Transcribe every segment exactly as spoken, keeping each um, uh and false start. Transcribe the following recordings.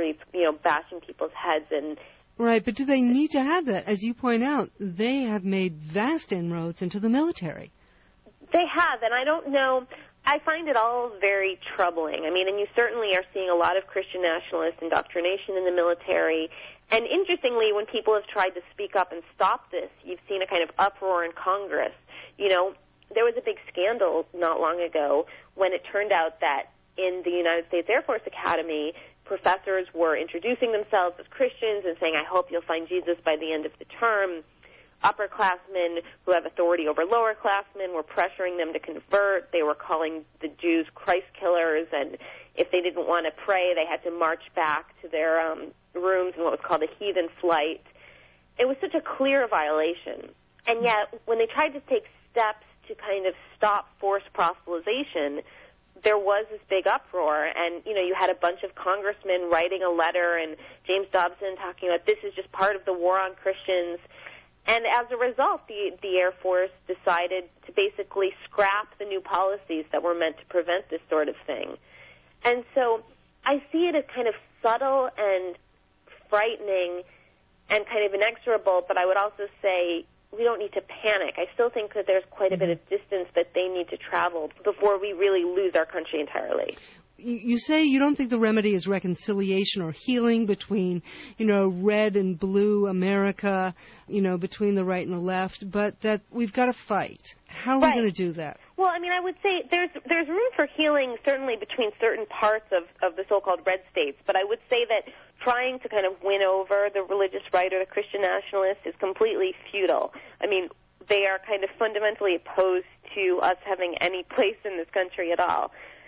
streets, you know, bashing people's heads. And right, but do they need to have that? As you point out, they have made vast inroads into the military. They have, and I don't know. I find it all very troubling. I mean, and you certainly are seeing a lot of Christian nationalist indoctrination in the military. And interestingly, when people have tried to speak up and stop this, you've seen a kind of uproar in Congress. You know, there was a big scandal not long ago when it turned out that in the United States Air Force Academy, professors were introducing themselves as Christians and saying, I hope you'll find Jesus by the end of the term. Upperclassmen who have authority over lowerclassmen were pressuring them to convert. They were calling the Jews Christ killers, and if they didn't want to pray, they had to march back to their um, rooms in what was called a heathen flight. It was such a clear violation. And yet, when they tried to take steps to kind of stop forced proselytization, there was this big uproar, and, you know, you had a bunch of congressmen writing a letter, and James Dobson talking about this is just part of the war on Christians. And as a result, the, the Air Force decided to basically scrap the new policies that were meant to prevent this sort of thing. And so I see it as kind of subtle and frightening and kind of inexorable, but I would also say we don't need to panic. I still think that there's quite a bit of distance that they need to travel before we really lose our country entirely. You say you don't think the remedy is reconciliation or healing between, you know, red and blue America, you know, between the right and the left, but that we've got to fight. How are right. we going to do that? Well, I mean, I would say there's there's room for healing certainly between certain parts of, of the so-called red states, but I would say that trying to kind of win over the religious right or the Christian nationalists is completely futile. I mean, they are kind of fundamentally opposed to us having any place in this country at all.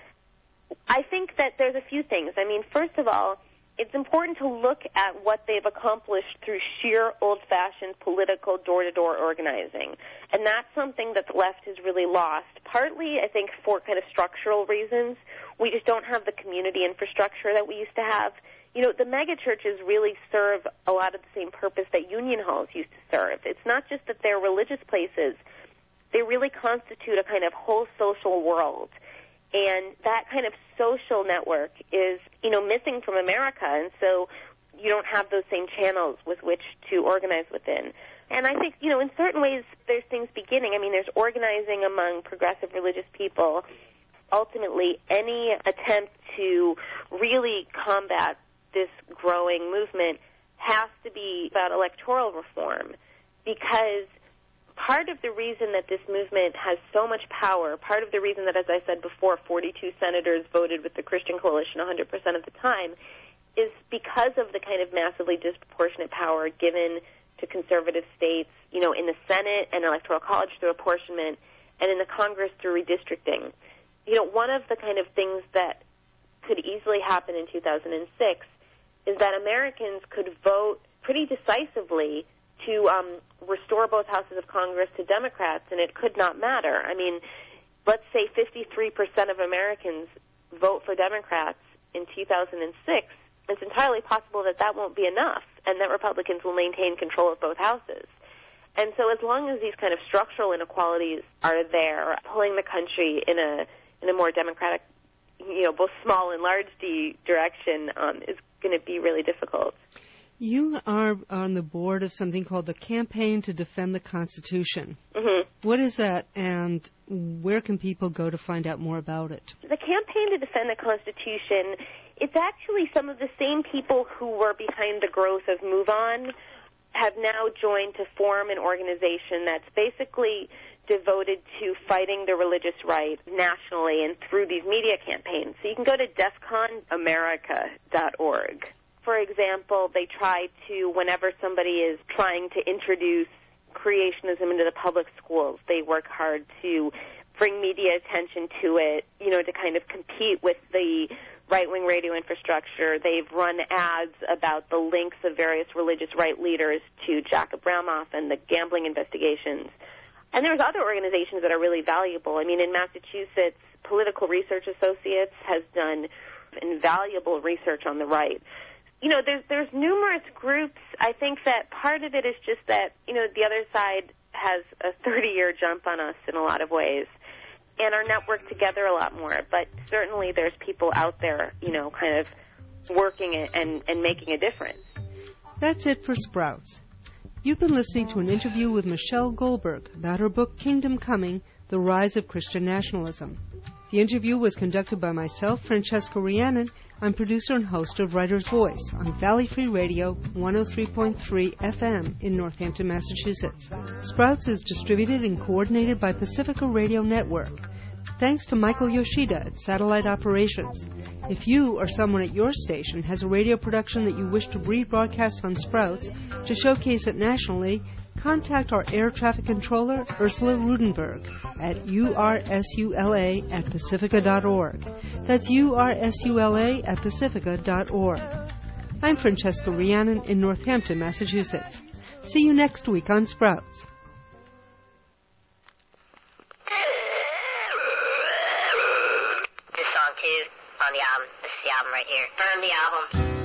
I think that there's a few things. I mean, first of all, it's important to look at what they've accomplished through sheer old-fashioned political door-to-door organizing. And that's something that the left has really lost, partly, I think, for kind of structural reasons. We just don't have the community infrastructure that we used to have. You know, the megachurches really serve a lot of the same purpose that union halls used to serve. It's not just that they're religious places. They really constitute a kind of whole social world. And that kind of social network is, you know, missing from America, and so you don't have those same channels with which to organize within. And I think, you know, in certain ways there's things beginning. I mean, there's organizing among progressive religious people. Ultimately, any attempt to really combat this growing movement has to be about electoral reform, because part of the reason that this movement has so much power, part of the reason that, as I said before, forty-two senators voted with the Christian Coalition one hundred percent of the time, is because of the kind of massively disproportionate power given to conservative states, you know, in the Senate and Electoral College through apportionment, and in the Congress through redistricting. You know, one of the kind of things that could easily happen in two thousand six is that Americans could vote pretty decisively to um, restore both houses of Congress to Democrats, and it could not matter. I mean, let's say fifty-three percent of Americans vote for Democrats in two thousand six. It's entirely possible that that won't be enough, and that Republicans will maintain control of both houses. And so as long as these kind of structural inequalities are there, pulling the country in a in a more democratic, you know, both small and large D direction um, is going to be really difficult. You are on the board of something called the Campaign to Defend the Constitution. Mm-hmm. What is that, and where can people go to find out more about it? The Campaign to Defend the Constitution, it's actually some of the same people who were behind the growth of Move On have now joined to form an organization that's basically devoted to fighting the religious right nationally and through these media campaigns. So you can go to defcon america dot org. For example, they try to, whenever somebody is trying to introduce creationism into the public schools, they work hard to bring media attention to it, you know, to kind of compete with the right-wing radio infrastructure. They've run ads about the links of various religious right leaders to Jack Abramoff and the gambling investigations. And there's other organizations that are really valuable. I mean, in Massachusetts, Political Research Associates has done invaluable research on the right. You know, there's there's numerous groups. I think that part of it is just that, you know, the other side has a thirty-year jump on us in a lot of ways and are networked together a lot more. But certainly there's people out there, you know, kind of working and, and making a difference. That's it for Sprouts. You've been listening to an interview with Michelle Goldberg about her book Kingdom Coming, The Rise of Christian Nationalism. The interview was conducted by myself, Francesca Rhiannon. I'm producer and host of Writer's Voice on Valley Free Radio one oh three point three F M in Northampton, Massachusetts. Sprouts is distributed and coordinated by Pacifica Radio Network. Thanks to Michael Yoshida at Satellite Operations. If you or someone at your station has a radio production that you wish to rebroadcast on Sprouts to showcase it nationally, contact our air traffic controller, Ursula Rudenberg, at ursula at pacifica dot org. That's ursula at pacifica dot org. I'm Francesca Rhiannon in Northampton, Massachusetts. See you next week on Sprouts. This song, too, on the album. This is the album right here. Burn the album.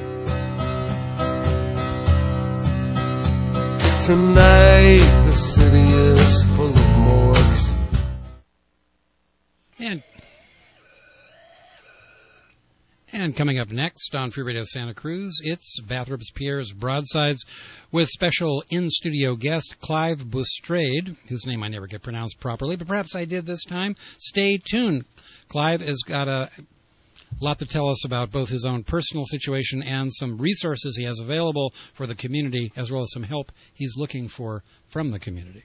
Tonight the city is full of morgues. And and coming up next on Free Radio Santa Cruz, it's Bathrobe's Pierre's Broadsides with special in-studio guest Clive Bustrade, whose name I never get pronounced properly, but perhaps I did this time. Stay tuned. Clive has got a lot to tell us about both his own personal situation and some resources he has available for the community, as well as some help he's looking for from the community.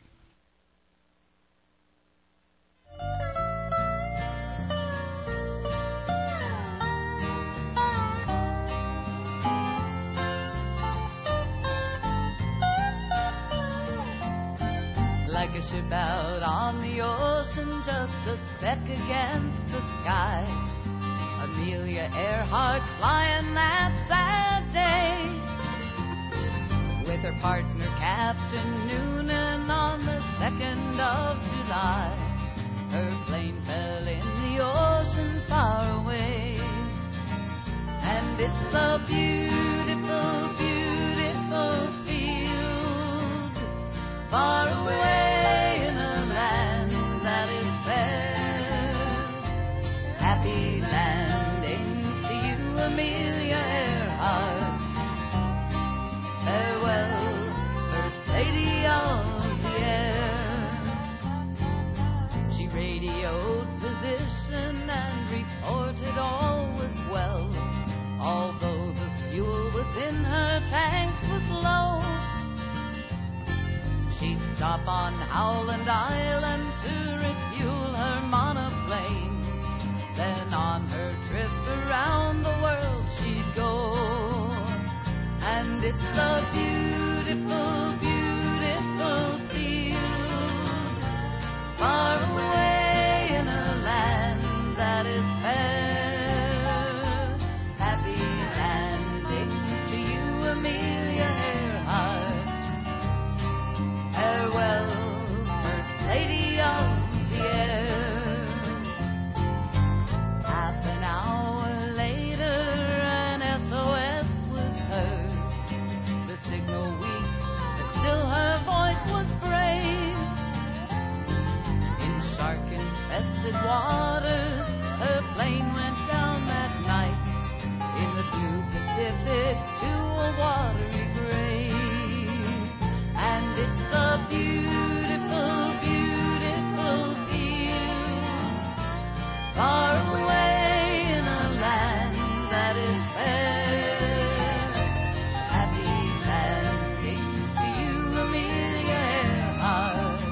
Like a ship out on the ocean, just a speck against the sky. Amelia Earhart flying that sad day with her partner Captain Noonan on the second of July. Her plane fell in the ocean far away, and it's a beautiful, beautiful field far away in a land that is fair. Happy landings to you, Amelia Earhart. Farewell, First Lady of the Air. She radioed position and reported all was well, although the fuel within her tanks was low. She'd stop on Howland Island to refuel her monoplane. Then on her trip around the world she'd go. And it's a beautiful, beautiful field far away in a land that is fair. Happy landings to you, Amelia Earhart. Farewell, First Lady of the Air. Half an hour later, an S O S was heard. The signal weak, but still her voice was brave. In shark-infested waters, her plane went down that night. In the blue Pacific to a watery grave. And it's the beautiful, beautiful field far away in a land that is fair. Happy landings to you, Amelia Earhart.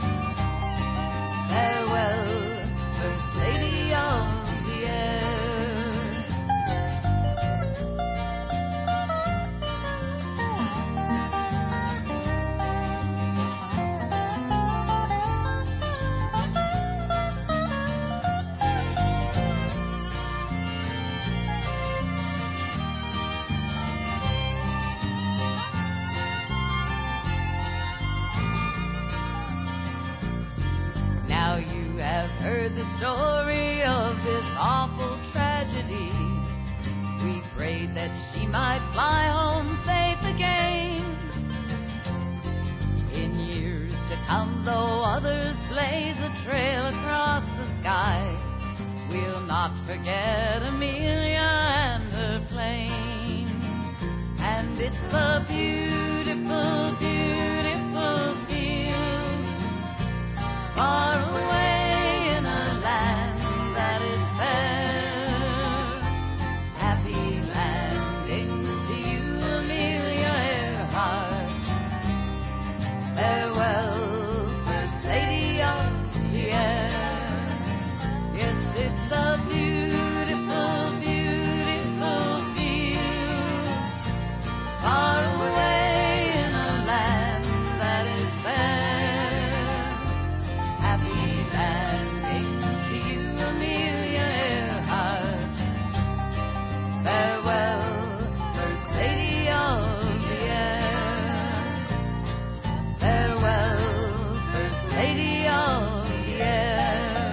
Farewell, First Lady of the Air. Now you have heard the story of this awful tragedy. We prayed that she might fly home safe again. In years to come, though others blaze a trail across the sky, we'll not forget Amelia and her plane. And it's a beautiful, beautiful field, far away in a land that is fair. Happy landings to you, Amelia Earhart. Farewell, First Lady of the Air. Yes, it's a beautiful, beautiful field, far away in a land that is fair. Happy landings to you, Amelia Earhart. Farewell, First Lady of the Air. Farewell, First Lady of the Air.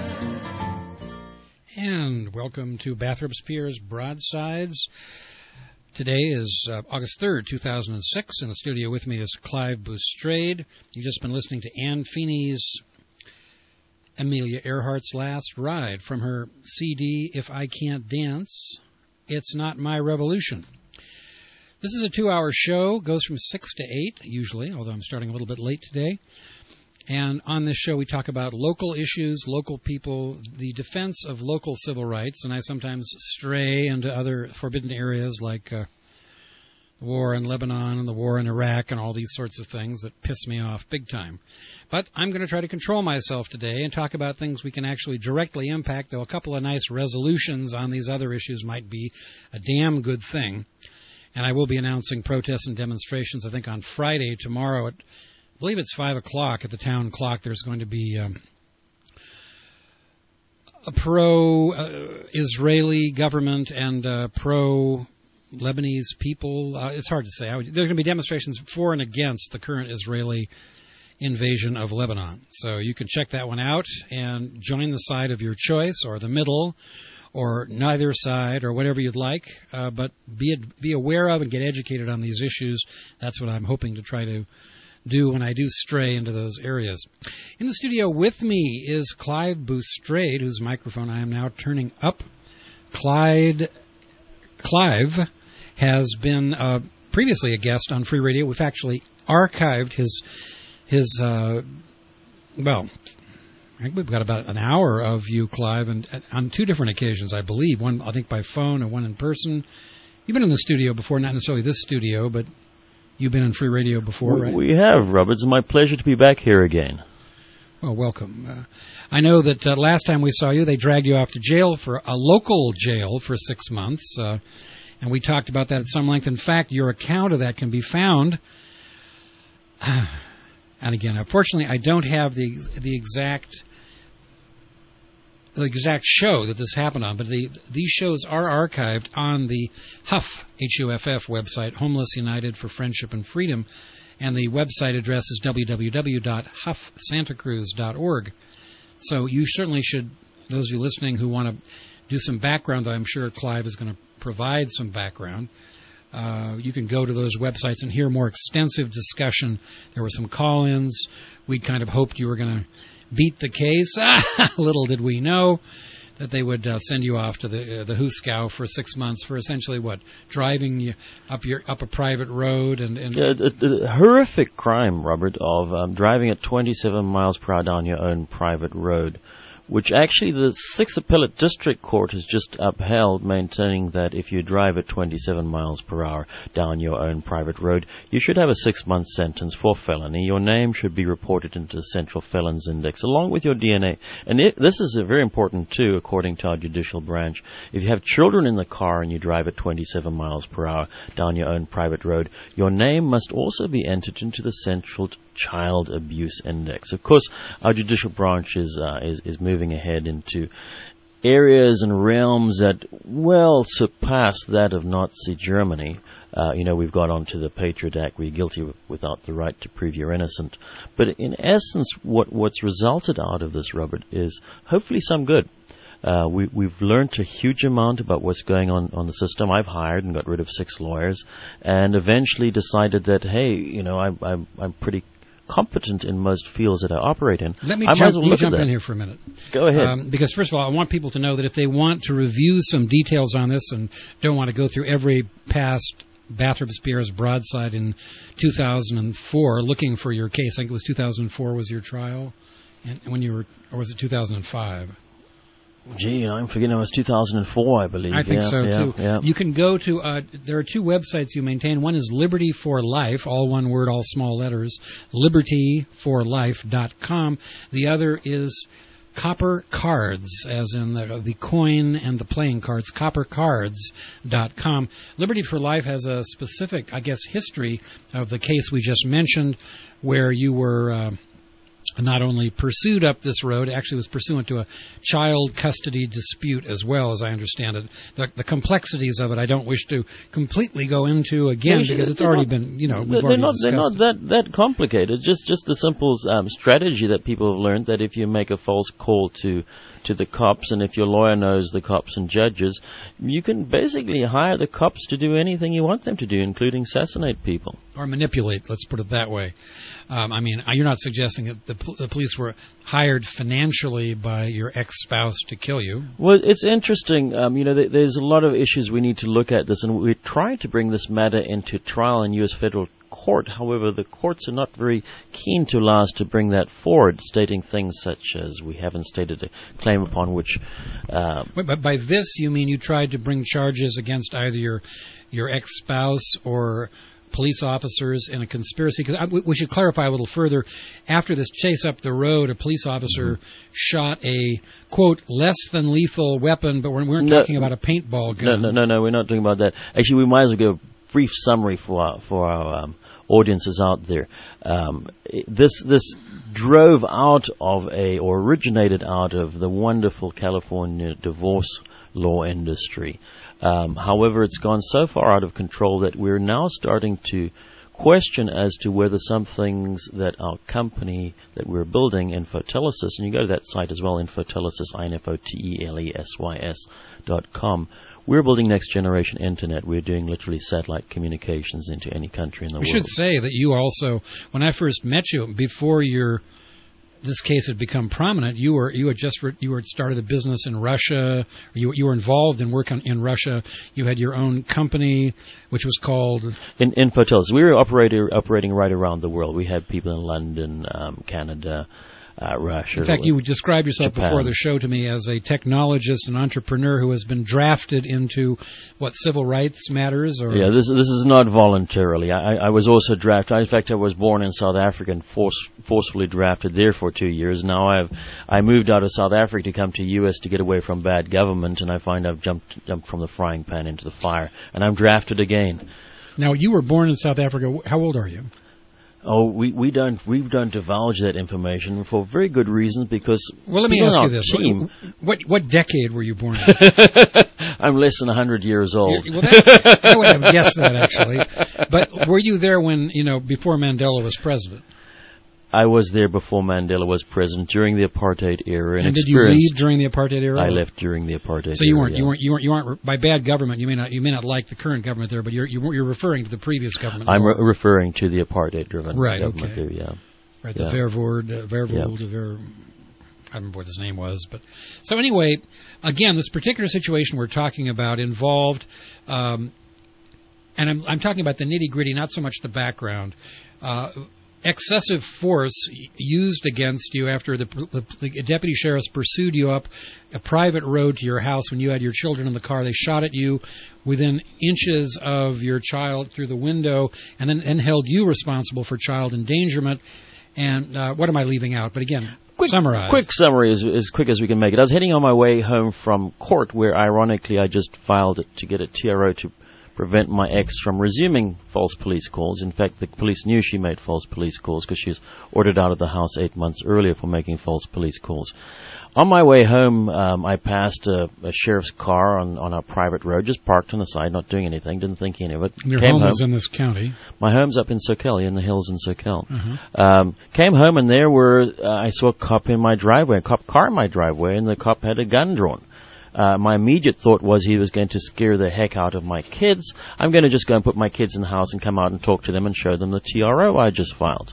And welcome to Bathurst Piers Broadsides. Today is uh, August third, two thousand six. In the studio with me is Clive Boustrade. You've just been listening to Anne Feeney's Amelia Earhart's Last Ride from her C D, If I Can't Dance, It's Not My Revolution. This is a two-hour show. Goes from six to eight, usually, although I'm starting a little bit late today. And on this show, we talk about local issues, local people, the defense of local civil rights, and I sometimes stray into other forbidden areas like uh, the war in Lebanon and the war in Iraq and all these sorts of things that piss me off big time. But I'm going to try to control myself today and talk about things we can actually directly impact, though a couple of nice resolutions on these other issues might be a damn good thing. And I will be announcing protests and demonstrations, I think, on Friday, tomorrow at I believe it's five o'clock at the town clock. There's going to be um, a pro-Israeli uh, government and uh, pro-Lebanese people. Uh, it's hard to say. There are going to be demonstrations for and against the current Israeli invasion of Lebanon. So you can check that one out and join the side of your choice, or the middle, or neither side, or whatever you'd like. Uh, but be be aware of and get educated on these issues. That's what I'm hoping to try to do when I do stray into those areas. In the studio with me is Clive Boustrade, whose microphone I am now turning up. Clyde, Clive has been uh, previously a guest on Free Radio. We've actually archived his, his uh, well, I think we've got about an hour of you, Clive, and uh, on two different occasions, I believe. One, I think, by phone and one in person. You've been in the studio before, not necessarily this studio, but you've been on Free Radio before, we, right? We have, Robert. It's my pleasure to be back here again. Well, welcome. Uh, I know that uh, last time we saw you, they dragged you off to jail, for a local jail, for six months, uh, and we talked about that at some length. In fact, your account of that can be found. And again, unfortunately, I don't have the the exact the exact show that this happened on, but the these shows are archived on the Huff, H U F F website, Homeless United for Friendship and Freedom, and the website address is w w w dot huff santa cruz dot org. So you certainly should, those of you listening who want to do some background, though I'm sure Clive is going to provide some background, uh, you can go to those websites and hear more extensive discussion. There were some call-ins. We kind of hoped you were going to beat the case. Little did we know that they would uh, send you off to the uh, the Huskow for six months for essentially what, driving you up your up a private road and, and a, a, a horrific crime, Robert, of um, driving at twenty-seven miles per hour down your own private road, which actually the Sixth Appellate District Court has just upheld, maintaining that if you drive at twenty-seven miles per hour down your own private road, you should have a six-month sentence for felony. Your name should be reported into the Central Felons Index, along with your D N A. And it, this is very important, too, according to our judicial branch. If you have children in the car and you drive at twenty-seven miles per hour down your own private road, your name must also be entered into the Central Child Abuse Index. Of course, our judicial branch is, uh, is, is moving ahead into areas and realms that well surpass that of Nazi Germany. Uh, you know, we've got onto the Patriot Act, where you're guilty without the right to prove you're innocent. But in essence, what, what's resulted out of this, Robert, is hopefully some good. Uh, we, we've learned a huge amount about what's going on on the system. I've hired and got rid of six lawyers, and eventually decided that, hey, you know, I, I'm, I'm pretty competent in most fields that I operate in. Let me I jump, well let me jump in here for a minute. Go ahead. Um, because, first of all, I want people to know that if they want to review some details on this and don't want to go through every past Bathurst Pierre's Broadside in two thousand four, looking for your case. I think it was two thousand four was your trial, and when you were, or was it two thousand five? Gee, I'm forgetting it was two thousand four, I believe. I think yeah, so, yeah, too. Yeah. You can go to, uh, there are two websites you maintain. One is Liberty for Life, all one word, all small letters, liberty for life dot com. The other is Copper Cards, as in the, the coin and the playing cards, copper cards dot com. Liberty for Life has a specific, I guess, history of the case we just mentioned, where you were uh, not only pursued up this road, actually was pursuant to a child custody dispute as well, as I understand it. The, the complexities of it I don't wish to completely go into again, Well, because it's they're already not- been, you know, we've They're already not, they're discussed not it. that, that complicated. Just just the simple um, strategy that people have learned, that if you make a false call to to the cops, and if your lawyer knows the cops and judges, you can basically hire the cops to do anything you want them to do, including assassinate people. Or manipulate, let's put it that way. Um, I mean, you're not suggesting that the, pol- the police were hired financially by your ex-spouse to kill you. Well, it's interesting. Um, you know, th- there's a lot of issues we need to look at this, and we're trying to bring this matter into trial in U S federal court. However, the courts are not very keen to allow us to bring that forward, stating things such as we haven't stated a claim upon which... Uh, Wait, but by this, you mean you tried to bring charges against either your your ex-spouse or police officers in a conspiracy? Because we should clarify a little further. After this chase up the road, a police officer mm-hmm. shot a, quote, less than lethal weapon, but we're, we're no, talking about a paintball gun. No, no, no, no, we're not talking about that. Actually, we might as well give a brief summary for our, for our um, audiences out there. Um, this this drove out of a, or originated out of the wonderful California divorce law industry. Um, however, it's gone so far out of control that we're now starting to question as to whether some things that our company that we're building, Infotelesis, and you go to that site as well, Infotelesis, I N F O T E L E S Y S dot com, we're building next generation internet. We're doing literally satellite communications into any country in the we world. We should say that you also, when I first met you, before your this case had become prominent, you were you had just re, you had started a business in Russia. Or you you were involved in work on, in Russia. You had your own company, which was called in Infotelesis. We were operator, operating right around the world. We had people in London, um, Canada, uh, Russia. In fact, you would describe yourself Japan. before the show to me as a technologist and entrepreneur who has been drafted into what, civil rights matters? Or yeah, this this is not voluntarily. I, I was also drafted. In fact, I was born in South Africa and force, forcefully drafted there for two years. Now I've I moved out of South Africa to come to U S to get away from bad government, and I find I've jumped jumped from the frying pan into the fire, and I'm drafted again. Now, you were born in South Africa. How old are you? Oh, we, we don't we don't divulge that information for very good reasons, because well, let me ask you this: team, what what decade were you born in? I'm less than a hundred years old. Well, that's, I would have guessed that actually. But were you there when you know before Mandela was president? I was there before Mandela was president during the apartheid era, and, and did you leave during the apartheid era? I left during the apartheid era. So you weren't yeah. you weren't you weren't you aren't by bad government. You may not you may not like the current government there, but you're you're referring to the previous government. I'm re- referring to the apartheid-driven right, government okay. there. Yeah, right. Yeah. The Verwoerd, uh, Verwoerd, yeah. Ver, I don't remember what his name was, but so anyway, again, this particular situation we're talking about involved, um, and I'm I'm talking about the nitty-gritty, not so much the background. Uh, excessive force used against you after the, the, the deputy sheriffs pursued you up a private road to your house when you had your children in the car. They shot at you within inches of your child through the window, and then and held you responsible for child endangerment. And uh, what am I leaving out? But again, quick, summarize. Quick summary, as, as quick as we can make it. I was heading on my way home from court, where ironically I just filed it to get a T R O to prevent my ex from resuming false police calls. In fact, the police knew she made false police calls because she was ordered out of the house eight months earlier for making false police calls. On my way home, um, I passed a, a sheriff's car on, on a private road, just parked on the side, not doing anything, didn't think any of it. Your came home home. is in this county. My home's up in Soquel, in the hills in Soquel. Uh-huh. Um, came home, and there were, uh, I saw a cop in my driveway, a cop car in my driveway, and the cop had a gun drawn. Uh, my immediate thought was he was going to scare the heck out of my kids. I'm going to just go and put my kids in the house and come out and talk to them and show them the T R O I just filed.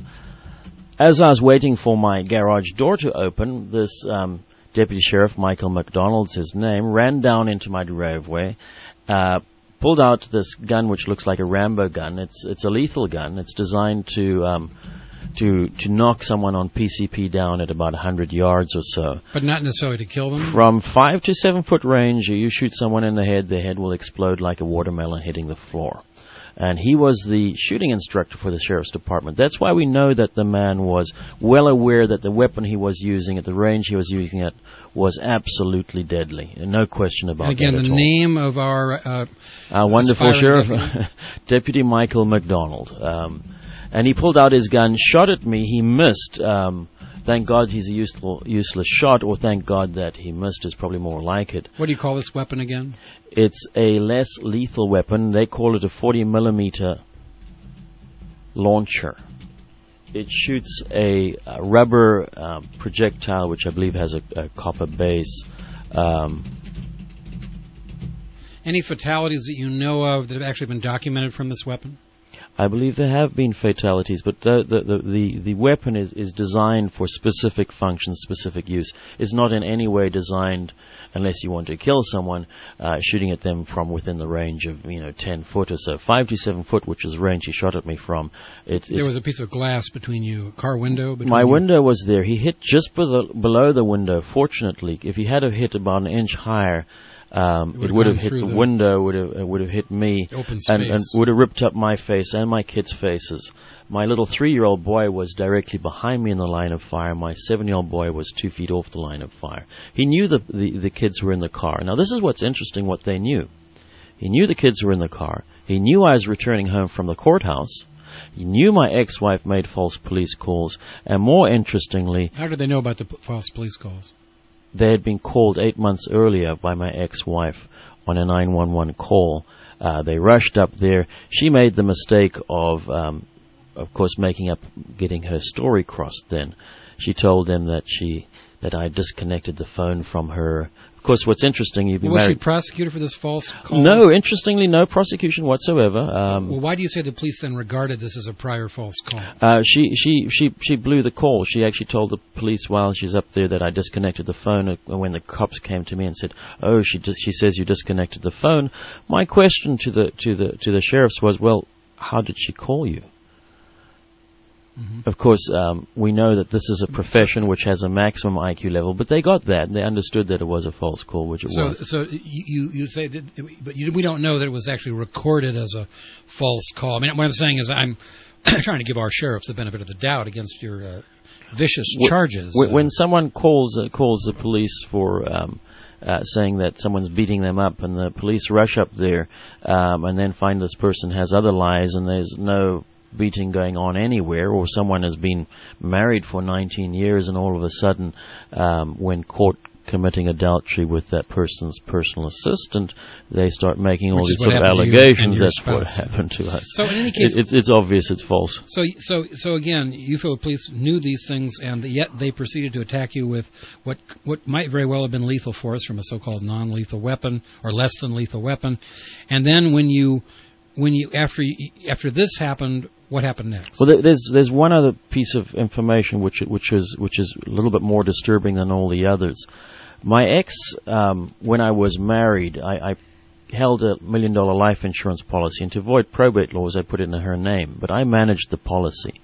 As I was waiting for my garage door to open, this um, deputy sheriff, Michael McDonald's his name, ran down into my driveway, uh, pulled out this gun, which looks like a Rambo gun. It's it's a lethal gun. It's designed to um, to to knock someone on P C P down at about one hundred yards or so. But not necessarily to kill them? From five to seven foot range, you shoot someone in the head, their head will explode like a watermelon hitting the floor. And he was the shooting instructor for the sheriff's department. That's why we know that the man was well aware that the weapon he was using at the range he was using it was absolutely deadly. And no question about and again, that at the all. name of our uh, Our wonderful sheriff, deputy. Deputy Michael McDonald. Um, and he pulled out his gun, shot at me. He missed. Um, thank God he's a useful, useless shot, or thank God that he missed is probably more like it. What do you call this weapon again? It's a less lethal weapon. They call it a forty millimeter launcher. It shoots a, a rubber um, projectile, which I believe has a, a copper base. Um, Any fatalities that you know of that have actually been documented from this weapon? I believe there have been fatalities, but the the, the, the, the weapon is, is designed for specific functions, specific use. It's not in any way designed, unless you want to kill someone, uh, shooting at them from within the range of, you know, ten foot or so. Five to seven foot, which is the range he shot at me from. It's, it's there was a piece of glass between you, a car window between My you? window was there. He hit just below, below the window, fortunately. If he had have hit about an inch higher, Um, it it would have gone hit the, the window, would have uh, would have hit me, open and, space. and would have ripped up my face and my kids' faces. My little three-year-old boy was directly behind me in the line of fire. My seven-year-old boy was two feet off the line of fire. He knew the, the the kids were in the car. Now, this is what's interesting. What they knew, he knew the kids were in the car. He knew I was returning home from the courthouse. He knew my ex-wife made false police calls, and more interestingly, how did they know about the p- false police calls? They had been called eight months earlier by my ex-wife on a nine one one call. Uh, they rushed up there. She made the mistake of, um, of course, making up, getting her story crossed then. She told them that she, that I disconnected the phone from her. Of course, what's interesting, you've been Was married. she prosecuted for this false call? No, interestingly, no prosecution whatsoever. Um, Well, why do you say the police then regarded this as a prior false call? Uh, she, she, she, she blew the call. She actually told the police while she's up there that I disconnected the phone. Uh, when the cops came to me and said, "Oh, she, di- she says you disconnected the phone." My question to the, to the, to the sheriffs was, "Well, how did she call you?" Mm-hmm. Of course, um, we know that this is a profession which has a maximum I Q level, but they got that. They understood that it was a false call, which it so, was. So you you say that, but you, we don't know that it was actually recorded as a false call. I mean, what I'm saying is I'm trying to give our sheriffs the benefit of the doubt against your uh, vicious charges. When, uh, when someone calls uh, calls the police for um, uh, saying that someone's beating them up, and the police rush up there um, and then find this person has other lies, and there's no beating going on anywhere, or someone has been married for nineteen years and all of a sudden um, when caught committing adultery with that person's personal assistant, they start making all Which these is what sort of happened to you and allegations. your That's what spouse. happened to us. So in any case, it, it's, it's obvious it's false. So, so, so again, you feel the police knew these things, and yet they proceeded to attack you with what what might very well have been lethal force from a so-called non-lethal weapon or less than lethal weapon. And then when you, when you after you, after this happened, what happened next? Well, there's there's one other piece of information which which is which is a little bit more disturbing than all the others. My ex, um, when I was married, I, I held a million dollar life insurance policy, and to avoid probate laws, I put it in her name. But I managed the policy.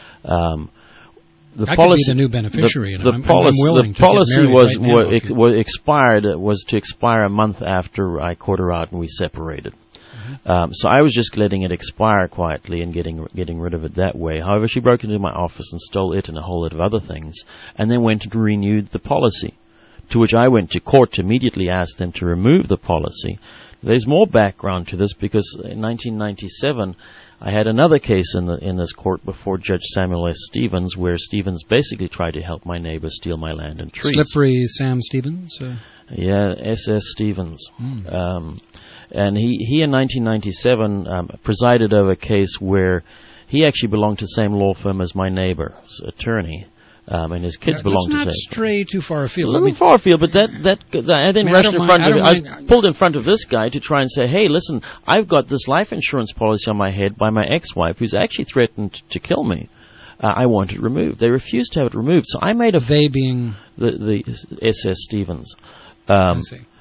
Um, the I policy, could be the new beneficiary, the, and the I'm, policy, I'm willing the to get policy married was right now was, if ex, you- was expired was to expire a month after I caught her out and we separated. Um, so I was just letting it expire quietly and getting getting rid of it that way. However, she broke into my office and stole it and a whole lot of other things, and then went and renewed the policy, to which I went to court to immediately ask them to remove the policy. There's more background to this because in nineteen ninety-seven, I had another case in the in this court before Judge Samuel S. Stevens, where Stevens basically tried to help my neighbor steal my land and trees. Slippery Sam Stevens? Uh, Yeah, S S. Stevens. Mm. Um, and he, he in nineteen ninety-seven um, presided over a case where he actually belonged to the same law firm as my neighbor's attorney, um, and his kids yeah, belonged to let's the not same. stray too far A afield. little Let me, far afield, but that that, that I then I mean, I rushed don't in mind- front I of don't I was mind- pulled in front of this guy to try and say, hey, listen, I've got this life insurance policy on my head by my ex-wife who's actually threatened to kill me. Uh, I want it removed. They refused to have it removed, so I made a they being, the the S S. Stevens. Um, I see.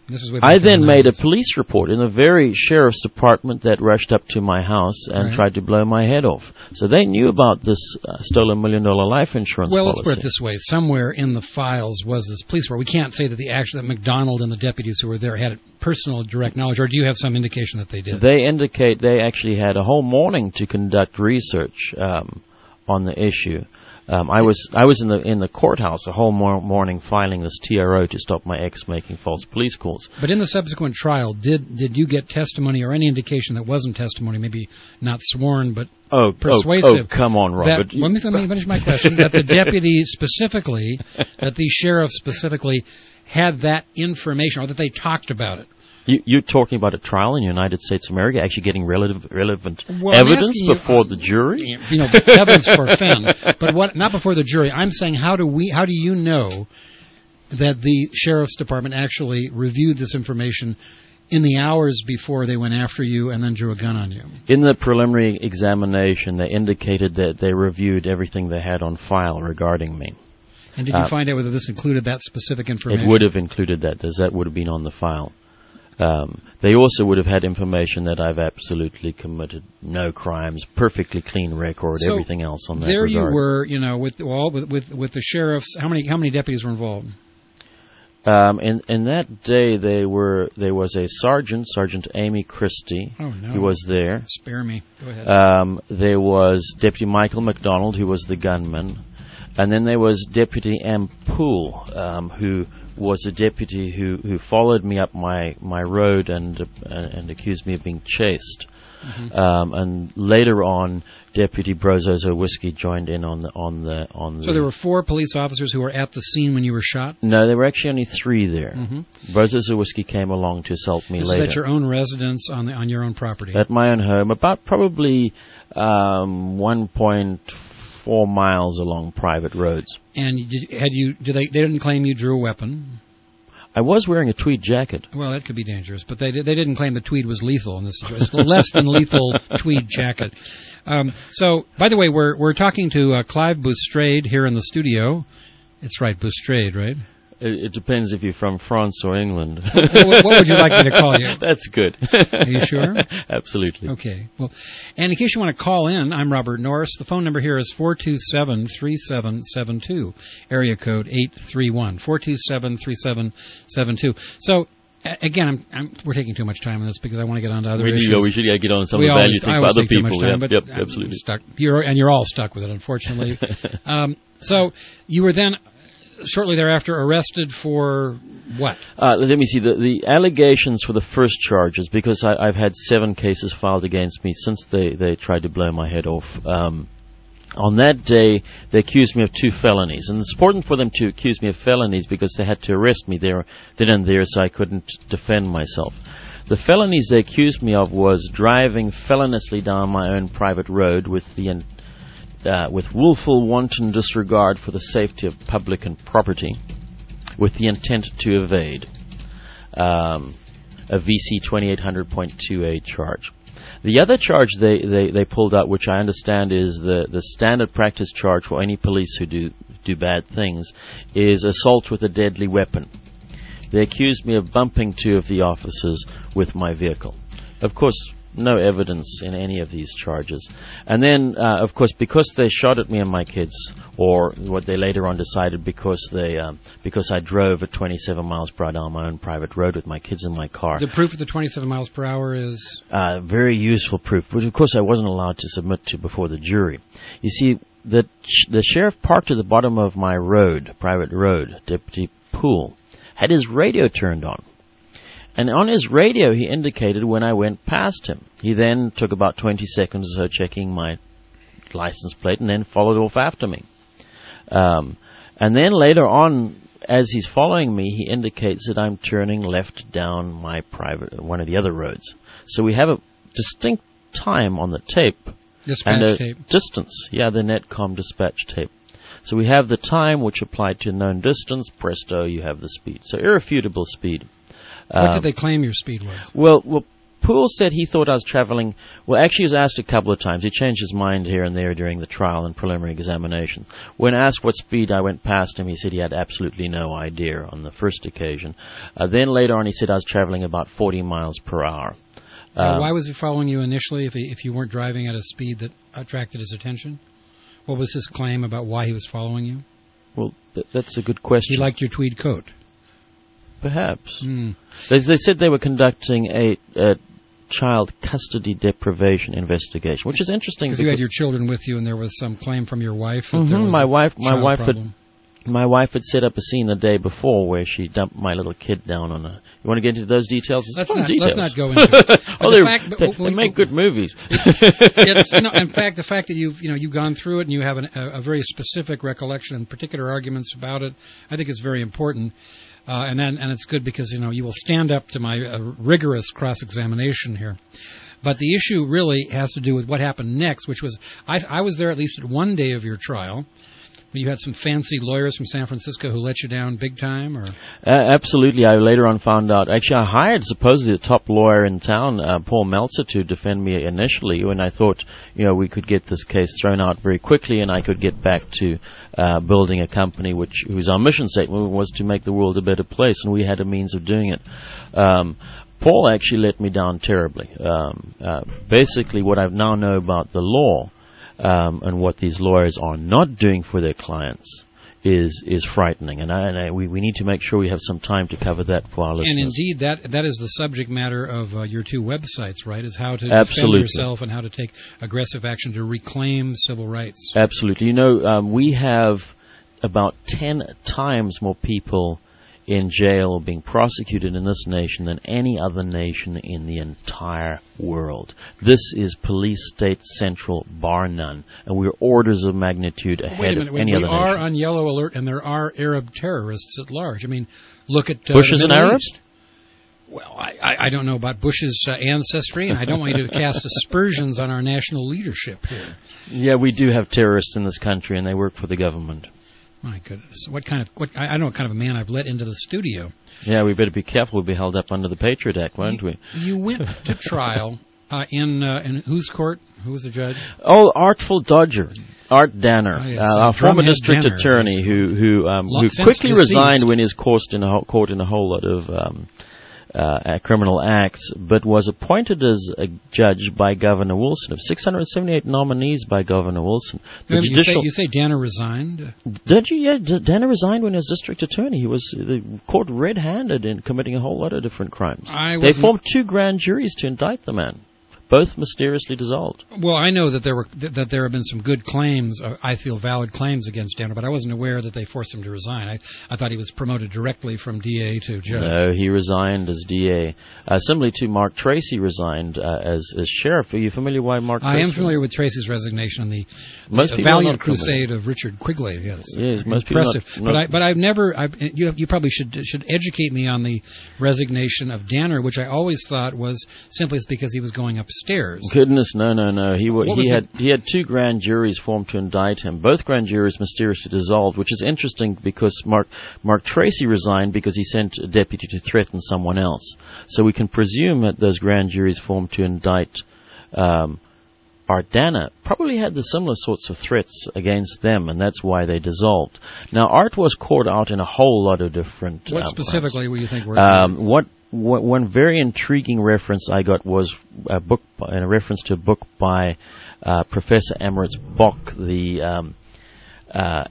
This is way I back in then the made a nineties. police report in the very sheriff's department that rushed up to my house and Right. tried to blow my head off. So they knew about this uh, stolen million dollar life insurance Well, policy. let's put it this way. Somewhere in the files was this police report. We can't say that the actual that McDonald and the deputies who were there had personal direct knowledge, or do you have some indication that they did? They indicate they actually had a whole morning to conduct research um, on the issue. Um, I was I was in the in the courthouse a whole mor- morning filing this T R O to stop my ex making false police calls. But in the subsequent trial, did did you get testimony or any indication that wasn't testimony, maybe not sworn, but Oh, persuasive? Oh, oh come on, Robert. That, let, me, let me finish my question. That the deputy specifically, that the sheriff specifically had that information, or that they talked about it. You, you're talking about a trial in the United States of America, actually getting relative, relevant Well, I'm evidence asking you, before uh, the jury? You know, evidence for Fenn, but what? Not before the jury. I'm saying, how do we? How do you know that the sheriff's department actually reviewed this information in the hours before they went after you and then drew a gun on you? In the preliminary examination, they indicated that they reviewed everything they had on file regarding me. And did you Uh, find out whether this included that specific information? It would have included that, as that would have been on the file. Um, they also would have had information that I've absolutely committed no crimes, perfectly clean record, So everything else on that there regard. you were, you know, with well, with, with with the sheriffs. How many how many deputies were involved? Um, in, in that day, they were there was a sergeant, Sergeant Amy Christie, Oh no! who was there. Spare me. Go ahead. Um, there was Deputy Michael McDonald, who was the gunman. And then there was Deputy M. Poole, um, who was a deputy who, who followed me up my, my road and, uh, and accused me of being chased. Mm-hmm. Um, and later on, Deputy Brozozo Whiskey joined in on the on the on the. So there were four police officers who were at the scene when you were shot. No, there were actually only three there. Mm-hmm. Brozozo Whiskey came along to assault me This later. is at your own residence on the on your own property. At my own home, about probably um, one point four miles along private roads. And did, had you? Did they? They didn't claim you drew a weapon. I was wearing a tweed jacket. Well, that could be dangerous, but they they didn't claim the tweed was lethal in this situation. It's a less than lethal tweed jacket. Um, so, by the way, we're we're talking to uh, Clive Boustrade here in the studio. It's right, Boustrade, right? It, it depends if you're from France or England. what, what would you like me to call you? That's good. Are you sure? Absolutely. Okay. Well, and in case you want to call in, I'm Robert Norris. The phone number here is four two seven, three seven seven two, area code eight three one, four two seven, three seven seven two. So, a- again, I'm, I'm, we're taking too much time on this because I want to get on to other We, issues. need, we should get on some we of the always, value I thing for always other take too people. much time, yep, but yep, I'm absolutely. stuck. You're, and you're all stuck with it, unfortunately. um, so, you were then shortly thereafter arrested for what? Uh, let me see. The, the allegations for the first charges, because I, I've had seven cases filed against me since they, they tried to blow my head off. Um, on that day, they accused me of two felonies. And it's important for them to accuse me of felonies because they had to arrest me there, then and there, so I couldn't defend myself. The felonies they accused me of was driving feloniously down my own private road with the uh, with willful, wanton disregard for the safety of public and property, with the intent to evade, um, a V C twenty-eight hundred point two A charge. The other charge they, they, they pulled out, which I understand is the, the standard practice charge for any police who do, do bad things, is assault with a deadly weapon. They accused me of bumping two of the officers with my vehicle. Of course, no evidence in any of these charges. And then, uh, of course, because they shot at me and my kids, or what they later on decided because they um, because I drove at twenty-seven miles per hour down my own private road with my kids in my car. The proof of the twenty-seven miles per hour is? Uh, very useful proof, which of course I wasn't allowed to submit to before the jury. You see, the sh- the sheriff parked at the bottom of my road, private road, Deputy Poole, had his radio turned on. And on his radio, he indicated when I went past him. He then took about twenty seconds or so checking my license plate and then followed off after me. Um, and then later on, as he's following me, he indicates that I'm turning left down my private, one of the other roads. So we have a distinct time on the tape. Dispatch and a tape. distance. Yeah, the Netcom dispatch tape. So we have the time which applied to known distance. Presto, you have the speed. So irrefutable speed. What Um, did they claim your speed was? well, well, Poole said he thought I was traveling. Well, actually, he was asked a couple of times. He changed his mind here and there during the trial and preliminary examination. When asked what speed I went past him, he said he had absolutely no idea on the first occasion. Uh, then later on, he said I was traveling about forty miles per hour. Now, Um, why was he following you initially if, he, if you weren't driving at a speed that attracted his attention? What was his claim about why he was following you? Well, th- that's a good question. He liked your tweed coat. Perhaps. Hmm. They, they said they were conducting a, a child custody deprivation investigation, which is interesting. Because you had your children with you, and there was some claim from your wife. That Mhm, there was my a wife, my child wife problem. had, my wife had set up a scene the day before where she dumped my little kid down on a. You want to get into those details? It's Let's fun not, details. let's not go into it. oh, the they're- fact- but they, when- they make good movies. It's, you know, in fact, the fact that you've you know you've gone through it and you have an, a, a very specific recollection and particular arguments about it, I think is very important. Uh, and then, and it's good because you know you will stand up to my uh, rigorous cross-examination here. But the issue really has to do with what happened next, which was I, I was there at least at one day of your trial. You had some fancy lawyers from San Francisco who let you down big time, or Uh, absolutely. I later on found out. Actually, I hired supposedly the top lawyer in town, uh, Paul Meltzer, to defend me initially when I thought, you know, we could get this case thrown out very quickly and I could get back to uh, building a company which whose our mission statement was to make the world a better place, and we had a means of doing it. Um, Paul actually let me down terribly. Um, uh, basically, what I now know about the law um, and what these lawyers are not doing for their clients is is frightening, and, I, and I, we we need to make sure we have some time to cover that for our listeners. and indeed that that is the subject matter of uh, your two websites, right? Is how to Absolutely. defend yourself and how to take aggressive action to reclaim civil rights. Absolutely. You know, um, we have about ten times more people in jail or being prosecuted in this nation than any other nation in the entire world. This is police state central, bar none, and we're orders of magnitude ahead Wait a minute, of any we other are nation. on yellow alert, and there are Arab terrorists at large. I mean, look at uh, Bush the is an Middle Arab? East. Well, I, I, I don't know about Bush's uh, ancestry, and I don't want you to cast aspersions on our national leadership here. Yeah, we do have terrorists in this country, and they work for the government. My goodness, what kind of what? I, I don't know what kind of a man I've let into the studio. Yeah, we better be careful. We'll be held up under the Patriot Act, won't we? You went to trial uh, in uh, in whose court? Who was the judge? Oh, Artful Dodger, Art Danner, Oh, yes, uh, uh, our former Drumhead district Danner, attorney, yes. who who um, Lo- who since quickly deceased. resigned when he was caught in a whole, caught in a whole lot of um, uh, criminal acts, but was appointed as a judge by Governor Wilson. Of six hundred seventy-eight nominees by Governor Wilson, the Wait a minute, you, say, judicial. you say Danner resigned? Did you? Yeah, D- Danner resigned when he was district attorney. He was uh, caught red-handed in committing a whole lot of different crimes. I They wasn't- formed two grand juries to indict the man. Both mysteriously dissolved. Well, I know that there were th- that there have been some good claims, uh, I feel valid claims against Danner, but I wasn't aware that they forced him to resign. I, I thought he was promoted directly from D A to judge. No, he resigned as D A. Uh, similarly to Mark Tracy resigned uh, as, as sheriff. Are you familiar why Mark I Tracy? am familiar with Tracy's resignation and the, Most the people are valiant not familiar. crusade of Richard Quigley. Yes, Yes, most people are impressive. not- but not- I but I've never. I've, you you probably should should educate me on the resignation of Danner, which I always thought was simply because he was going upstairs. Goodness, no, no, no. He wa- What he was had he had two grand juries formed to indict him. Both grand juries mysteriously dissolved, which is interesting because Mark Mark Tracy resigned because he sent a deputy to threaten someone else. So we can presume that those grand juries formed to indict um, Art Danner probably had the similar sorts of threats against them, and that's why they dissolved. Now, Art was caught out in a whole lot of different. What um, specifically would you think were? Um, what, what one very intriguing reference I got was a book, by- a reference to a book by uh, Professor Emmerich Bock, the um, uh,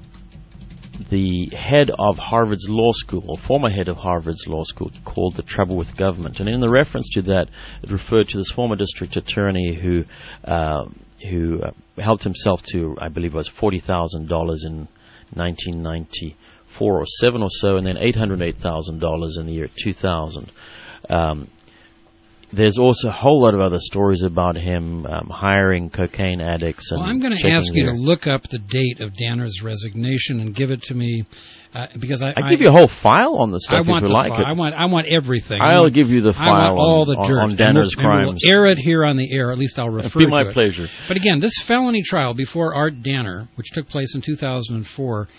the head of Harvard's law school, or former head of Harvard's law school, called The Trouble with Government. And in the reference to that, it referred to this former district attorney who uh, who uh, helped himself to, I believe it was forty thousand dollars in nineteen ninety-four or seven or so, and then eight hundred eight thousand dollars in the year two thousand. Um, there's also a whole lot of other stories about him um, hiring cocaine addicts. And Well, I'm going to checking ask you their- to look up the date of Danner's resignation and give it to me, uh, because I, I give you a whole file on the I stuff want if you the like file. it. I want I want everything. I I'll want, give you the I file want all on, the on- dirt on And Danner's we'll- and crimes. We'll air it here on the air. At least I'll It'd refer be to my it. pleasure. But again, this felony trial before Art Danner, which took place in two thousand four,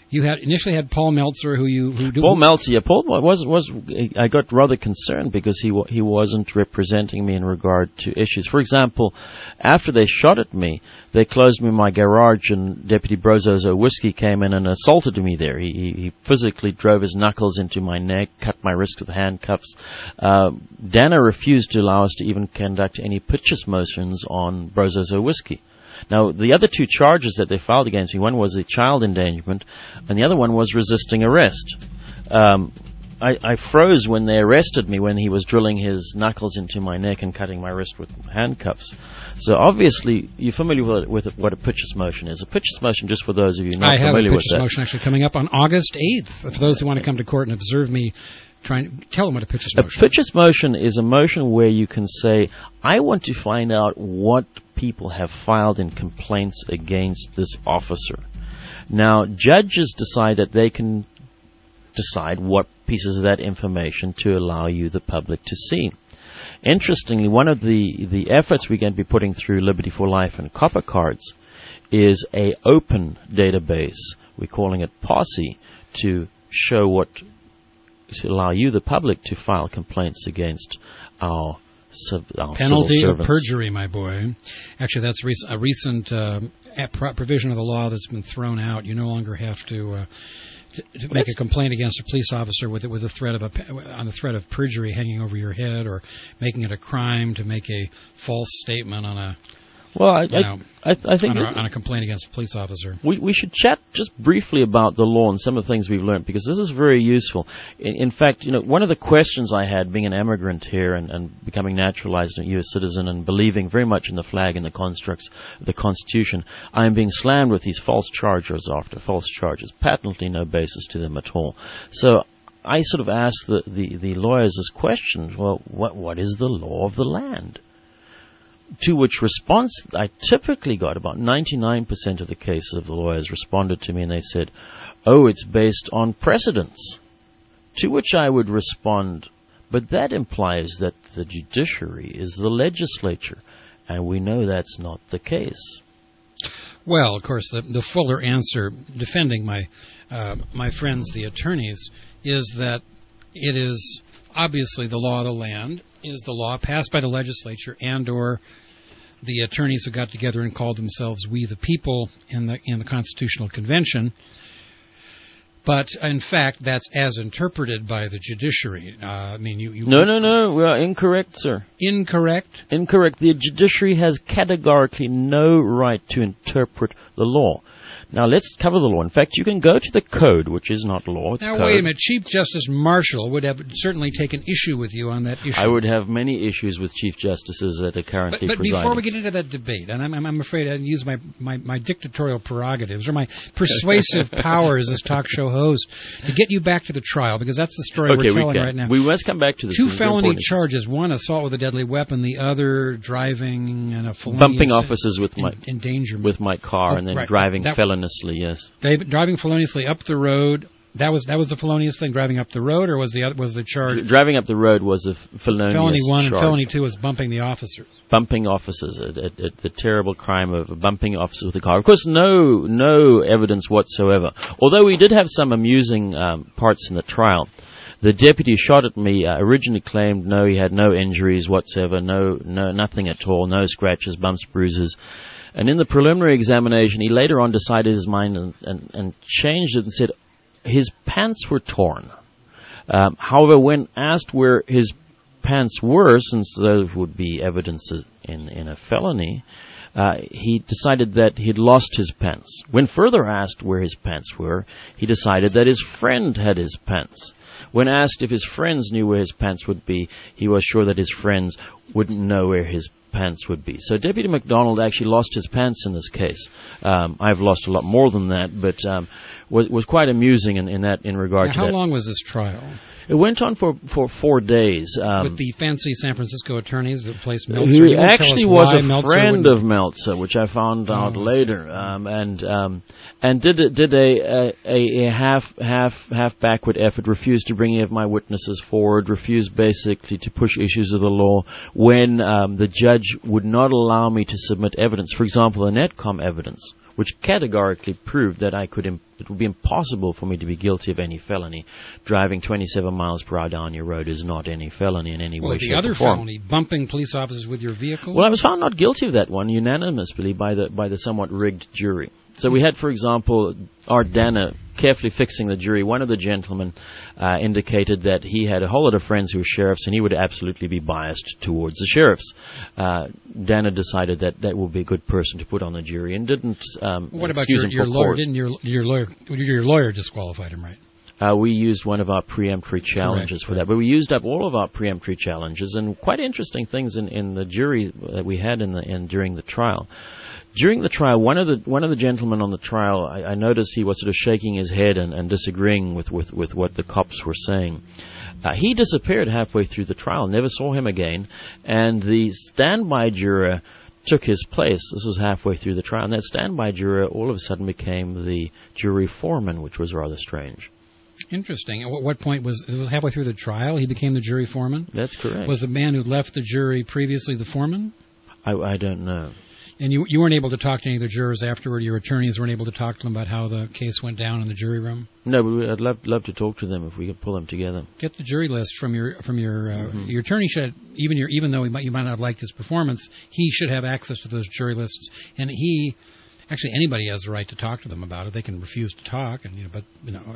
You had initially had Paul Meltzer, who you who Paul Meltzer. Yeah, Paul was was. I got rather concerned because he he wasn't representing me in regard to issues. For example, after they shot at me, they closed me in my garage, and Deputy Brozozo Whiskey came in and assaulted me there. He, he, he physically drove his knuckles into my neck, cut my wrist with handcuffs. Uh, Dana refused to allow us to even conduct any purchase motions on Brozozo Whiskey. Now, the other two charges that they filed against me, one was a child endangerment, and the other one was resisting arrest. Um, I, I froze when they arrested me when he was drilling his knuckles into my neck and cutting my wrist with handcuffs. So obviously, you're familiar with, with what a purchase motion is. A purchase motion, just for those of you not I familiar with that. I have a purchase motion actually coming up on August eighth. For those who want to come to court and observe me, trying tell them what a purchase motion is. A purchase motion is a motion where you can say, I want to find out what people have filed in complaints against this officer. Now, judges decide that they can decide what pieces of that information to allow you, the public, to see. Interestingly, one of the, the efforts we're going to be putting through Liberty for Life and Copper Cards is a open database. We're calling it Posse, to show what, to allow you, the public, to file complaints against our Our penalty of perjury, my boy. Actually, that's rec- a recent uh, provision of the law that's been thrown out. You no longer have to, uh, to, to make a complaint against a police officer with with a threat of a on the threat of perjury hanging over your head, or making it a crime to make a false statement on a. Well, I, you know, I, I think on a, on a complaint against a police officer. We we should chat just briefly about the law and some of the things we've learned, because this is very useful. In, in fact, you know, one of the questions I had, being an immigrant here and, and becoming naturalized a U S citizen and believing very much in the flag and the constructs of the Constitution, I am being slammed with these false charges after false charges, patently no basis to them at all. So I sort of asked the, the, the lawyers this question: well, what what is the law of the land? To which response I typically got, about ninety-nine percent of the cases of the lawyers responded to me and they said, oh, it's based on precedents. To which I would respond, but that implies that the judiciary is the legislature, and we know that's not the case. Well, of course, the, the fuller answer, defending my uh, my friends, the attorneys, is that it is obviously the law of the land, is the law passed by the legislature and or the attorneys who got together and called themselves We the People in the in the Constitutional Convention. But, in fact, that's as interpreted by the judiciary. Uh, I mean, you, you... No, no, no. We are incorrect, sir. Incorrect? Incorrect. The judiciary has categorically no right to interpret the law. Now, let's cover the law. In fact, you can go to the code, which is not law, it's now, code. wait a minute. Chief Justice Marshall would have certainly taken issue with you on that issue. I would have many issues with Chief Justices that are currently but, but presiding. But before we get into that debate, and I'm, I'm afraid I use my, my, my dictatorial prerogatives or my persuasive powers as talk show host to get you back to the trial, because that's the story okay, we're telling we right now. We must come back to this. Two felony charges, one assault with a deadly weapon, the other driving and a felonious bumping officers with my endangerment. with my car, oh, and then right. driving that, feloniously, yes. Driving feloniously up the road. That was that was the felonious thing, driving up the road, or was the was the charge? Driving up the road was a felonious Felony one charge. and felony two was bumping the officers. Bumping officers, a, a, a, the terrible crime of bumping officers with a car. Of course, no no evidence whatsoever. Although we did have some amusing um, parts in the trial. The deputy who shot at me uh, originally claimed no, he had no injuries whatsoever, no no nothing at all, no scratches, bumps, bruises. And in the preliminary examination, he later on decided his mind and, and, and changed it and said his pants were torn. Um, however, when asked where his pants were, since those would be evidence in, in a felony, uh, he decided that he'd lost his pants. When further asked where his pants were, he decided that his friend had his pants. When asked if his friends knew where his pants would be, he was sure that his friends wouldn't know where his pants would be. So Deputy McDonald actually lost his pants in this case. Um, I've lost a lot more than that, but um, was was quite amusing in, in that in regard now, to how that. How long was this trial? It went on for, for four days. Um, With the fancy San Francisco attorneys that placed Meltzer. Who you actually was a Meltzer friend wouldn't... of Meltzer, which I found out oh, later, um, and um, and did a, did a, a, a half half half backward effort, refused to bring any of my witnesses forward, refused basically to push issues of the law when um, the judge would not allow me to submit evidence. For example, the Netcom evidence, which categorically proved that I could Im- it would be impossible for me to be guilty of any felony. Driving twenty-seven miles per hour down your road is not any felony in any well, way, the shape, other or form. felony, bumping police officers with your vehicle? Well, I was found not guilty of that one unanimously by the by the somewhat rigged jury. So we had, for example, Art Danner carefully fixing the jury. One of the gentlemen uh, indicated that he had a whole lot of friends who were sheriffs, and he would absolutely be biased towards the sheriffs. Uh, Danner decided that that would be a good person to put on the jury, and didn't um, what about excuse your, him your for lawyer? cause. Didn't your your lawyer your lawyer disqualified him, right? Uh, we used one of our preemptory challenges Correct, for that. But we used up all of our preemptory challenges, and quite interesting things in, in the jury that we had in the in during the trial. During the trial, one of the one of the gentlemen on the trial, I, I noticed he was sort of shaking his head and, and disagreeing with, with, with what the cops were saying. Uh, he disappeared halfway through the trial, never saw him again, and the standby juror took his place. This was halfway through the trial, and that standby juror all of a sudden became the jury foreman, which was rather strange. Interesting. At what point was it was halfway through the trial he became the jury foreman? That's correct. Was the man who left the jury previously the foreman? I, I don't know. And you you weren't able to talk to any of the jurors afterward? Your attorneys weren't able to talk to them about how the case went down in the jury room? No, but I'd love love to talk to them if we could pull them together. Get the jury list from your from your uh, Mm-hmm. your attorney should even your even though he might, you might not have liked his performance, he should have access to those jury lists. And he actually anybody has the right to talk to them about it. They can refuse to talk, and you know, but you know.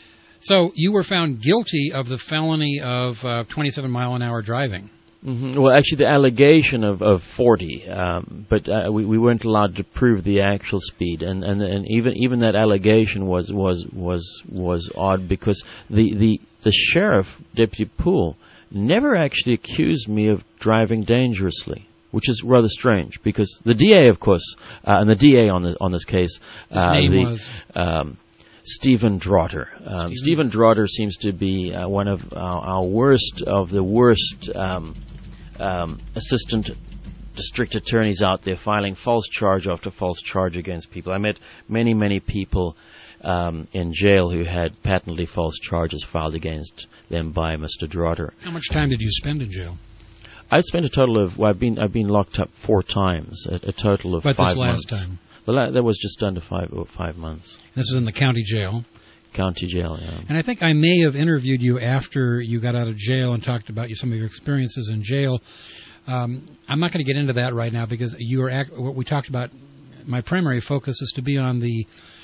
So you were found guilty of the felony of uh, twenty-seven mile an hour driving. Mm-hmm. Well, actually, the allegation of, of forty, um, but uh, we, we weren't allowed to prove the actual speed, and, and, and even even that allegation was was was was odd because the, the, the sheriff, Deputy Poole, never actually accused me of driving dangerously, which is rather strange because the D A, of course, uh, and the D A on the on this case, uh, His name the, was. Um, Stephen Drotter. Um, Stephen Drotter seems to be uh, one of our, our worst of the worst um, um, assistant district attorneys out there, filing false charge after false charge against people. I met many, many people um, in jail who had patently false charges filed against them by Mister Drotter. How much time did you spend in jail? I spent a total of. Well, I've been I've been locked up four times. A, a total of but five this last months. time. The la- that was just under five or five months. This is in the county jail. County jail, yeah. And I think I may have interviewed you after you got out of jail and talked about you, some of your experiences in jail. Um, I'm not going to get into that right now because you were act- what we talked about. My primary focus is to be on the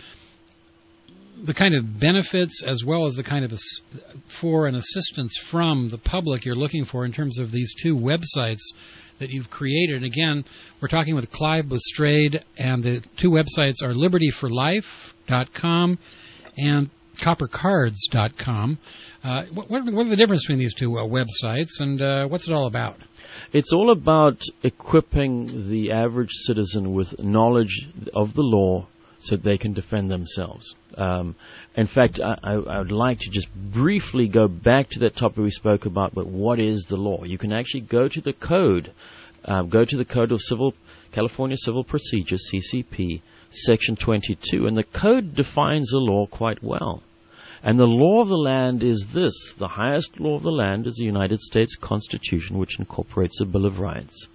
the kind of benefits as well as the kind of ass- for and assistance from the public you're looking for in terms of these two websites that you've created. And again, we're talking with Clive Bustrade, and the two websites are liberty for life dot com and copper cards dot com. Uh, what, what are the difference between these two uh, websites, and uh, what's it all about? It's all about equipping the average citizen with knowledge of the law so that they can defend themselves. Um, in fact, I, I, I would like to just briefly go back to that topic we spoke about, but what is the law? You can actually go to the code, um, go to the Code of Civil California Civil Procedure, C C P, Section twenty-two, and the code defines the law quite well. And the law of the land is this. The highest law of the land is the United States Constitution, which incorporates the Bill of Rights.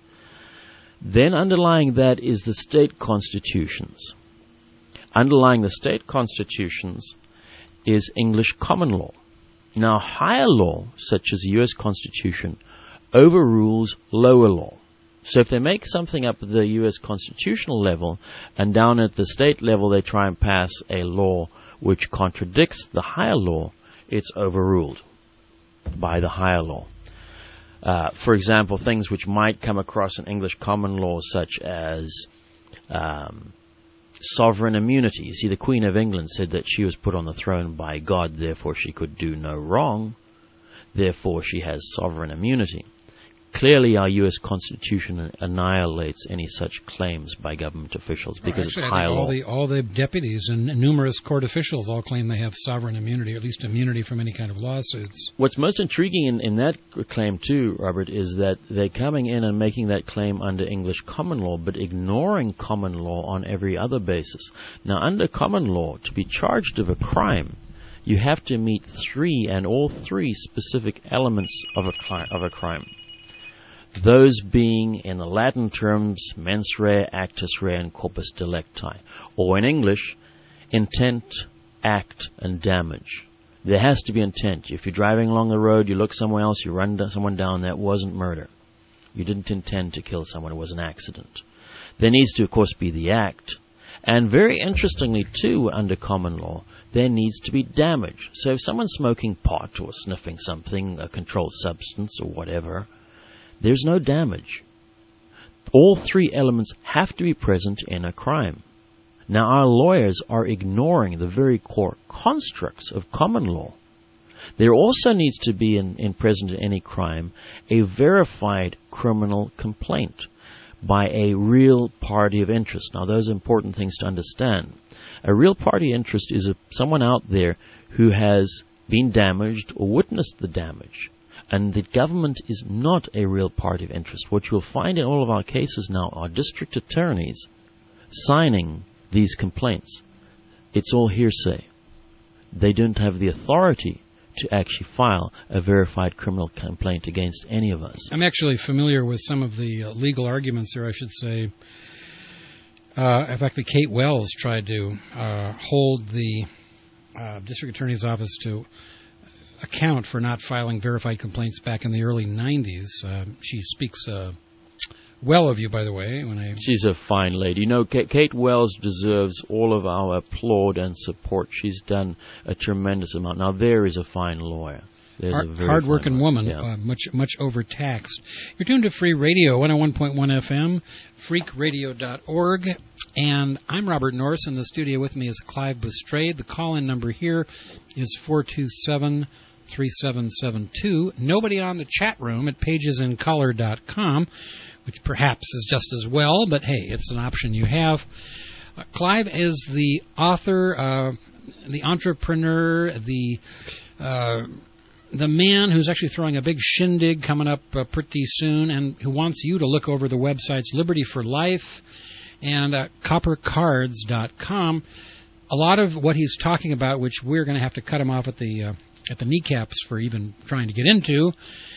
Then underlying that is the state constitutions. Underlying the state constitutions is English common law. Now, higher law, such as the U S Constitution, overrules lower law. So if they make something up at the U S constitutional level, and down at the state level they try and pass a law which contradicts the higher law, it's overruled by the higher law. Uh, for example, things which might come across in English common law, such as um, sovereign immunity. You see, the Queen of England said that she was put on the throne by God, therefore she could do no wrong, therefore she has sovereign immunity. Clearly, our U S Constitution annihilates any such claims by government officials because Actually, it's I higher think all law. the all the deputies and numerous court officials all claim they have sovereign immunity, or at least immunity from any kind of lawsuits. What's most intriguing in, in that claim, too, Robert, is that they're coming in and making that claim under English common law, but ignoring common law on every other basis. Now, under common law, to be charged of a crime, you have to meet three and all three specific elements of a, cli- of a crime. Those being, in the Latin terms, mens rea, actus rea, and corpus delicti. Or in English, intent, act, and damage. There has to be intent. If you're driving along the road, you look somewhere else, you run someone down, that wasn't murder. You didn't intend to kill someone, it was an accident. There needs to, of course, be the act. And very interestingly, too, under common law, there needs to be damage. So if someone's smoking pot or sniffing something, a controlled substance or whatever, there's no damage. All three elements have to be present in a crime. Now, our lawyers are ignoring the very core constructs of common law. There also needs to be, in, in present in any crime, a verified criminal complaint by a real party of interest. Now, those are important things to understand. A real party interest is a, someone out there who has been damaged or witnessed the damage. And the government is not a real party of interest. What you'll find in all of our cases now are district attorneys signing these complaints. It's all hearsay. They don't have the authority to actually file a verified criminal complaint against any of us. I'm actually familiar with some of the uh, legal arguments there, I should say. Uh, in fact, Kate Wells tried to uh, hold the uh, district attorney's office to account for not filing verified complaints back in the early nineties. Uh, she speaks uh, well of you, by the way. When I She's a fine lady. You know, Kate, Kate Wells deserves all of our applaud and support. She's done a tremendous amount. Now, there is a fine lawyer. There's Hard, a very hard-working fine woman, yeah. uh, much much overtaxed. You're tuned to Free Radio, one oh one point one F M, freak radio dot org, and I'm Robert Norris. In the studio with me is Clive Bustrade. The call-in number here is four two seven, three seven seven two. Nobody on the chat room at pages in color dot com, which perhaps is just as well, but hey, it's an option you have. Uh, Clive is the author, uh, the entrepreneur, the uh, the man who's actually throwing a big shindig coming up uh, pretty soon, and who wants you to look over the websites Liberty for Life and uh, copper cards dot com. A lot of what he's talking about, which we're going to have to cut him off at the uh, at the kneecaps for even trying to get into,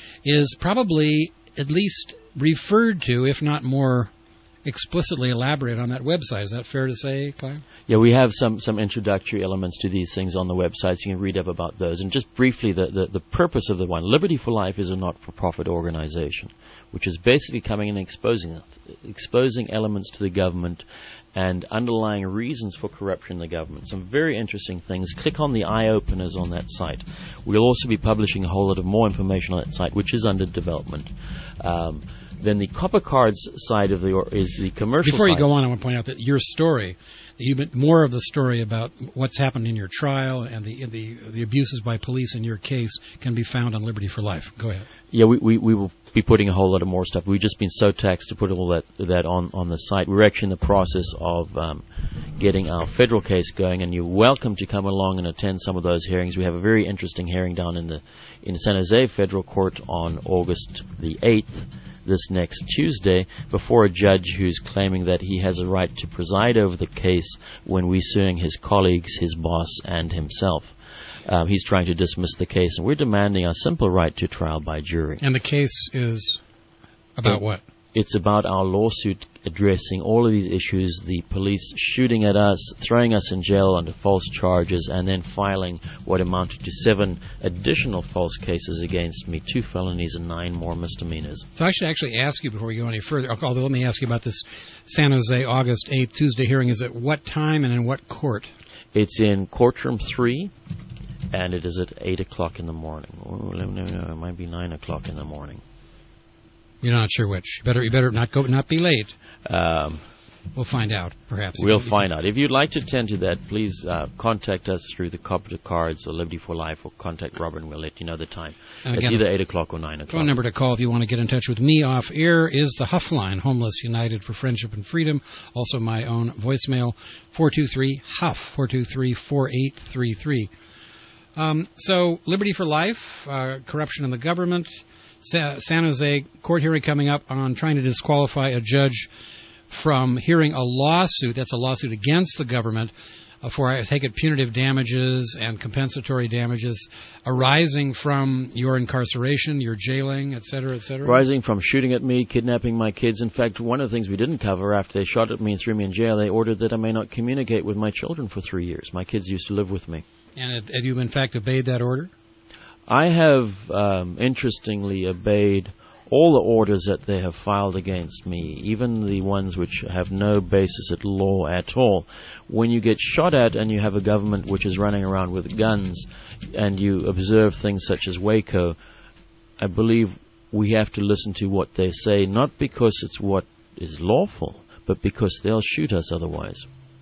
is probably at least referred to, if not more explicitly elaborate on that website. Is that fair to say, Clive? Yeah, we have some, some introductory elements to these things on the website, so you can read up about those. And just briefly, the, the, the purpose of the one, Liberty for Life is a not-for-profit organization, which is basically coming and exposing exposing elements to the government and underlying reasons for corruption in the government. Some very interesting things. Click on the eye-openers on that site. We'll also be publishing a whole lot of more information on that site, which is under development. Um, then the Copper Cards side of the or is the commercial Before side. you go on, I want to point out that your story, that you've been, more of the story about what's happened in your trial and the the the abuses by police in your case can be found on Liberty for Life. Go ahead. Yeah, we, we, we will be putting a whole lot of more stuff. We've just been so taxed to put all that that on, on the site. We're actually in the process of um, getting our federal case going, and you're welcome to come along and attend some of those hearings. We have a very interesting hearing down in the in San Jose Federal Court on August the eighth, this next Tuesday, before a judge who's claiming that he has a right to preside over the case when we're suing his colleagues, his boss, and himself. Um, he's trying to dismiss the case, and we're demanding a simple right to trial by jury. And the case is about it, what? It's about our lawsuit addressing all of these issues, the police shooting at us, throwing us in jail under false charges, and then filing what amounted to seven additional false cases against me, two felonies and nine more misdemeanors. So I should actually ask you before we go any further, although let me ask you about this San Jose August eighth Tuesday hearing. Is at what time and in what court? It's in courtroom three, and it is at eight o'clock in the morning. Oh, no, no, no, it might be nine o'clock in the morning. You're not sure which. You better, you better not go, not be late. Um, we'll find out, perhaps. We'll find out. If you'd like to attend to that, please uh, contact us through the Copper Cards or Liberty for Life, or contact Robert, and we'll let you know the time. And it's again, either eight o'clock or nine o'clock. Phone number to call if you want to get in touch with me off air is the Huff line, Homeless United for Friendship and Freedom. Also my own voicemail, four two three HUFF, four two three, four eight three three. Um, so, Liberty for Life, uh, corruption in the government, Sa- San Jose court hearing coming up on trying to disqualify a judge from hearing a lawsuit, that's a lawsuit against the government, uh, for, I take it, punitive damages and compensatory damages arising from your incarceration, your jailing, et cetera, et cetera? Rising from shooting at me, kidnapping my kids. In fact, one of the things we didn't cover after they shot at me and threw me in jail, they ordered that I may not communicate with my children for three years. My kids used to live with me. And have, have you, in fact, obeyed that order? I have, um, interestingly, obeyed all the orders that they have filed against me, even the ones which have no basis at law at all. When you get shot at and you have a government which is running around with guns and you observe things such as Waco, I believe we have to listen to what they say, not because it's what is lawful, but because they'll shoot us otherwise.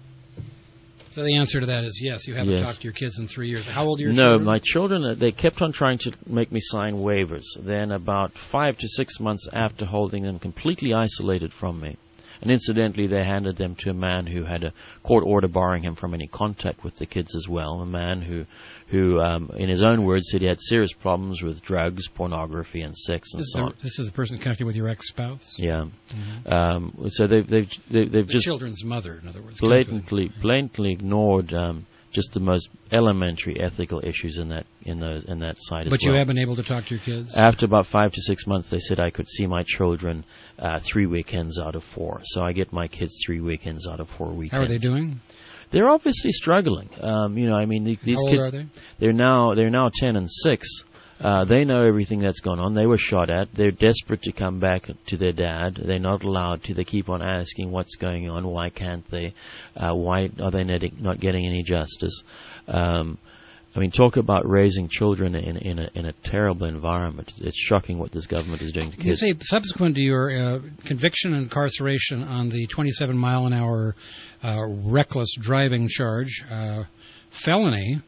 So the answer to that is yes, you haven't yes. talked to your kids in three years. How old are your no, children? No, my children, they kept on trying to make me sign waivers. Then about five to six months after holding them completely isolated from me, and incidentally, they handed them to a man who had a court order barring him from any contact with the kids as well, a man who, who um, in his own words, said he had serious problems with drugs, pornography, and sex, and this so is a, on. This is a person connected with your ex-spouse? Yeah. Mm-hmm. Um, so they've, they've, they've, they've the just... children's mother, in other words. Blatantly, blatantly ignored um, just the most elementary ethical issues in that in those in that side. But as well. you have been able to talk to your kids? After about five to six months, they said I could see my children uh, three weekends out of four. So I get my kids three weekends out of four weekends. How are they doing? They're obviously struggling. Um, you know, I mean, the, these How old kids. Are they? They're now they're now ten and six. Uh, they know everything that's gone on. They were shot at. They're desperate to come back to their dad. They're not allowed to. They keep on asking what's going on. Why can't they? Uh, why are they not getting any justice? Um, I mean, talk about raising children in, in, a, in a terrible environment. It's shocking what this government is doing to kids. You say subsequent to your uh, conviction and incarceration on the twenty-seven mile an hour uh, reckless driving charge, uh, felony,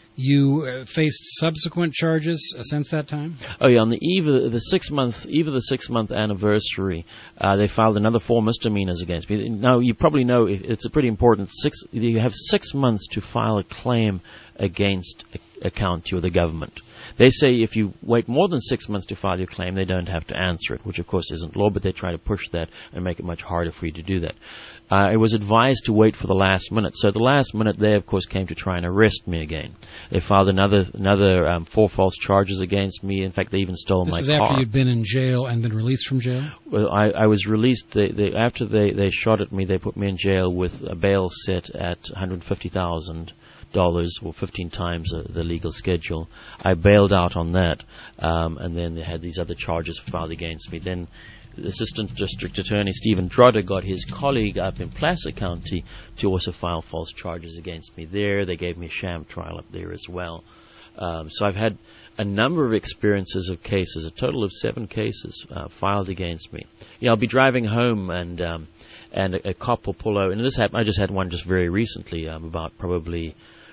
you uh, faced subsequent charges uh, since that time? Oh yeah, on the eve of the six month eve of the six month anniversary, uh, they filed another four misdemeanors against me. Now you probably know it's a pretty important six. You have six months to file a claim against a, a county or the government. They say if you wait more than six months to file your claim, they don't have to answer it, which of course isn't law, but they try to push that and make it much harder for you to do that. Uh, I was advised to wait for the last minute. So the last minute, they of course came to try and arrest me again. They filed another another um, four false charges against me. In fact, they even stole this my was car. This was after you'd been in jail and been released from jail? Well, I, I was released. They, they, after they, they shot at me, they put me in jail with a bail set at one hundred fifty thousand dollars, or fifteen times uh, the legal schedule. I bailed out on that, um, and then they had these other charges filed against me. Then the Assistant District Attorney Stephen Drotter got his colleague up in Placer County to also file false charges against me there. They gave me a sham trial up there as well. Um, so I've had a number of experiences of cases, a total of seven cases uh, filed against me. You know, I'll be driving home and um, and a, a cop will pull over. And this happened. I just had one just very recently, um, about probably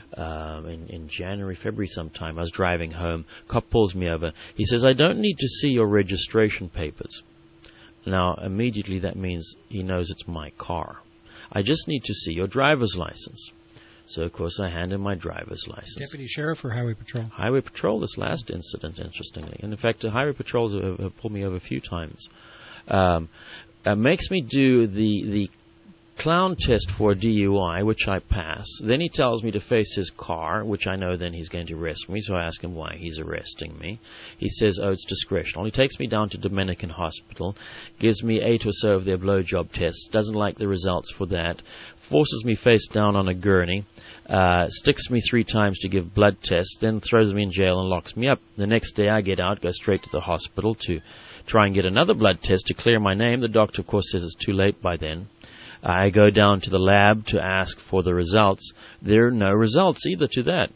um, in, in January, February sometime. I was driving home. Cop pulls me over. He says, "I don't need to see your registration papers." Now, immediately that means he knows it's my car. "I just need to see your driver's license." So, of course, I hand him my driver's license. Deputy Sheriff or Highway Patrol? Highway Patrol, this last incident, interestingly. And in fact, the Highway Patrols have, have pulled me over a few times. Um, it makes me do the, the clown test for a D U I, which I pass. Then he tells me to face his car, which I know then he's going to arrest me, so I ask him why he's arresting me. He says, oh, it's discretional. He takes me down to Dominican Hospital, gives me eight or so of their blowjob tests, doesn't like the results for that, forces me face down on a gurney, uh, sticks me three times to give blood tests, then throws me in jail and locks me up. The next day I get out, go straight to the hospital to try and get another blood test to clear my name. The doctor, of course, says it's too late by then. I go down to the lab to ask for the results. There are no results either to that.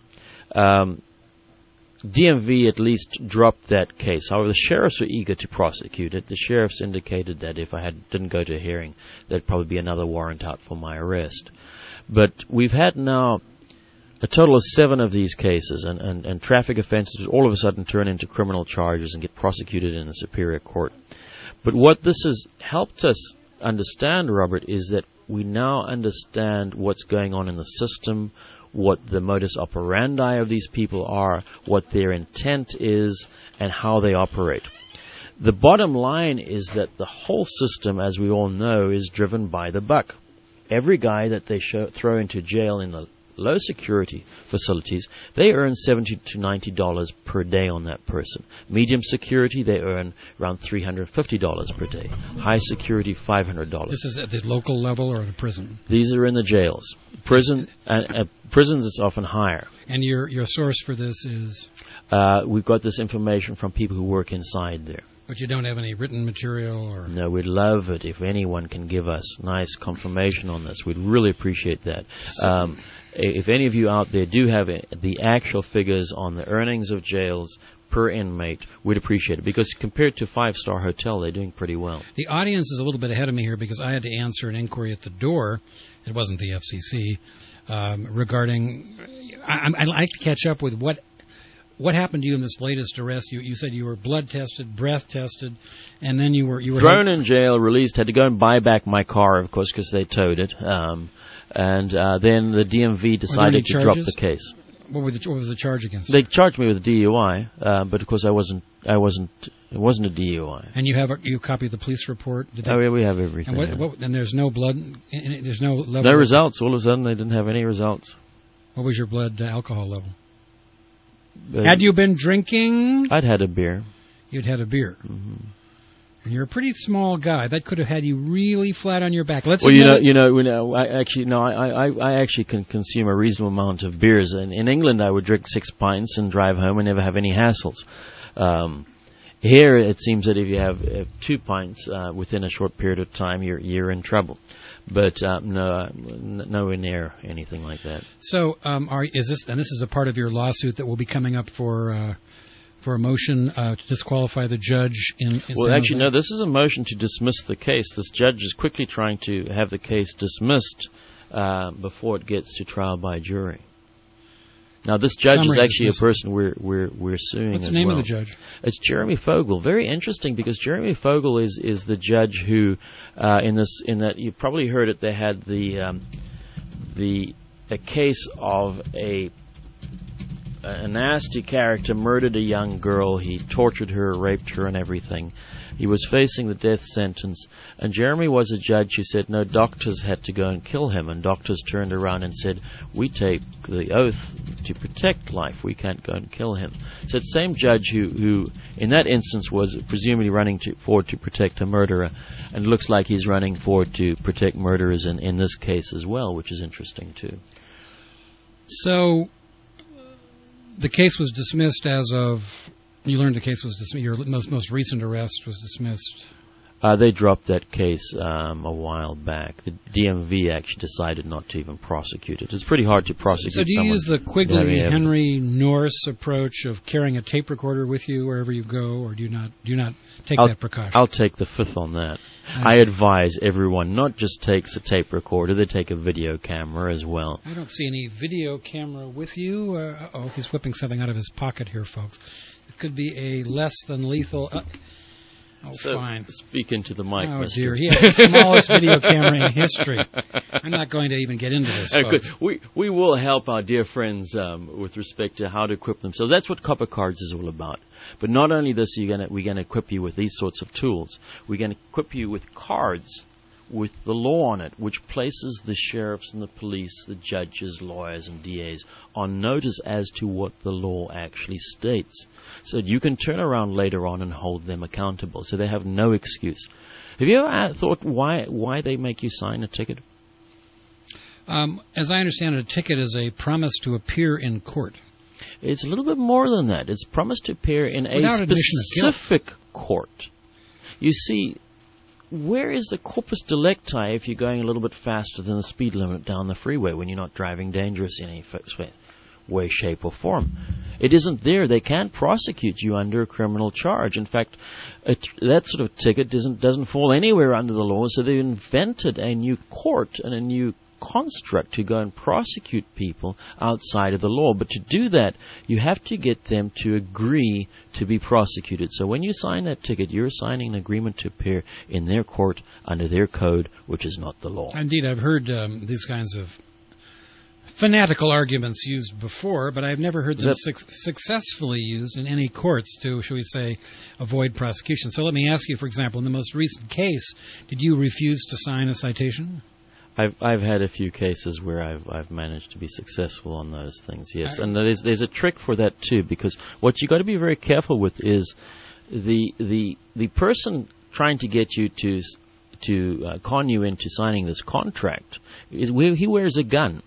Um, D M V at least dropped that case. However, the sheriffs were eager to prosecute it. The sheriffs indicated that if I had didn't go to a hearing, there'd probably be another warrant out for my arrest. But we've had now a total of seven of these cases, and, and, and traffic offenses all of a sudden turn into criminal charges and get prosecuted in a superior court. But what this has helped us understand, Robert, is that we now understand what's going on in the system, what the modus operandi of these people are, what their intent is, and how they operate. The bottom line is that the whole system, as we all know, is driven by the buck. Every guy that they show, throw into jail in the low security facilities, they earn seventy to ninety dollars per day on that person. Medium security, they earn around three hundred fifty dollars per day. High security, five hundred dollars. This is at the local level or at a prison? These are in the jails. Prison, uh, uh, prisons, it's often higher. And your your source for this is? Uh, we've got this information from people who work inside there. But you don't have any written material? Or No, we'd love it if anyone can give us nice confirmation on this. We'd really appreciate that. Um, if any of you out there do have a, the actual figures on the earnings of jails per inmate, we'd appreciate it. Because compared to five-star hotel, they're doing pretty well. The audience is a little bit ahead of me here because I had to answer an inquiry at the door. It wasn't the F C C. Um, regarding, I, I'd like to catch up with what what happened to you in this latest arrest. You you said you were blood tested, breath tested, and then you were you were thrown in jail, released. Had to go and buy back my car, of course, because they towed it. Um, and uh, then the D M V decided to drop the case. What, were the, what was the charge against? They charged me with a D U I, uh, but of course I wasn't. I wasn't. It wasn't a D U I. And you have a, you copy of the police report? Did oh, yeah, we have everything. And, what, what, and there's no blood. There's no level. No results. All of a sudden, they didn't have any results. What was your blood uh, alcohol level? Uh, had you been drinking? I'd had a beer. You'd had a beer. Mm-hmm. And you're a pretty small guy. That could have had you really flat on your back. Let's well, you know, you know, you know, I actually no, I, I, I actually can consume a reasonable amount of beers. And in England, I would drink six pints and drive home and never have any hassles. Um, here, it seems that if you have uh, two pints uh, within a short period of time, you're you're in trouble. But uh, no, uh, n- nowhere near anything like that. So, um, are is this and this is a part of your lawsuit that will be coming up for uh, for a motion uh, to disqualify the judge in? in well, San actually, Jose? no. This is a motion to dismiss the case. This judge is quickly trying to have the case dismissed uh, before it gets to trial by jury. Now, this judge Summary is actually dismissal. a person we're we're we're suing. What's the as name well. of the judge? It's Jeremy Fogel. Very interesting because Jeremy Fogel is, is the judge who, uh, in this in that you probably heard it. They had the um, the a case of a a nasty character murdered a young girl. He tortured her, raped her, and everything. He was facing the death sentence, and Jeremy was a judge who said no, doctors had to go and kill him, and doctors turned around and said, we take the oath to protect life, we can't go and kill him. So the same judge who, who in that instance was presumably running to, forward to protect a murderer, and it looks like he's running forward to protect murderers in, in this case as well, which is interesting too. So the case was dismissed as of... You learned the case was dismissed. Your most, most recent arrest was dismissed. Uh, they dropped that case um, a while back. The D M V actually decided not to even prosecute it. It's pretty hard to prosecute So do you someone use the Quigley having Henry Norse approach of carrying a tape recorder with you wherever you go, or do you not do you not take I'll, that precaution? I'll take the fifth on that. I I advise everyone not just takes a tape recorder, they take a video camera as well. I don't see any video camera with you. Uh, oh, he's whipping something out of his pocket here, folks. It could be a less than lethal... Uh, oh, so fine. Speak into the mic, Oh, Mister dear. He has the smallest video camera in history. I'm not going to even get into this, Uh, good. folks. We we will help our dear friends um, with respect to how to equip them. So that's what Copper Cards is all about. But not only this, you're gonna, we're going to equip you with these sorts of tools. We're going to equip you with cards with the law on it, which places the sheriffs and the police, the judges, lawyers, and D As on notice as to what the law actually states. So that you can turn around later on and hold them accountable. So they have no excuse. Have you ever thought why why they make you sign a ticket? Um, as I understand it, a ticket is a promise to appear in court. It's a little bit more than that. It's promise to appear in Without a admission of guilt. specific court. You see, where is the corpus delicti if you're going a little bit faster than the speed limit down the freeway when you're not driving dangerous in any way, shape, or form? It isn't there. They can't prosecute you under a criminal charge. In fact, a t- that sort of ticket doesn't doesn't fall anywhere under the law, so they invented a new court and a new construct to go and prosecute people outside of the law. But to do that, you have to get them to agree to be prosecuted. So when you sign that ticket, you're signing an agreement to appear in their court under their code, which is not the law. Indeed, I've heard um, these kinds of fanatical arguments used before, but I've never heard them su- successfully used in any courts to, shall we say, avoid prosecution. So let me ask you, for example, in the most recent case, did you refuse to sign a citation? I've I've had a few cases where I've I've managed to be successful on those things. Yes, and there's there's a trick for that too, because what you got to be very careful with is the the the person trying to get you to to uh, con you into signing this contract is he wears a gun.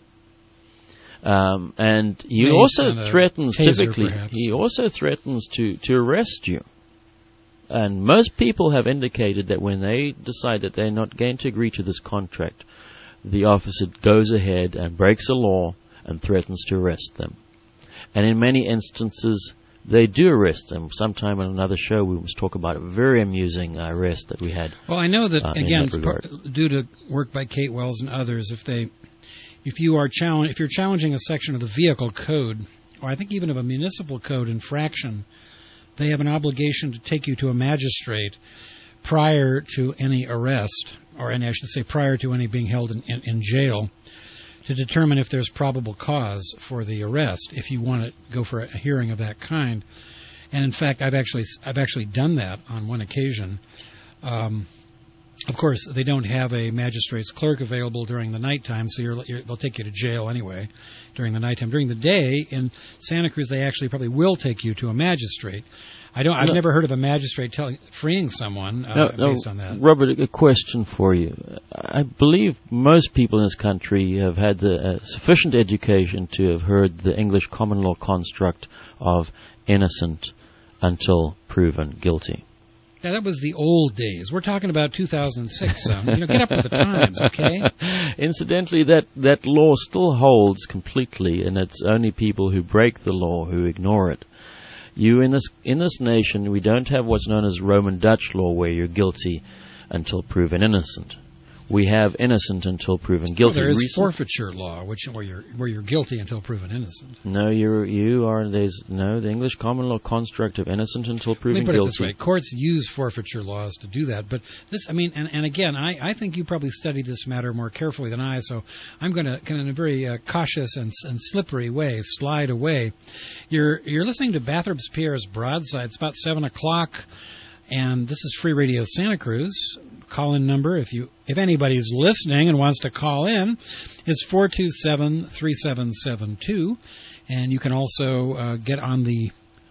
Um, and he Mace also and threatens taser, typically perhaps. he also threatens to, to arrest you. And most people have indicated that when they decide that they're not going to agree to this contract, the officer goes ahead and breaks a law and threatens to arrest them. And in many instances, they do arrest them. Sometime in another show, we must talk about a very amusing uh, arrest that we had. Well, I know that, uh, again, that part, due to work by Kate Wells and others, if they... If you are challenge, if you're challenging a section of the vehicle code, or I think even of a municipal code infraction, they have an obligation to take you to a magistrate prior to any arrest, or any, I should say prior to any being held in, in, in jail, to determine if there's probable cause for the arrest, if you want to go for a hearing of that kind. And in fact, I've actually I've actually done that on one occasion. Um, Of course, they don't have a magistrate's clerk available during the nighttime, so you're, you're, they'll take you to jail anyway during the nighttime. During the day, in Santa Cruz, they actually probably will take you to a magistrate. I don't. I've no. never heard of a magistrate telling, freeing someone uh, no, based no, on that. Robert, a question for you. I believe most people in this country have had the uh, sufficient education to have heard the English common law construct of innocent until proven guilty. Yeah, that was the old days. We're talking about two thousand six. So, you know, get up with the times, okay? Incidentally, that, that law still holds completely, and it's only people who break the law who ignore it. You in this in this nation, we don't have what's known as Roman Dutch law, where you're guilty until proven innocent. We have innocent until proven guilty. Well, there is Recent, forfeiture law, which where you're where you're guilty until proven innocent. No, you're you are there's no the English common law construct of innocent until proven guilty. Let me put guilty. it this way: courts use forfeiture laws to do that. But this, I mean, and, and again, I, I think you probably studied this matter more carefully than I. So I'm going to, kind of in a very uh, cautious and, and slippery way, slide away. You're you're listening to Bathurst Pierre's Broadside. It's about seven o'clock. And this is Free Radio Santa Cruz. Call-in number, if you if anybody's listening and wants to call in, is four two seven, three seven seven two. And you can also uh, get on the,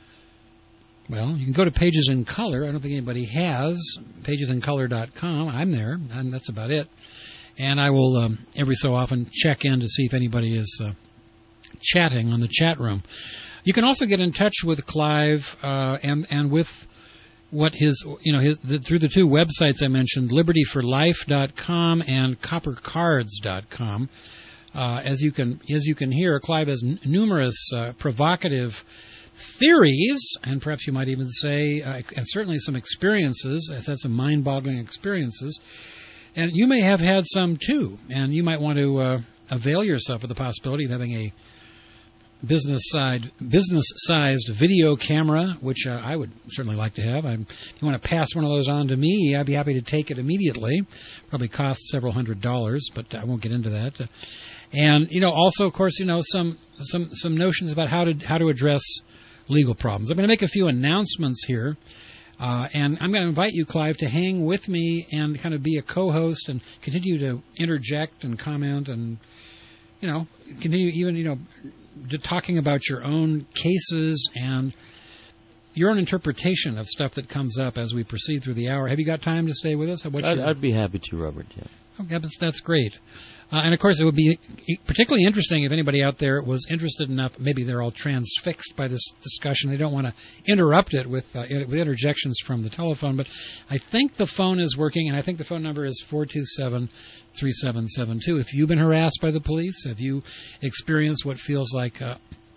well, you can go to Pages in Color. I don't think anybody has, pages in color dot com. I'm there, and that's about it. And I will um, every so often check in to see if anybody is uh, chatting on the chat room. You can also get in touch with Clive uh, and, and with what his, you know, his the, through the two websites I mentioned, liberty for life dot com and copper cards dot com. Uh, as you can as you can hear, Clive has n- numerous uh, provocative theories, and perhaps you might even say, uh, and certainly some experiences. Has had some mind-boggling experiences, and you may have had some too. And you might want to uh, avail yourself of the possibility of having a business side, business-sized video camera, which uh, I would certainly like to have. I'm, if you want to pass one of those on to me, I'd be happy to take it immediately. Probably costs several hundred dollars, but I won't get into that. Uh, and you know, also, of course, you know, some some some notions about how to how to address legal problems. I'm going to make a few announcements here, uh, and I'm going to invite you, Clive, to hang with me and kind of be a co-host and continue to interject and comment and, you know, continue even, you know, to talking about your own cases and your own interpretation of stuff that comes up as we proceed through the hour. Have you got time to stay with us? What's I'd, your... I'd be happy to, Robert. Yeah. Okay, that's, that's great. Uh, and, of course, it would be particularly interesting if anybody out there was interested enough, maybe they're all transfixed by this discussion. They don't want to interrupt it with, uh, with interjections from the telephone. But I think the phone is working, and I think the phone number is four two seven, three seven seven two. If you've been harassed by the police, have you experienced what feels like uh,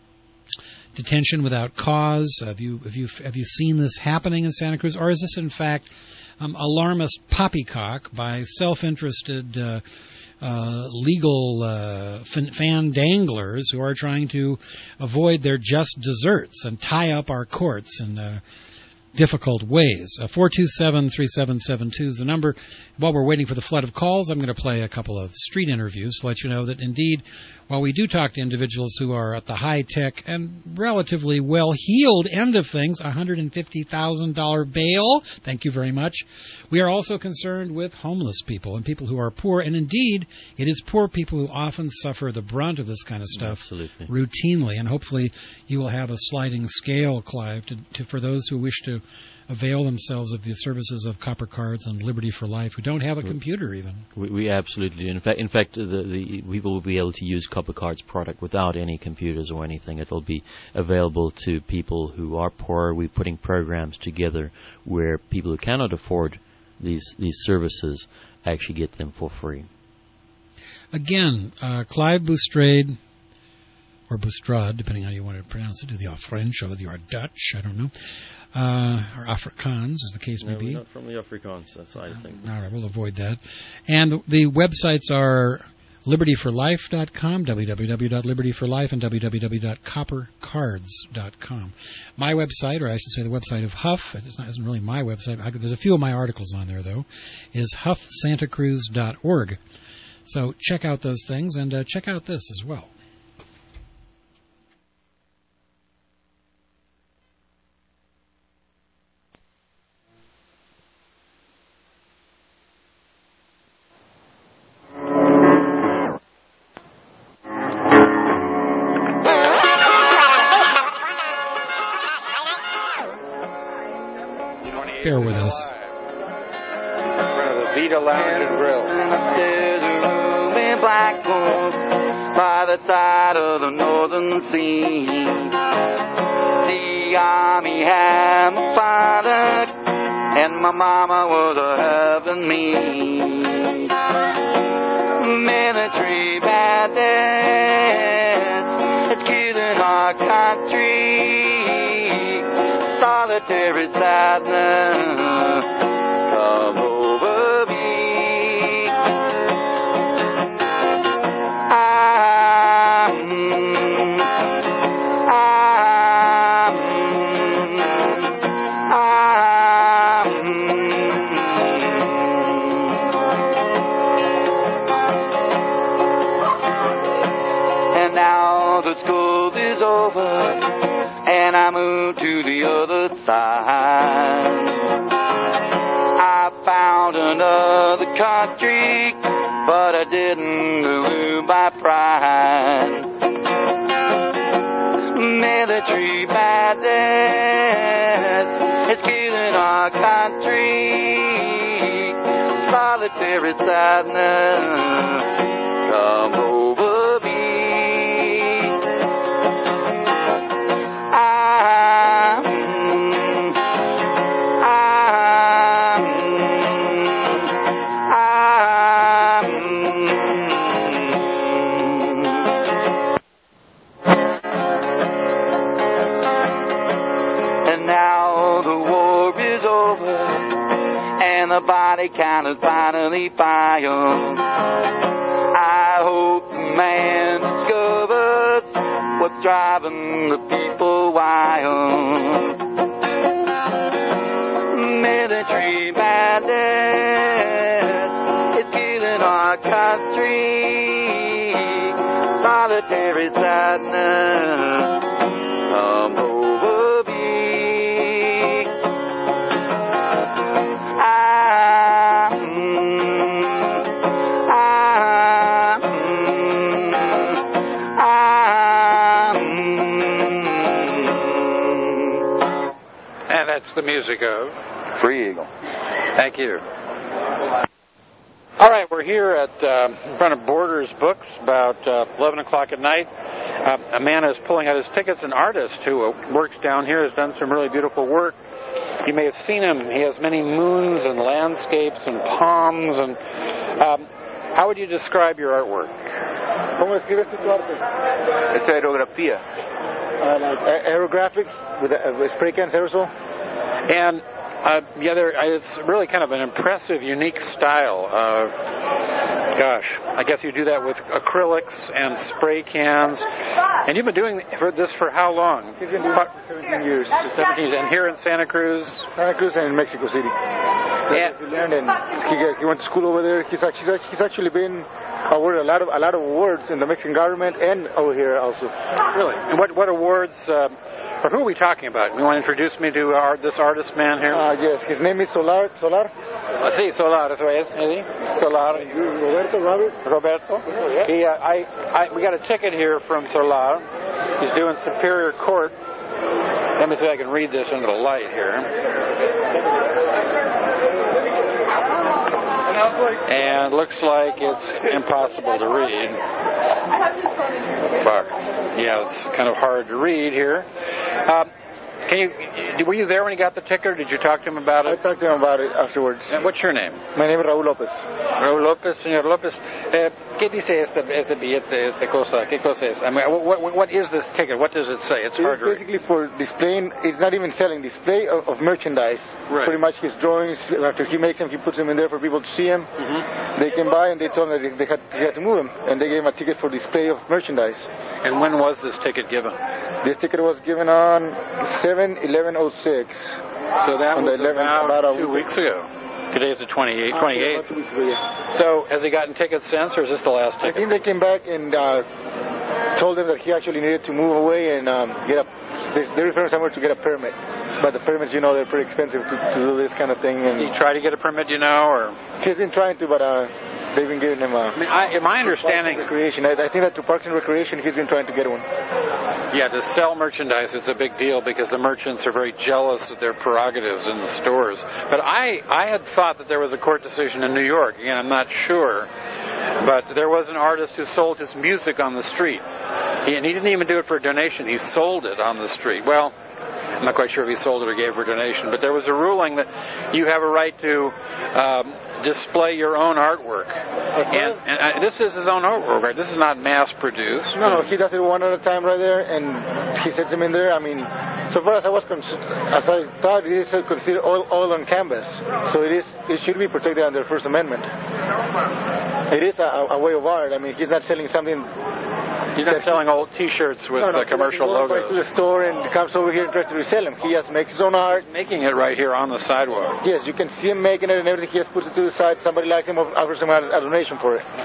detention without cause? Have you, have, you, have you seen this happening in Santa Cruz? Or is this, in fact, um, alarmist poppycock by self-interested uh, uh, legal uh, fandanglers who are trying to avoid their just deserts and tie up our courts and uh, difficult ways. Uh, four two seven, three seven seven two is the number. While we're waiting for the flood of calls, I'm going to play a couple of street interviews to let you know that indeed, while we do talk to individuals who are at the high-tech and relatively well-heeled end of things, one hundred fifty thousand dollars bail, thank you very much, we are also concerned with homeless people and people who are poor. And indeed, it is poor people who often suffer the brunt of this kind of stuff Absolutely. routinely. And hopefully you will have a sliding scale, Clive, to, to, for those who wish to avail themselves of the services of Copper Cards and Liberty for Life, who don't have a computer even. We, we absolutely, in fact, in fact, the, the people will be able to use Copper Cards product without any computers or anything. It'll be available to people who are poor. We're putting programs together where people who cannot afford these these services actually get them for free. Again, uh, Clive Boustrade, or Boustrade, depending on how you want to pronounce it, if you are French or if you are Dutch, I don't know. Uh, or Afrikaans, as the case may no, be. We're not from the Afrikaans side of things. All right, we'll avoid that. And the, the websites are liberty for life dot com, w w w dot liberty for life, and w w w dot copper cards dot com. My website, or I should say the website of Huff, it's not, isn't really my website. I, there's a few of my articles on there, though, is huff santa cruz dot org. So check out those things, and uh, check out this as well. Bear with us. The Vita Lounge and Grill. There's a room in Blackpool by the side of the Northern Sea. The army had my father, and my mama was a having me. Military bandits, it's killing our country. Solitary sadness come over me. I'm, I'm, I'm. And now the school is over, and I moved to the other side. I found another country, but I didn't lose my pride. Military madness is killing our country. Solitary sadness come over me. The body count is finally filed. I hope man discovers what's driving the people wild. Military madness is killing our country. Solitary sadness come over me. That's the music of Free Eagle. Thank you. All right, we're here at uh, in front of Borders Books about uh, eleven o'clock at night. Uh, a man is pulling out his tickets. An artist who uh, works down here has done some really beautiful work. You may have seen him. He has many moons and landscapes and palms. And um, how would you describe your artwork? ¿Cómo describes tu arte? Es aerografía. Uh, like aerographics with uh, spray cans aerosol. And uh, yeah, there, it's really kind of an impressive, unique style. Uh, Gosh, I guess you do that with acrylics and spray cans. And you've been doing for this for how long? He's been doing it for seventeen years. seventeen years. And here in Santa Cruz? Santa Cruz and in Mexico City. Yeah. He learned and he, got, he went to school over there. He's actually, he's actually been awarded a lot of a lot of awards in the Mexican government and over here also. Really? And what what awards? Uh, or who are we talking about? You want to introduce me to our, this artist man here? Uh, yes, his name is Solar. Solar. Uh, sí, Solar, eso es. Solar. Roberto, Robert. Roberto. He, uh, I, I, we got a ticket here from Solar. He's doing Superior Court. Let me see if I can read this under the light here. And looks like it's impossible to read. Fuck. Yeah, it's kind of hard to read here. Um, Can you, were you there when he got the ticket, or did you talk to him about it? I talked to him about it afterwards. And what's your name? My name is Raúl López. Raúl López, señor López. Eh, ¿Qué dice este, este billete, esta cosa? ¿Qué cosa es? I mean, what, what, what is this ticket? What does it say? It's, it's hard to read. basically for displaying, it's not even selling, display of, of merchandise. Right. Pretty much his drawings, after he makes them, he puts them in there for people to see them. Mm-hmm. They can buy, and they told him that they had, they had to move them, and they gave him a ticket for display of merchandise. And when was this ticket given? This ticket was given on seven eleven oh six. So that on was the eleventh, about, about two weeks ago. Today's the twenty-eighth. twenty-eighth. Two weeks ago, yeah. So has he gotten tickets since, or is this the last ticket? I think they came back and uh, told him that he actually needed to move away and um, get a. They, they referred him somewhere to get a permit. But the permits, you know, they're pretty expensive to, to do this kind of thing. And Did he try to get a permit, you know, or? He's been trying to, but uh, they've been giving him a. I mean, I, in my understanding, recreation. I, I think that to Parks and Recreation, he's been trying to get one. Yeah, to sell merchandise, it's a big deal because the merchants are very jealous of their prerogatives in the stores. But I, I had thought that there was a court decision in New York. Again, I'm not sure, but there was an artist who sold his music on the street, he, and he didn't even do it for a donation. He sold it on the street. Well, I'm not quite sure if he sold it or gave it for a donation, but there was a ruling that you have a right to um, display your own artwork. And, and uh, this is his own artwork, right? This is not mass-produced. No, no, he does it one at a time right there, and he sets them in there. I mean, so far as I was concerned, as I thought, it is considered all, all on canvas, so it is it should be protected under First Amendment. It is a, a way of art. I mean, he's not selling something. He's not selling old T-shirts with no, no, the commercial logos. He goes to the store and comes over here and tries to resell them. He just makes his own art. Making it right here on the sidewalk. Yes, you can see him making it and everything. He just puts it to the side. Somebody likes him, offers him a, a donation for it.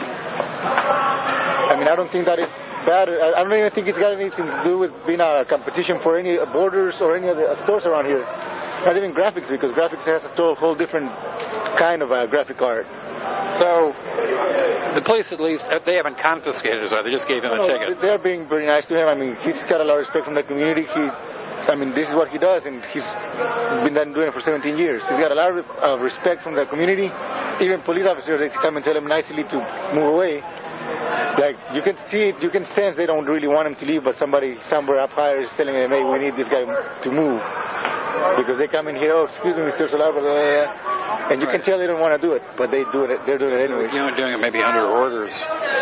I mean, I don't think that is bad. I don't even think it's got anything to do with being a competition for any borders or any of the stores around here. Not even graphics, because graphics has a total whole different kind of uh, graphic art. So, the police at least, they haven't confiscated his art, they just gave him a no, ticket. They're being very nice to him. I mean, he's got a lot of respect from the community. He, I mean, this is what he does, and he's been doing it for seventeen years. He's got a lot of uh, respect from the community. Even police officers, they come and tell him nicely to move away. Like, you can see, you can sense they don't really want him to leave, but somebody somewhere up higher is telling them, hey, we need this guy to move. Because they come in here, oh, excuse me, Mister Solar, blah, blah, blah, and you can tell they don't want to do it, but they do it. They're doing it anyway. You know, doing it maybe under orders.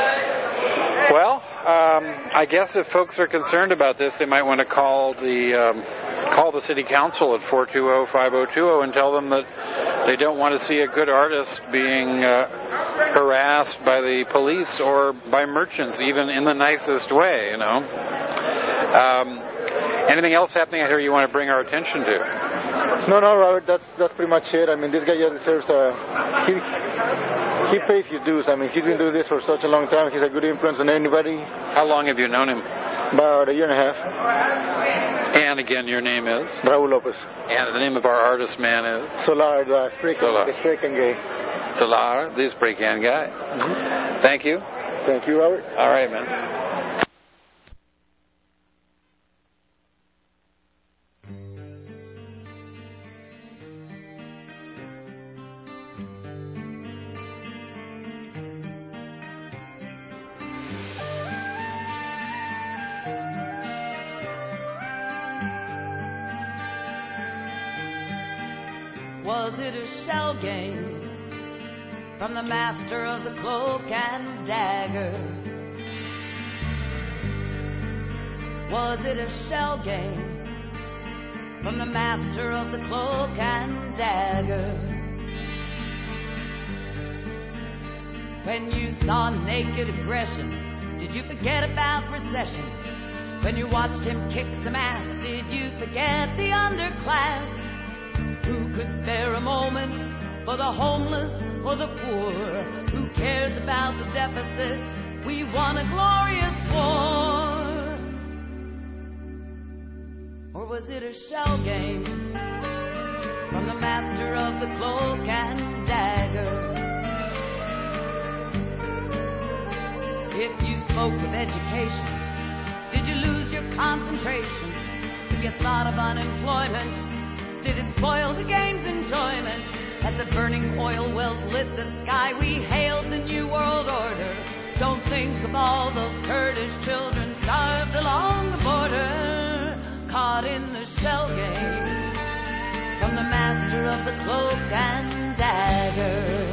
Well, um, I guess if folks are concerned about this, they might want to call the um, call the city council at four two zero, five zero two zero and tell them that they don't want to see a good artist being uh, harassed by the police or by merchants, even in the nicest way. You know. Um, Anything else happening out here you want to bring our attention to? No, no, Robert, that's that's pretty much it. I mean, this guy just deserves a... He, he pays his dues. I mean, he's been doing this for such a long time. He's a good influence on anybody. How long have you known him? About a year and a half. And again, your name is? Raúl López. And the name of our artist man is? Solar, the spray, Solar. The spray can guy. Solar, the spray can guy. Mm-hmm. Thank you. Thank you, Robert. All right, man. Was it a shell game from the master of the cloak and dagger? Was it a shell game from the master of the cloak and dagger? When you saw naked aggression, did you forget about recession? When you watched him kick some ass, did you forget the underclass? Who could spare a moment for the homeless or the poor? Who cares about the deficit? We won a glorious war. Or was it a shell game from the master of the cloak and dagger? If you spoke of education, did you lose your concentration? If you thought of unemployment, did it spoil the game's enjoyment? As the burning oil wells lit the sky, we hailed the New World Order. Don't think of all those Kurdish children starved along the border, caught in the shell game from the master of the cloak and dagger.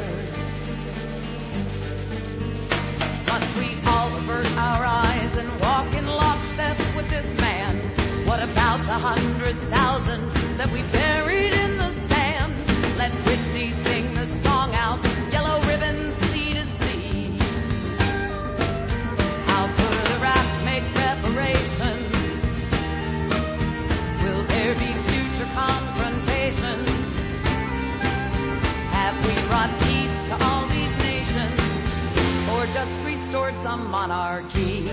Must we all avert our eyes and walk in lockstep with this man? What about the hundred thousand that we buried in the sand? Let Whitney sing the song out, yellow ribbons, sea to sea. How could Iraq make reparations? Will there be future confrontation? Have we brought peace to all these nations, or just restored some monarchy?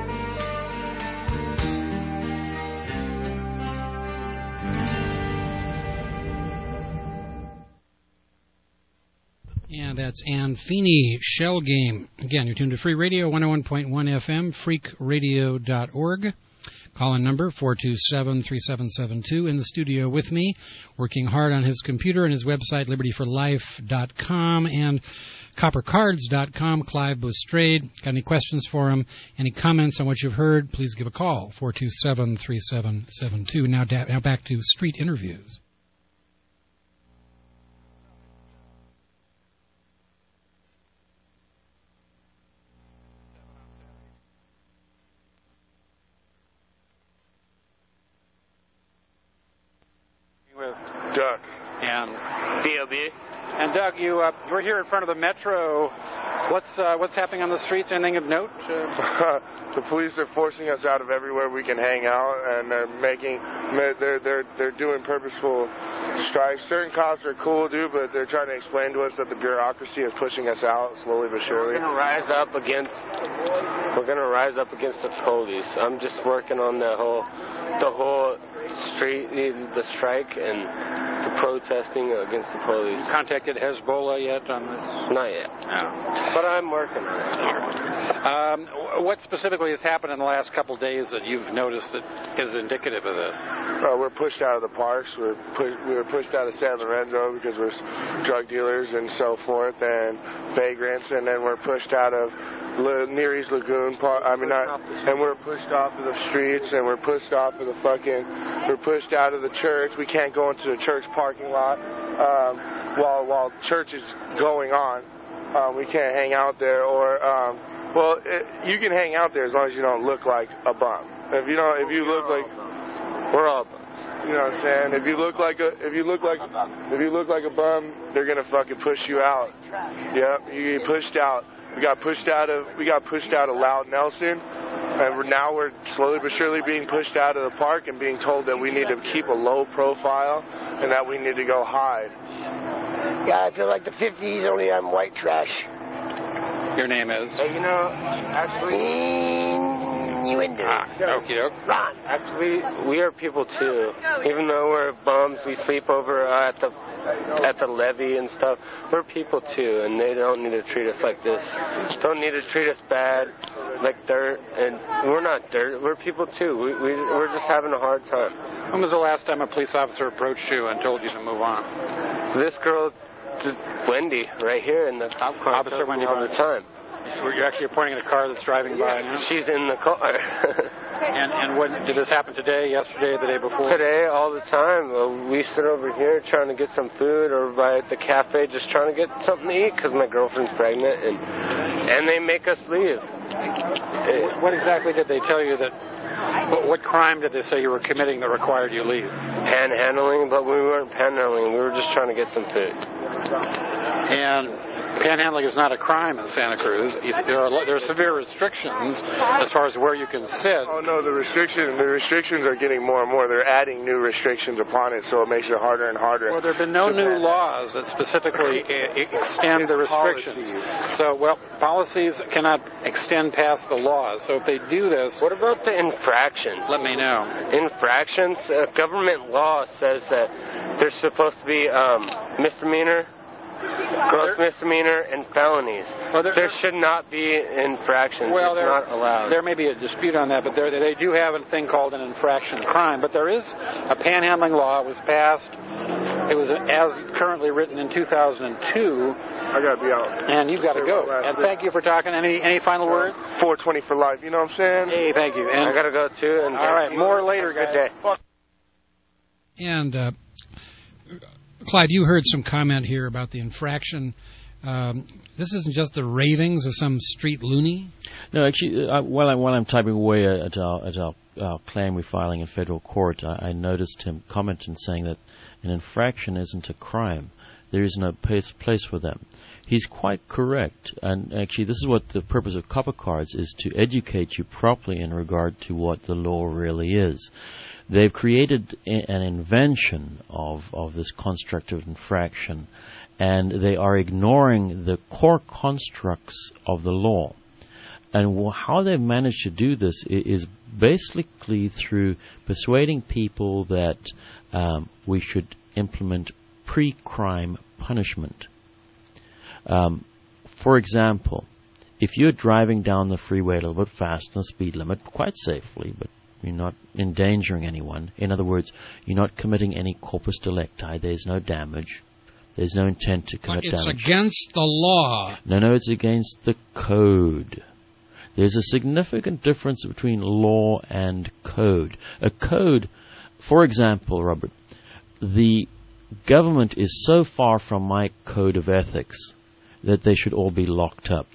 And that's Ann Feeney, Shell Game. Again, you're tuned to Free Radio, one oh one point one F M, freak radio dot org. Call-in number four two seven, three seven seven two. In the studio with me, working hard on his computer and his website, liberty for life dot com and copper cards dot com, Clive Bustrade. Got any questions for him? Any comments on what you've heard? Please give a call, four two seven, three seven seven two. Now, da- now back to street interviews. With Doug and B O B. And Doug, you uh, we're here in front of the Metro. What's uh, what's happening on the streets? Anything of note? Uh... the police are forcing us out of everywhere we can hang out, and they're making they're they're they're doing purposeful strikes. Certain cops are cool, dude, but they're trying to explain to us that the bureaucracy is pushing us out slowly but surely. We're gonna rise up against we're gonna rise up against the police. I'm just working on the whole the whole street the strike and the protesting against the police. Contacted Hezbollah yet on this? Not yet. No. But I'm working on it. Um, what specifically has happened in the last couple of days that you've noticed that is indicative of this? Uh, we're pushed out of the parks. We're pu- we were pushed out of San Lorenzo because we're drug dealers and so forth, and vagrants, and then we're pushed out of La- Near East Lagoon Park. I mean, not, and we're pushed off of the streets, and we're pushed off of the fucking. We're pushed out of the church. We can't go into the church parking lot um, while while church is going on. Um, we can't hang out there, or um, well, it, you can hang out there as long as you don't look like a bum. If you don't, if you look like, we're all bums. You know what I'm saying? If you look like a, if you look like, if you look like a bum, they're gonna fucking push you out. Yep, you get pushed out. We got pushed out of, we got pushed out of Loud Nelson, and we're, now we're slowly but surely being pushed out of the park and being told that we need to keep a low profile and that we need to go hide. Yeah, I feel like the fifties, only I'm white trash. Your name is? Hey, you know, actually... You into ah, okie doke. Ron. Actually, we are people too. Even though we're bums, we sleep over uh, at the at the levee and stuff. We're people too, and they don't need to treat us like this. Don't need to treat us bad, like dirt. And we're not dirt. We're people too. We, we we're just having a hard time. When was the last time a police officer approached you and told you to move on? This girl, Wendy, right here in the cop car. Officer Wendy all the time. You're actually pointing at a car that's driving by now? She's in the car. and and when did this happen today, yesterday, the day before? Today, all the time. Uh, we sit over here trying to get some food, or by the cafe just trying to get something to eat because my girlfriend's pregnant, and and they make us leave. What, what exactly did they tell you that, what, what crime did they say you were committing that required you leave? Panhandling, but we weren't panhandling. We were just trying to get some food. And panhandling is not a crime in Santa Cruz. There are there are severe restrictions as far as where you can sit. Oh no, the restriction the restrictions are getting more and more. They're adding new restrictions upon it, so it makes it harder and harder. Well, there have been no new laws that specifically extend the restrictions. Policies. So, well, policies cannot extend past the laws. So if they do this, what about the infractions? Let me know. Infractions. Uh, government law says that there's supposed to be um, misdemeanor, gross misdemeanor, and felonies. Well, there, there should not be infractions. Well, it's not allowed. There may be a dispute on that, but there, they do have a thing called an infraction crime. But there is a panhandling law. It was passed. It was as currently written in two thousand two. I got to be out. And you've got to go. And thank you for talking. Any any final word? four twenty for life. You know what I'm saying? Hey, thank you. And I got to go too. And all right, more later, guys. Good day. And uh, Clive, you heard some comment here about the infraction. Um, this isn't just the ravings of some street loony? No, actually, uh, while, I, while I'm typing away at our, at our, our claim we're filing in federal court, I, I noticed him commenting saying that an infraction isn't a crime. There is no place, place for them. He's quite correct. And actually, this is what the purpose of copper cards is, to educate you properly in regard to what the law really is. They've created an invention of, of this construct of infraction, and they are ignoring the core constructs of the law. And how they've managed to do this is basically through persuading people that um, we should implement pre-crime punishment. Um, for example, if you're driving down the freeway a little bit faster than the speed limit, quite safely, but you're not endangering anyone. In other words, you're not committing any corpus delicti. There's no damage. There's no intent to commit but it's damage. It's against the law. No, no, it's against the code. There's a significant difference between law and code. A code, for example, Robert, the government is so far from my code of ethics that they should all be locked up.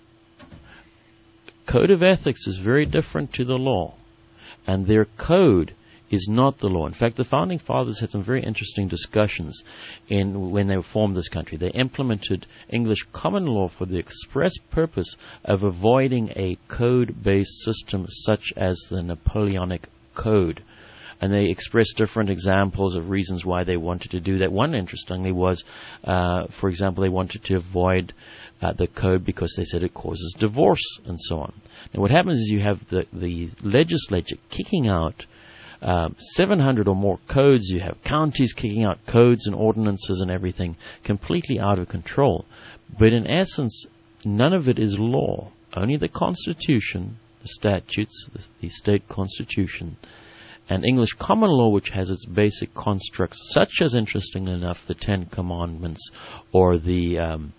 Code of ethics is very different to the law. And their code is not the law. In fact, the Founding Fathers had some very interesting discussions in when they formed this country. They implemented English common law for the express purpose of avoiding a code-based system such as the Napoleonic Code. And they expressed different examples of reasons why they wanted to do that. One, interestingly, was, uh, for example, they wanted to avoid uh, the code because they said it causes divorce and so on. Now, what happens is you have the, the legislature kicking out um, seven hundred or more codes. You have counties kicking out codes and ordinances and everything completely out of control. But in essence, none of it is law. Only the Constitution, the statutes, the, the state constitution, and English common law, which has its basic constructs, such as, interestingly enough, the Ten Commandments or the um,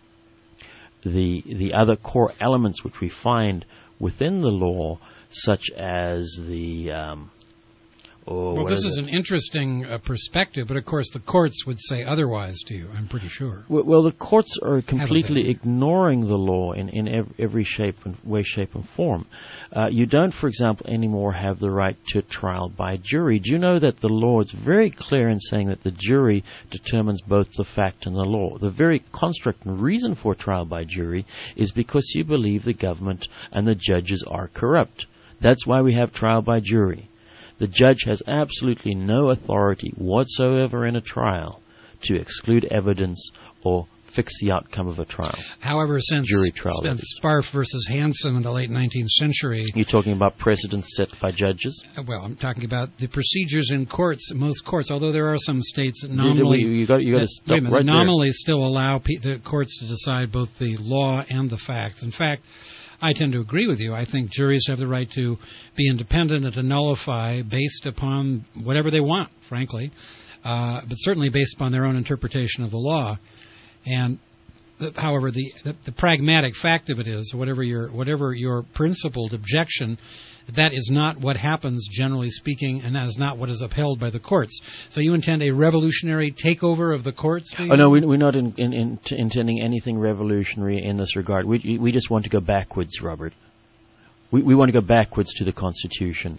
the the other core elements which we find within the law, such as the um, oh, well, this is is it? an interesting uh, perspective, but of course the courts would say otherwise to you, I'm pretty sure. Well, well the courts are completely ignoring the law in, in ev- every shape and way, shape, and form. Uh, you don't, for example, anymore have the right to trial by jury. Do you know that the law is very clear in saying that the jury determines both the fact and the law? The very construct and reason for trial by jury is because you believe the government and the judges are corrupt. That's why we have trial by jury. The judge has absolutely no authority whatsoever in a trial to exclude evidence or fix the outcome of a trial. However, since, jury trial since Sparf versus Hansen in the late nineteenth century... You're talking about precedents set by judges? Well, I'm talking about the procedures in courts, most courts, although there are some states that nominally... You, you got, you got to stop wait a minute, right nominally there. still allow pe- the courts to decide both the law and the facts. In fact, I tend to agree with you. I think juries have the right to be independent and to nullify based upon whatever they want, frankly, uh, but certainly based upon their own interpretation of the law. And, the, however, the, the the pragmatic fact of it is, whatever your whatever your principled objection, that is not what happens, generally speaking, and that is not what is upheld by the courts. So you intend a revolutionary takeover of the courts? Do you? Oh, no, we, we're not in, in, in t- intending anything revolutionary in this regard. We we just want to go backwards, Robert. We we want to go backwards to the Constitution.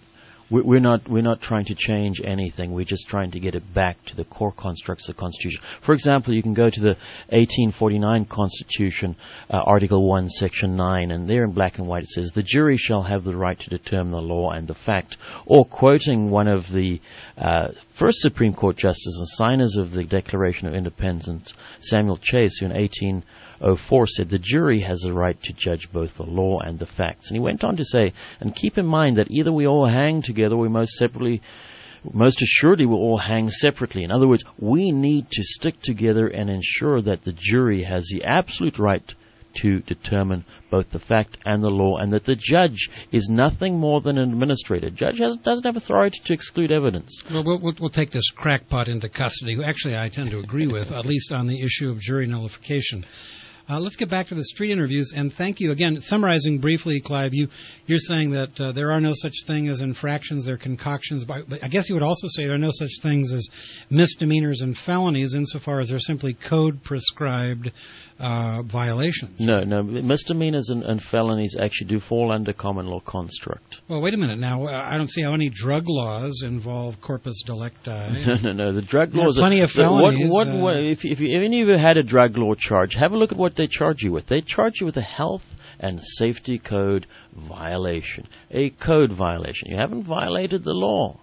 we- we're not we're not trying to change anything. We're just trying to get it back to the core constructs of the Constitution. For example, you can go to the eighteen forty-nine Constitution, uh, Article one, Section nine, and there in black and white it says, "The jury shall have the right to determine the law and the fact." Or quoting one of the uh, first Supreme Court justices and signers of the Declaration of Independence, Samuel Chase, who in eighteen oh four said, "The jury has the right to judge both the law and the facts." And he went on to say, "And keep in mind that either we all hang together, or we most separately, most assuredly will all hang separately." In other words, we need to stick together and ensure that the jury has the absolute right to determine both the fact and the law, and that the judge is nothing more than an administrator. Judge has, doesn't have authority to exclude evidence. Well, well, we'll, we'll take this crackpot into custody, who actually I tend to agree with, at least on the issue of jury nullification. Uh, let's get back to the street interviews, and thank you again. Summarizing briefly, Clive, you, you're saying that uh, there are no such thing as infractions, they're concoctions. But I guess you would also say there are no such things as misdemeanors and felonies insofar as they're simply code-prescribed uh, violations. No, no. Misdemeanors and, and felonies actually do fall under common law construct. Well, wait a minute now. Uh, I don't see how any drug laws involve corpus delicti. No, no, no. The drug There are laws... plenty are, of felonies, What, what, uh, what, if, if you, any of you had a drug law charge, have a look at what they charge you with. They charge you with a health and safety code violation. A code violation. You haven't violated the law.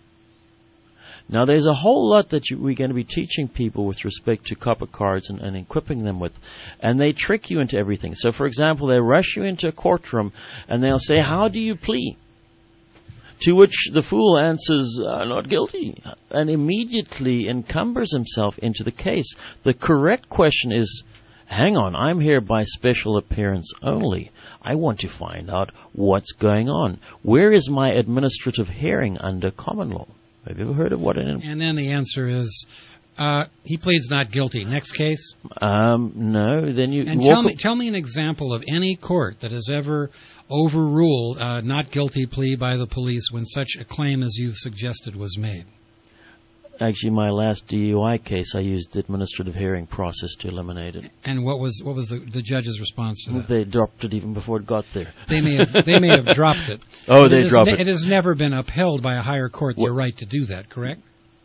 Now, there's a whole lot that you, we're going to be teaching people with respect to copper cards and, and equipping them with. And they trick you into everything. So, for example, they rush you into a courtroom and they'll say, "How do you plea?" To which the fool answers, uh, "Not guilty," and immediately encumbers himself into the case. The correct question is, "Hang on, I'm here by special appearance only. I want to find out what's going on. Where is my administrative hearing under common law?" Have you ever heard of what an... And then the answer is, uh, he pleads not guilty. Next case? Um, no, then you... And tell me, tell me an example of any court that has ever overruled a not guilty plea by the police when such a claim as you've suggested was made. Actually, my last D U I case, I used the administrative hearing process to eliminate it. And what was what was the, the judge's response to that? They dropped it even before it got there. They may have they may have dropped it. Oh, But they it dropped ne- it. It has never been upheld by a higher court, What? your right to do that, correct?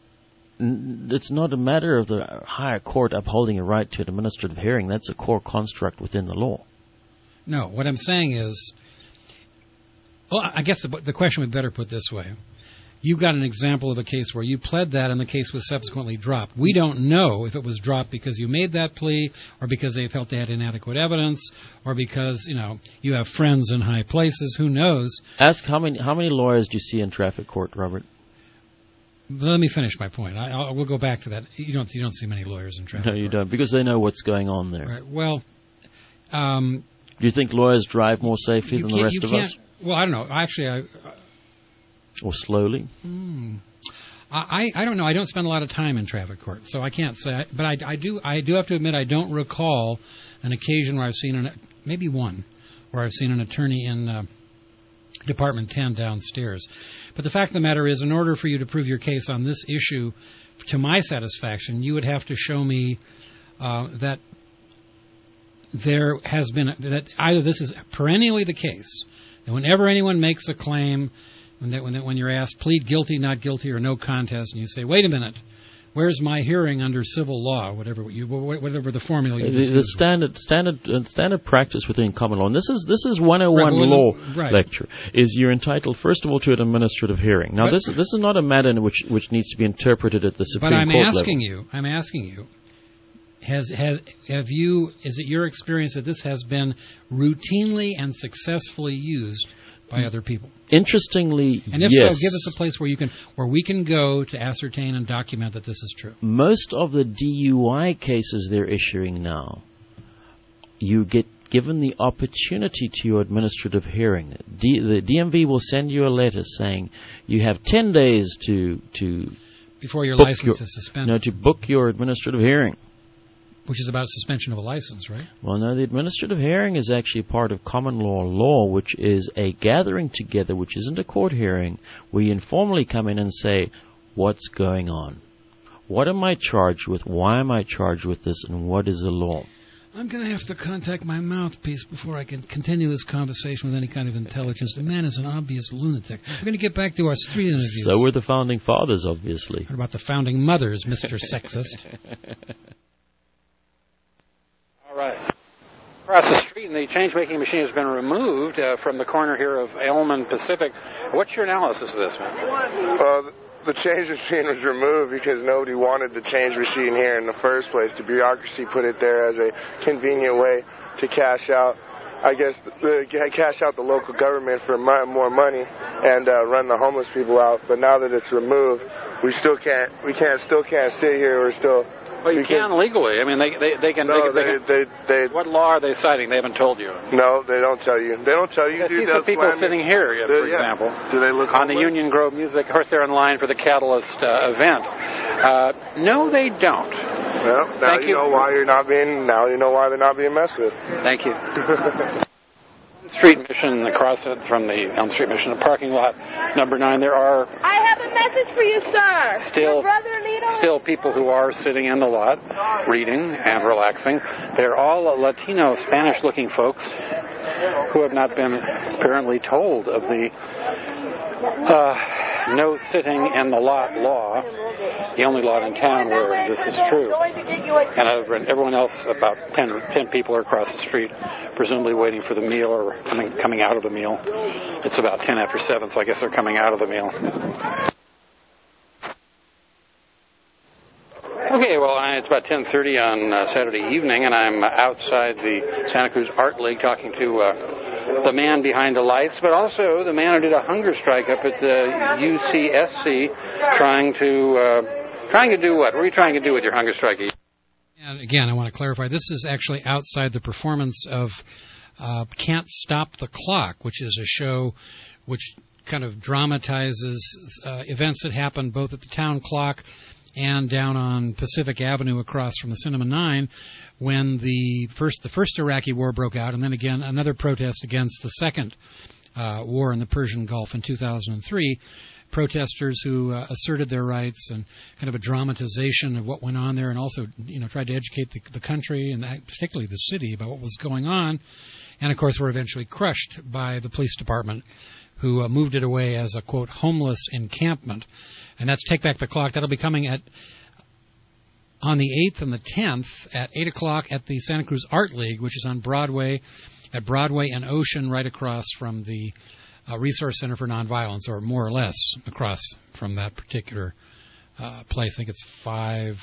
N- It's not a matter of the higher court upholding a right to an administrative hearing. That's a core construct within the law. No, what I'm saying is, well, I guess the, the question would better put this way. You got an example of a case where you pled that and the case was subsequently dropped. We don't know if it was dropped because you made that plea or because they felt they had inadequate evidence or because, you know, you have friends in high places. Who knows? Ask how many how many lawyers do you see in traffic court, Robert? Let me finish my point. I, I'll, we'll go back to that. You don't you don't see many lawyers in traffic No, you court. don't, because they know what's going on there. Right. Well, um, Do you think lawyers drive more safely you than the can't- rest you of can't- us? Well, I don't know. Actually, I... Or slowly? Hmm. I, I don't know. I don't spend a lot of time in traffic court, so I can't say. But I, I do I do have to admit I don't recall an occasion where I've seen an maybe one where I've seen an attorney in uh, Department ten downstairs. But the fact of the matter is, in order for you to prove your case on this issue, to my satisfaction, you would have to show me uh, that there has been that either this is perennially the case, that whenever anyone makes a claim. When, that, when, that, when you're asked, plead guilty, not guilty, or no contest, and you say, wait a minute, where's my hearing under civil law, whatever you, whatever the formula you The, use. the standard standard uh, standard practice within common law, and this is this is one oh one Right, well, law right. lecture, is you're entitled first of all to an administrative hearing. Now But- this this is not a matter in which which needs to be interpreted at the Supreme But I'm Court asking level. you, I'm asking you, has, has have you? Is it your experience that this has been routinely and successfully used by other people? Interestingly, And if yes. so, give us a place where you can, where we can go to ascertain and document that this is true. Most of the D U I cases they're issuing now, you get given the opportunity to your administrative hearing. D, the D M V will send you a letter saying you have ten days to to Before your book license your, is suspended. No, to book your administrative hearing. Which is about suspension of a license, right? Well, no, the administrative hearing is actually part of common law law, which is a gathering together, which isn't a court hearing, where you informally come in and say, what's going on? What am I charged with? Why am I charged with this? And what is the law? I'm going to have to contact my mouthpiece before I can continue this conversation with any kind of intelligence. The man is an obvious lunatic. We're going to get back to our street interviews. So were the founding fathers, obviously. What about the founding mothers, Mister Sexist? All right. Across the street, and the change-making machine has been removed uh, from the corner here of Elman Pacific. What's your analysis of this, man? Well, the change machine was removed because nobody wanted the change machine here in the first place. The bureaucracy put it there as a convenient way to cash out, I guess, the, cash out the local government for more money and uh, run the homeless people out. But now that it's removed, we still can't. We can't. Still can't sit here. We're still. Well, you can legally. I mean, they they, they can. No, they, they, they, they. What law are they citing? They haven't told you. No, they don't tell you. They don't tell you. I see some people sitting here, yeah, for yeah. example, Do they look on homeless? the Union Grove Music. Of course, they're in line for the Catalyst uh, event. Uh, no, they don't. Well, now Thank you, you know why you're not being. Now you know why they're not being messed with. Thank you. Street Mission, across it from the Elm Street Mission, parking lot number nine. There are I have a message for you, sir. still Your brother Alito still people who are sitting in the lot, reading and relaxing. They're all Latino, Spanish-looking folks who have not been apparently told of the uh, no sitting in the lot law, the only lot in town where this is true. And everyone else, about ten, ten people are across the street, presumably waiting for the meal or coming, coming out of the meal. It's about ten after seven, so I guess they're coming out of the meal. Okay, well, it's about ten thirty on uh, Saturday evening, and I'm outside the Santa Cruz Art League talking to uh, the man behind the lights, but also the man who did a hunger strike up at the U C S C, trying to uh, trying to do what? What are you trying to do with your hunger strike? And again, I want to clarify, this is actually outside the performance of uh, Can't Stop the Clock, which is a show which kind of dramatizes uh, events that happened both at the town clock and down on Pacific Avenue across from the Cinema Nine when the first the first Iraqi war broke out, and then again another protest against the second uh, war in the Persian Gulf in two thousand three. Protesters who uh, asserted their rights, and kind of a dramatization of what went on there, and also, you know, tried to educate the, the country and particularly the city about what was going on. And of course, were eventually crushed by the police department, who uh, moved it away as a, quote, homeless encampment. And that's Take Back the Clock. That'll be coming at on the eighth and the tenth at eight o'clock at the Santa Cruz Art League, which is on Broadway, at Broadway and Ocean, right across from the uh, Resource Center for Nonviolence, or more or less across from that particular uh, place. I think it's five...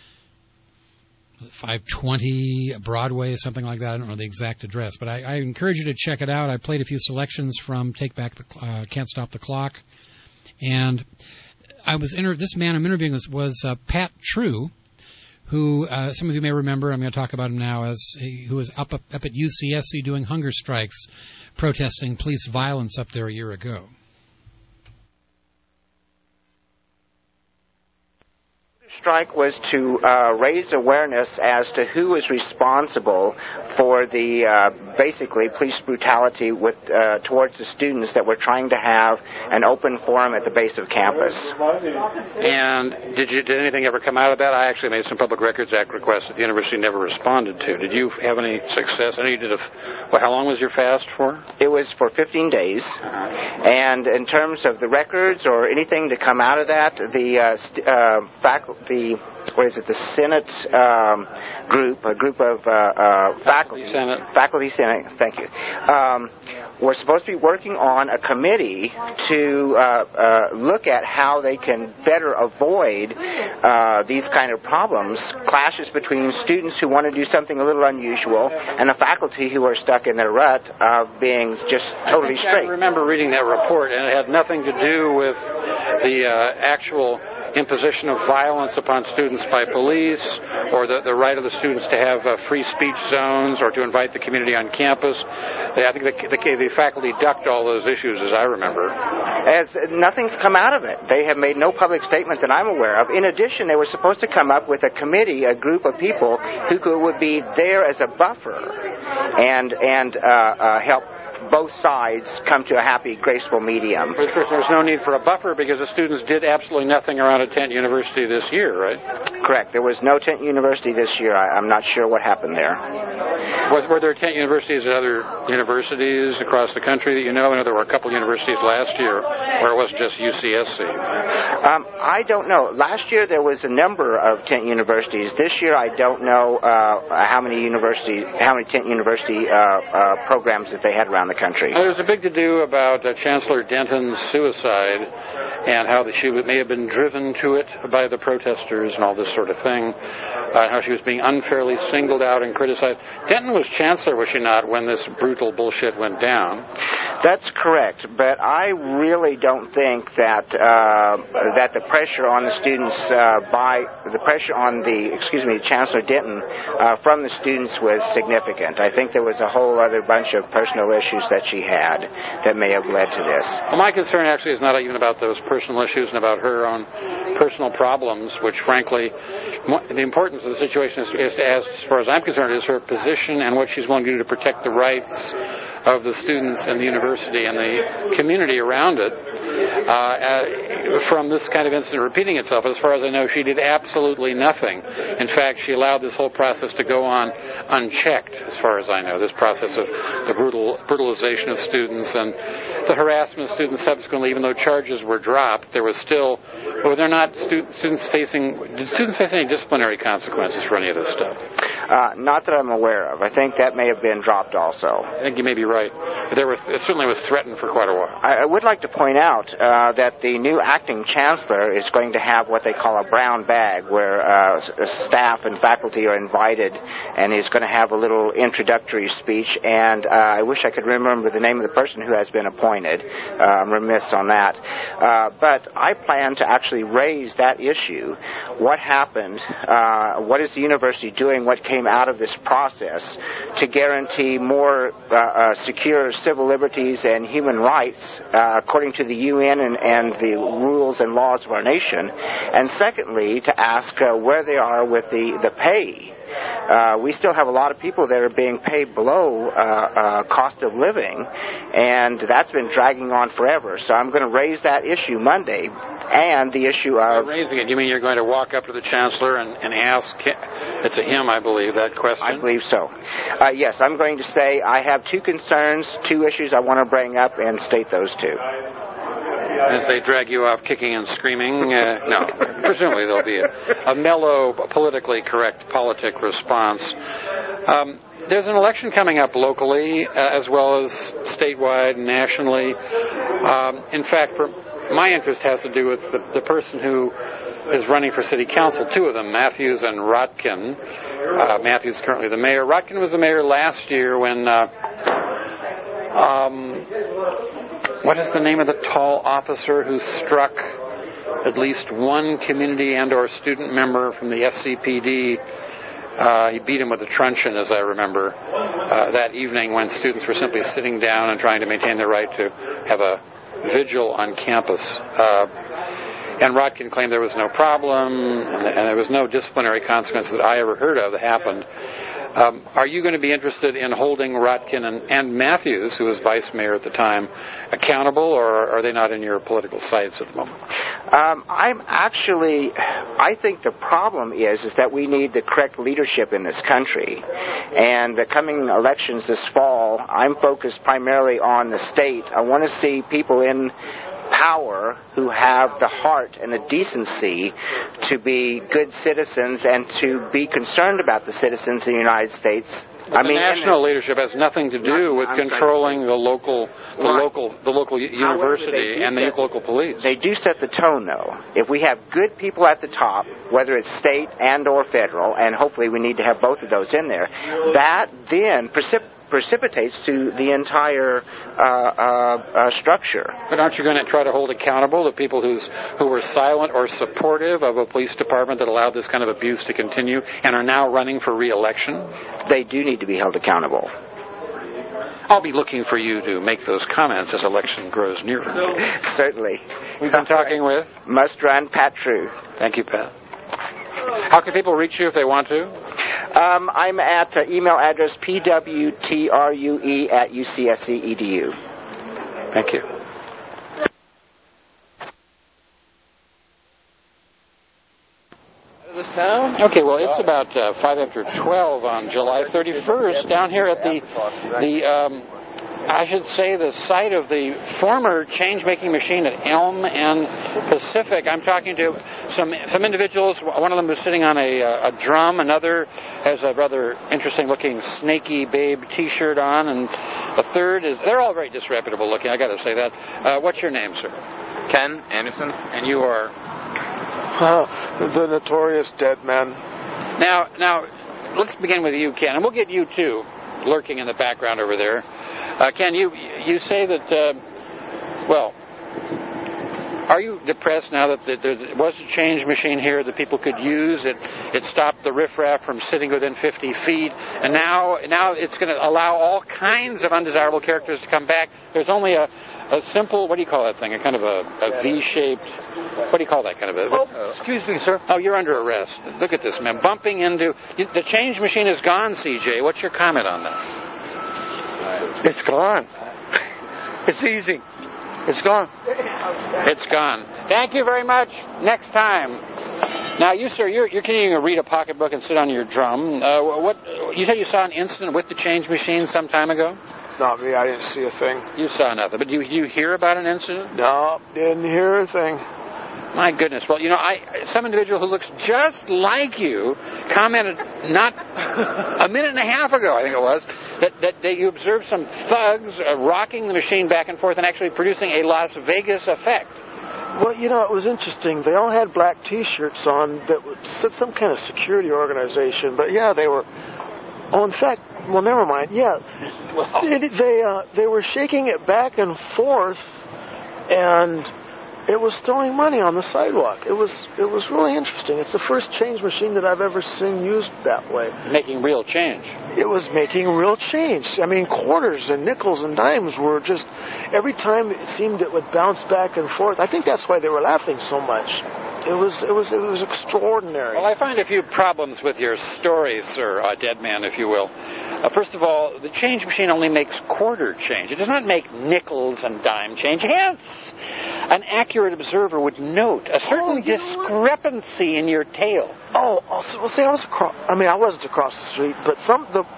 five twenty Broadway, something like that. I don't know the exact address, but I, I encourage you to check it out. I played a few selections from Take Back the uh, Can't Stop the Clock, and I was inter- this man I'm interviewing was, was uh, Pat True, who uh, some of you may remember. I'm going to talk about him now, as he, who was up, up up at U C S C doing hunger strikes, protesting police violence up there a year ago. Strike was to uh, raise awareness as to who is responsible for the uh, basically police brutality with uh, towards the students that were trying to have an open forum at the base of campus. And did you did anything ever come out of that? I actually made some Public Records Act requests that the university never responded to. Did you have any success? I know you did a. Well, how long was your fast for? It was for fifteen days. And in terms of the records or anything to come out of that, the uh, st- uh, faculty. The what is it? The Senate um, group, a group of uh, uh, faculty, Senate. faculty Senate. Thank you. Um, we're supposed to be working on a committee to uh, uh, look at how they can better avoid uh, these kind of problems, clashes between students who want to do something a little unusual and the faculty who are stuck in their rut of being just totally I think straight. I remember reading that report, and it had nothing to do with the uh, actual imposition of violence upon students by police, or the, the right of the students to have uh, free speech zones, or to invite the community on campus. I think the, the, the faculty ducked all those issues, as I remember. As nothing's come out of it. They have made no public statement that I'm aware of. In addition, they were supposed to come up with a committee, a group of people who could, would be there as a buffer and and uh, uh, help both sides come to a happy, graceful medium. But first, there's no need for a buffer because the students did absolutely nothing around a tent university this year, right? Correct. There was no tent university this year. I, I'm not sure what happened there. Was, were there tent universities at other universities across the country that you know? I know there were a couple universities last year where it wasn't just U C S C. Um, I don't know. Last year there was a number of tent universities. This year I don't know uh, how many university, how many tent university uh, uh, programs that they had around the country. Well, there was a big to-do about uh, Chancellor Denton's suicide and how that she may have been driven to it by the protesters and all this sort of thing, uh, how she was being unfairly singled out and criticized. Denton was chancellor, was she not, when this brutal bullshit went down? That's correct, but I really don't think that uh, that the pressure on the students uh, by the pressure on the excuse me Chancellor Denton uh, from the students was significant. I think there was a whole other bunch of personal issues that she had that may have led to this. Well, my concern actually is not even about those personal issues and about her own personal problems, which frankly, the importance of the situation is, is as, as far as I'm concerned, is her position and what she's willing to do to protect the rights of the students and the university and the community around it uh, uh, from this kind of incident repeating itself. As far as I know, she did absolutely nothing. In fact, she allowed this whole process to go on unchecked, as far as I know, this process of the brutal brutalization of students and the harassment of students subsequently. Even though charges were dropped, there was still, well, they're not stu- students facing, did students face any disciplinary consequences for any of this stuff? Uh, not that I'm aware of. I think that may have been dropped also. I think you may be right. But there were, it certainly was threatened for quite a while. I, I would like to point out uh, that the new acting chancellor is going to have what they call a brown bag, where uh, staff and faculty are invited, and he's going to have a little introductory speech. And uh, I wish I could remember the name of the person who has been appointed. Uh, I'm remiss on that. Uh, but I plan to actually raise that issue. What happened? Uh, what is the university doing? What came out of this process to guarantee more uh, uh, secure civil liberties and human rights uh, according to the U N and, and the rules and laws of our nation? And secondly, to ask uh, where they are with the, the pay. Uh, we still have a lot of people that are being paid below uh, uh, cost of living, and that's been dragging on forever. So I'm going to raise that issue Monday, and the issue of... You're raising it. You mean you're going to walk up to the chancellor and, and ask, it's a him, I believe, that question? I believe so. Uh, yes, I'm going to say I have two concerns, two issues I want to bring up, and state those two. As they drag you off kicking and screaming, uh, no, presumably there'll be a, a mellow, politically correct politic response. Um, there's an election coming up locally uh, as well as statewide and nationally. Um, in fact, for my interest has to do with the, the person who is running for city council, two of them, Matthews and Rotkin. Uh, Matthews is currently the mayor. Rotkin was the mayor last year when... Uh, um, What is the name of the tall officer who struck at least one community and or student member from the S C P D? Uh, he beat him with a truncheon, as I remember, uh, that evening when students were simply sitting down and trying to maintain their right to have a vigil on campus. Uh, and Rotkin claimed there was no problem and, and there was no disciplinary consequence that I ever heard of that happened. Um, are you going to be interested in holding Rotkin and, and Matthews, who was vice mayor at the time, accountable, or are they not in your political sights at the moment? Um, I'm actually, I think the problem is, is that we need the correct leadership in this country. And the coming elections this fall, I'm focused primarily on the state. I want to see people in power who have the heart and the decency to be good citizens and to be concerned about the citizens of the United States. But I the mean, national leadership has nothing to do with I'm controlling the local, the Right. local, the local university and the set, local police. They do set the tone, though. If we have good people at the top, whether it's state and or federal, and hopefully we need to have both of those in there, that then precipitates precipitates to the entire uh, uh, uh, structure. But aren't you going to try to hold accountable the people who's who were silent or supportive of a police department that allowed this kind of abuse to continue and are now running for re-election? They do need to be held accountable. I'll be looking for you to make those comments as election grows nearer. Certainly. We've been talking with Must Run Pat True. Thank you, Pat. How can people reach you if they want to? Um, I'm at uh, email address p w t r u e at u c s c e d u. Thank you. This town? Okay, well, it's about uh, five after twelve on July thirty-first down here at the the. Um, I should say the site of the former change-making machine at Elm and Pacific. I'm talking to some some individuals. One of them is sitting on a, a drum. Another has a rather interesting-looking Snaky Babe T-shirt on, and a third is. They're all very disreputable looking. I got to say that. Uh, what's your name, sir? Ken Anderson. And you are. Uh, the notorious Dead Man. Now, now, let's begin with you, Ken, and we'll get you too, lurking in the background over there. Uh, Ken, you you say that, uh, well, are you depressed now that there was a change machine here that people could use? It it stopped the riffraff from sitting within fifty feet, and now now it's going to allow all kinds of undesirable characters to come back. There's only a, a simple, what do you call that thing? A kind of a, a V-shaped, what do you call that kind of a... Oh, excuse me, sir. Oh, you're under arrest. Look at this, man. Bumping into... The change machine is gone, C J. What's your comment on that? It's gone. It's easy. It's gone. It's gone. Thank you very much. Next time. Now, you, sir, you're, you're continuing to read a pocketbook and sit on your drum. Uh, what you said you saw an incident with the change machine some time ago? Not me. I didn't see a thing. You saw nothing. But you you hear about an incident? No, didn't hear a thing. My goodness. Well, you know, I some individual who looks just like you commented not a minute and a half ago, I think it was, that, that, that you observed some thugs uh, rocking the machine back and forth and actually producing a Las Vegas effect. Well, you know, it was interesting. They all had black T-shirts on that said some kind of security organization. But, yeah, they were... Oh, in fact, well, never mind. Yeah, well. they they, uh, they were shaking it back and forth, and... it was throwing money on the sidewalk. It was it was really interesting. It's the first change machine that I've ever seen used that way. Making real change. It was making real change. I mean, quarters and nickels and dimes were just, every time it seemed it would bounce back and forth. I think that's why they were laughing so much. It was it was it was extraordinary. Well, I find a few problems with your story, sir, uh, dead man, if you will. Uh, first of all, the change machine only makes quarter change. It does not make nickels and dime change. Hence, an accurate observer would note a certain oh, discrepancy in your tale. Oh, also, well, see, I was across. I mean, I wasn't across the street, but some the.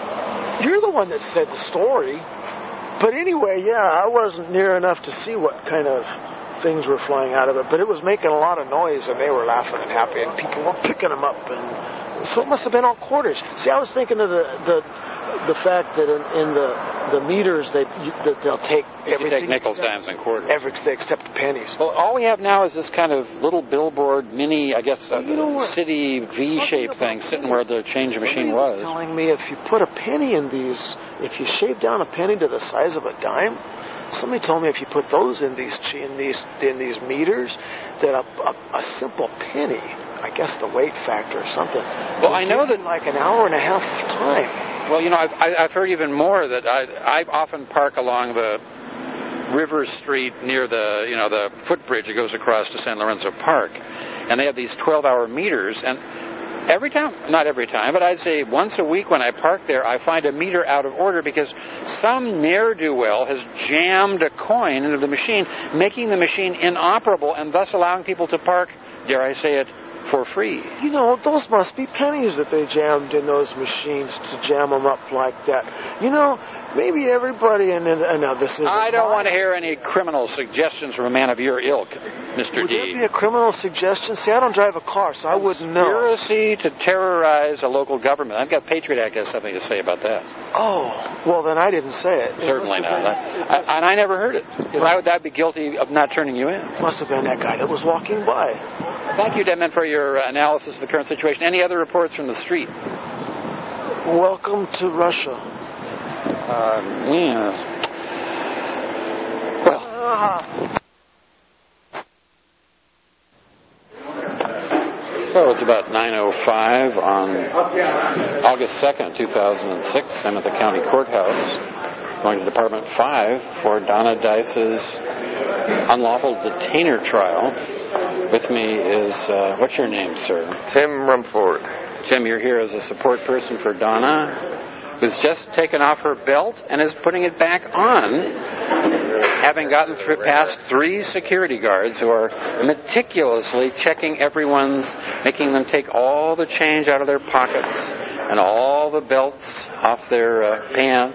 You're the one that said the story. But anyway, yeah, I wasn't near enough to see what kind of things were flying out of it, but it was making a lot of noise, and they were laughing and happy, and people were picking them up, and so it must have been all quarters. See, I was thinking of the the, the fact that in, in the the meters they that they'll take everything, take nickels, dimes, and quarters, everything except the pennies. Well, all we have now is this kind of little billboard, mini, I guess, uh, you know city V-shaped thing sitting where the change machine was. Telling me if you put a penny in these, if you shave down a penny to the size of a dime. Somebody told me if you put those in these in these in these meters, that a, a, a simple penny, I guess the weight factor or something. Well, I know that like an hour and a half of time. Well, you know, I've, I've heard even more that I I often park along the River Street near the you know the footbridge that goes across to San Lorenzo Park, and they have these twelve-hour meters and. Every time, not every time, but I'd say once a week when I park there, I find a meter out of order because some ne'er-do-well has jammed a coin into the machine, making the machine inoperable and thus allowing people to park, dare I say it, for free. You know, those must be pennies that they jammed in those machines to jam them up like that. You know, maybe everybody, and, and now this is... I don't want to hear any criminal suggestions from a man of your ilk, Mister Would D. Would there be a criminal suggestion? See, I don't drive a car, so I wouldn't know. Conspiracy to terrorize a local government. I've got Patriot Act has something to say about that. Oh, well, then I didn't say it. Certainly it not. I, I, and I never heard it. Because I would that'd be guilty of not turning you in. Must have been that guy that was walking by. Thank you, Deadman, for your analysis of the current situation. Any other reports from the street? Welcome to Russia. Uh, yes. Well. Uh-huh. So it's about nine oh five on August second, two thousand six. I'm at the county courthouse, going to Department five for Donna Dice's unlawful detainer trial. With me is, uh, what's your name, sir? Tim Rumford. Jim, you're here as a support person for Donna, who's just taken off her belt and is putting it back on, having gotten through past three security guards who are meticulously checking everyone's, making them take all the change out of their pockets and all the belts off their uh, pants.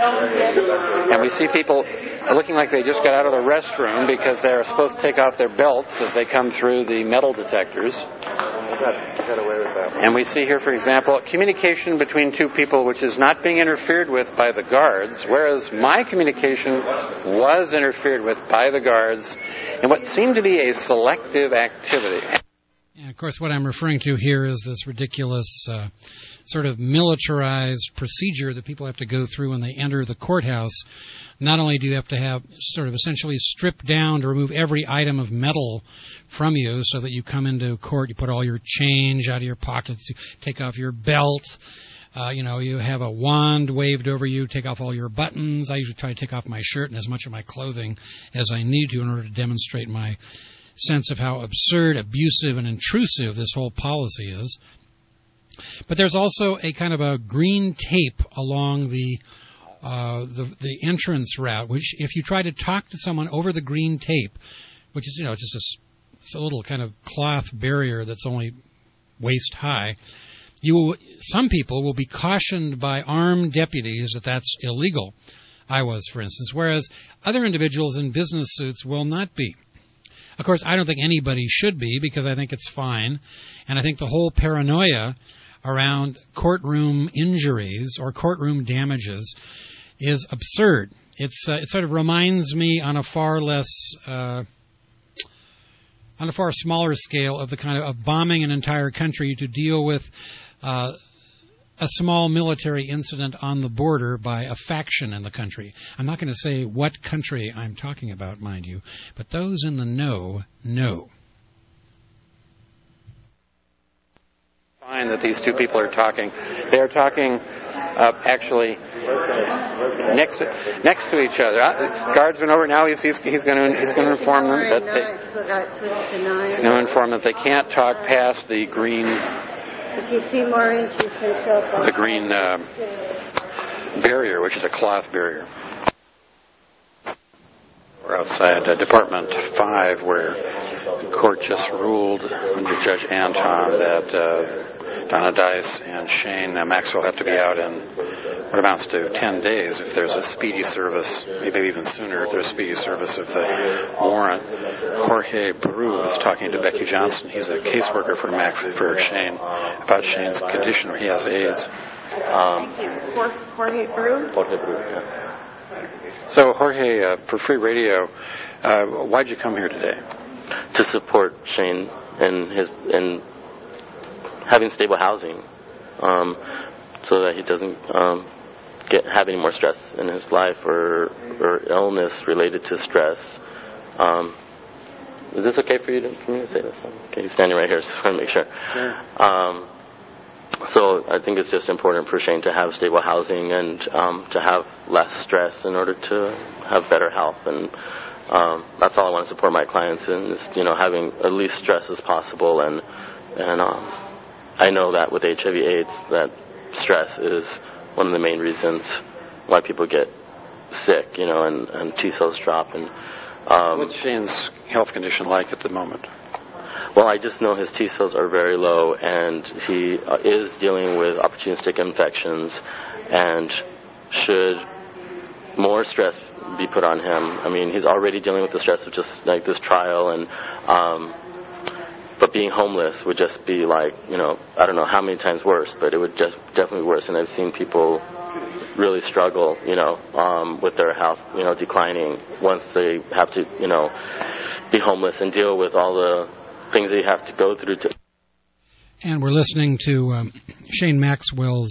And we see people looking like they just got out of the restroom because they're supposed to take off their belts as they come through the metal detectors. Got away with that. And we see here, for example, communication between two people which is not being interfered with by the guards, whereas my communication was interfered with by the guards in what seemed to be a selective activity. And of course, what I'm referring to here is this ridiculous uh, sort of militarized procedure that people have to go through when they enter the courthouse. Not only do you have to have sort of essentially stripped down to remove every item of metal from you so that you come into court, you put all your change out of your pockets, you take off your belt, uh, you know, you have a wand waved over you, take off all your buttons. I usually try to take off my shirt and as much of my clothing as I need to in order to demonstrate my sense of how absurd, abusive, and intrusive this whole policy is. But there's also a kind of a green tape along the uh, the, the entrance route, which if you try to talk to someone over the green tape, which is, you know, just a, it's a little kind of cloth barrier that's only waist high, you will, some people will be cautioned by armed deputies that that's illegal. I was, for instance, whereas other individuals in business suits will not be. Of course, I don't think anybody should be because I think it's fine, and I think the whole paranoia around courtroom injuries or courtroom damages is absurd. It's uh, it sort of reminds me on a far less, uh, on a far smaller scale of the kind of, of bombing an entire country to deal with uh, a small military incident on the border by a faction in the country. I'm not going to say what country I'm talking about, mind you, but those in the know know. Fine that these two people are talking. They are talking uh, actually next to, next to each other. Uh, guards went over. Now he's he's, he's going to he's going to inform them that they, he's going to inform them that they can't talk past the green. If you see more inches, the green uh, barrier, which is a cloth barrier. We're outside uh, Department five, where the court just ruled under Judge Anton that uh, Donna Dice and Shane uh, Maxwell have to be out in what amounts to ten days if there's a speedy service, maybe even sooner if there's speedy service of the warrant. Jorge Bru is talking to Becky Johnson. He's a caseworker for Max for Shane about Shane's condition where he has AIDS. Um, Jorge Bru? Jorge Bru, yeah. So, Jorge, uh, for Free Radio, uh, why'd you come here today? To support Shane and his in having stable housing, um, so that he doesn't um, get have any more stress in his life or or illness related to stress. Um, is this okay for you to, for me to say this? Okay, he's standing right here, so I want to make sure. Sure. Um, So I think it's just important for Shane to have stable housing and um, to have less stress in order to have better health. And um, that's all I want to support my clients in, is, you know, having at least stress as possible. And and um, I know that with H I V AIDS, that stress is one of the main reasons why people get sick, you know, and, and T cells drop. And um, what's Shane's health condition like at the moment? Well, I just know his T cells are very low, and he uh, is dealing with opportunistic infections, and should more stress be put on him. I mean, he's already dealing with the stress of just like this trial, and um, but being homeless would just be like, you know, I don't know how many times worse, but it would just definitely be worse. And I've seen people really struggle, you know, um, with their health, you know, declining once they have to, you know, be homeless and deal with all the things that you have to go through. To and we're listening to um, Shane Maxwell's,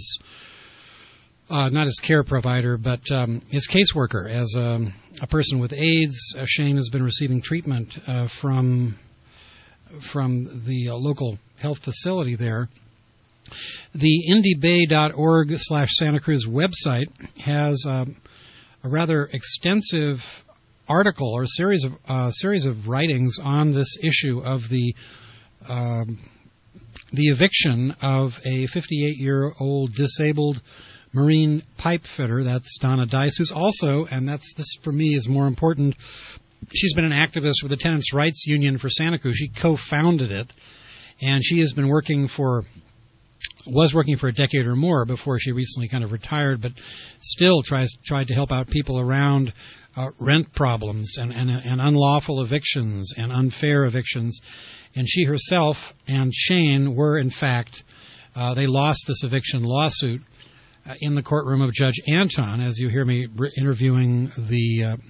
uh, not his care provider, but um, his caseworker. As um, a person with AIDS, uh, Shane has been receiving treatment uh, from from the uh, local health facility there. The indie bay dot org slash Santa Cruz website has um, a rather extensive article or a series of uh, series of writings on this issue of the um, the eviction of a fifty-eight-year-old disabled marine pipe fitter. That's Donna Dice, who's also, and that's this for me is more important, she's been an activist with the Tenants' Rights Union for Santa Cruz. She co-founded it, and she has been working for, was working for a decade or more before she recently kind of retired, but still tries tried to help out people around uh, rent problems and, and, and unlawful evictions and unfair evictions. And she herself and Shane were, in fact, uh, they lost this eviction lawsuit uh, in the courtroom of Judge Anton, as you hear me re- interviewing the uh,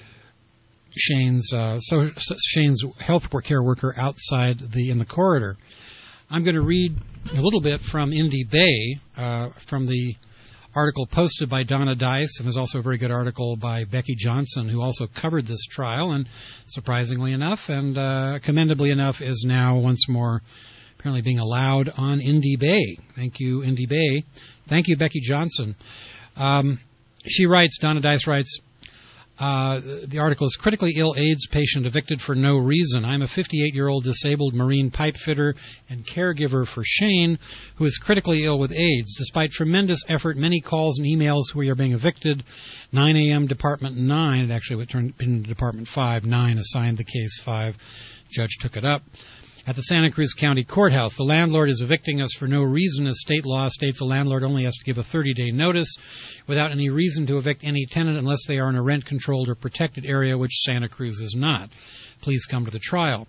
Shane's uh, so, Shane's health care worker outside the in the corridor. I'm going to read a little bit from Indy Bay, uh, from the article posted by Donna Dice, and there's also a very good article by Becky Johnson, who also covered this trial, and surprisingly enough, and uh, commendably enough, is now once more apparently being allowed on Indy Bay. Thank you, Indy Bay. Thank you, Becky Johnson. Um, she writes, Donna Dice writes, Uh, the article is critically ill AIDS patient evicted for no reason. I'm a fifty-eight-year-old disabled marine pipe fitter and caregiver for Shane, who is critically ill with AIDS. Despite tremendous effort, many calls and emails, we are being evicted. nine a.m. Department nine, it actually would turn into Department five. nine assigned the case five. Judge took it up. At the Santa Cruz County Courthouse, the landlord is evicting us for no reason, as state law states a landlord only has to give a thirty-day notice without any reason to evict any tenant unless they are in a rent-controlled or protected area, which Santa Cruz is not. Please come to the trial.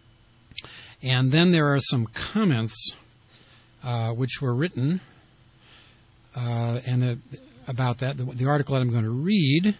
And then there are some comments uh, which were written uh, and the, about that. The, the article that I'm going to read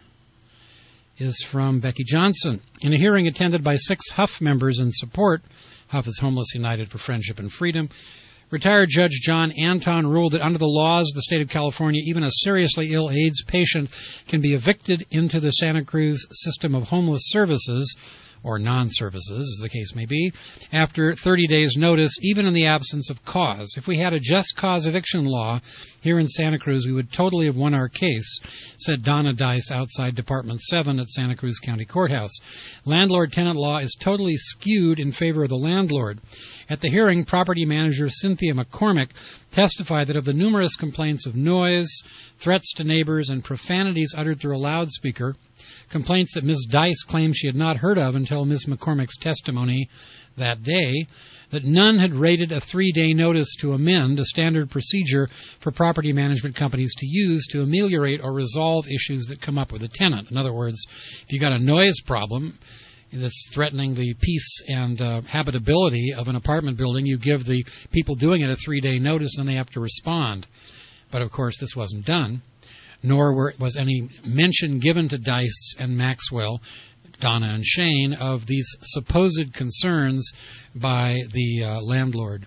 is from Becky Johnson. In a hearing attended by six Huff members in support, Huff is Homeless United for Friendship and Freedom, retired Judge John Anton ruled that under the laws of the state of California, even a seriously ill AIDS patient can be evicted into the Santa Cruz system of homeless services, or non-services, as the case may be, after thirty days' notice, even in the absence of cause. If we had a just cause eviction law here in Santa Cruz, we would totally have won our case, said Donna Dice outside Department seven at Santa Cruz County Courthouse. Landlord-tenant law is totally skewed in favor of the landlord. At the hearing, property manager Cynthia McCormick testified that of the numerous complaints of noise, threats to neighbors, and profanities uttered through a loudspeaker, complaints that Miz Dice claimed she had not heard of until Miz McCormick's testimony that day, that none had rated a three-day notice to amend, a standard procedure for property management companies to use to ameliorate or resolve issues that come up with a tenant. In other words, if you got a noise problem that's threatening the peace and uh, habitability of an apartment building, you give the people doing it a three-day notice and they have to respond. But, of course, this wasn't done, nor were, was any mention given to Dice and Maxwell, Donna and Shane, of these supposed concerns by the uh, landlord.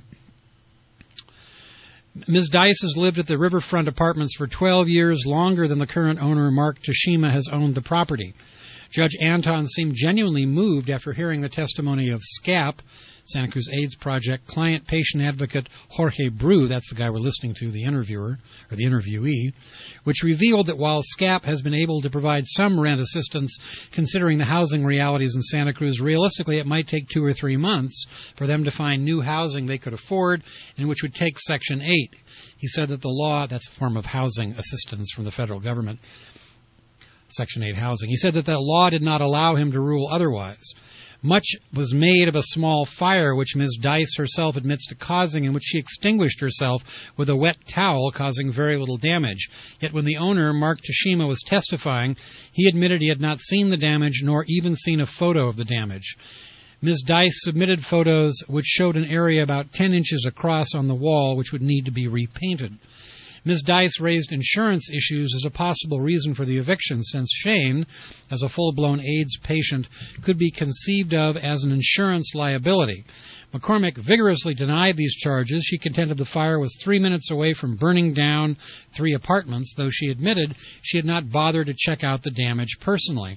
Miz Dice has lived at the Riverfront Apartments for twelve years, longer than the current owner, Mark Tashima, has owned the property. Judge Anton seemed genuinely moved after hearing the testimony of SCAP, Santa Cruz AIDS Project, client-patient advocate Jorge Bru, that's the guy we're listening to, the interviewer, or the interviewee, which revealed that while SCAP has been able to provide some rent assistance, considering the housing realities in Santa Cruz, realistically it might take two or three months for them to find new housing they could afford, and which would take Section eight. He said that the law, that's a form of housing assistance from the federal government, Section eight housing. He said that the law did not allow him to rule otherwise. Much was made of a small fire which Miz Dice herself admits to causing, in which she extinguished herself with a wet towel, causing very little damage. Yet when the owner, Mark Tashima, was testifying, he admitted he had not seen the damage nor even seen a photo of the damage. Miz Dice submitted photos which showed an area about ten inches across on the wall which would need to be repainted. Miz Dice raised insurance issues as a possible reason for the eviction, since Shane, as a full-blown AIDS patient, could be conceived of as an insurance liability. McCormick vigorously denied these charges. She contended the fire was three minutes away from burning down three apartments, though she admitted she had not bothered to check out the damage personally.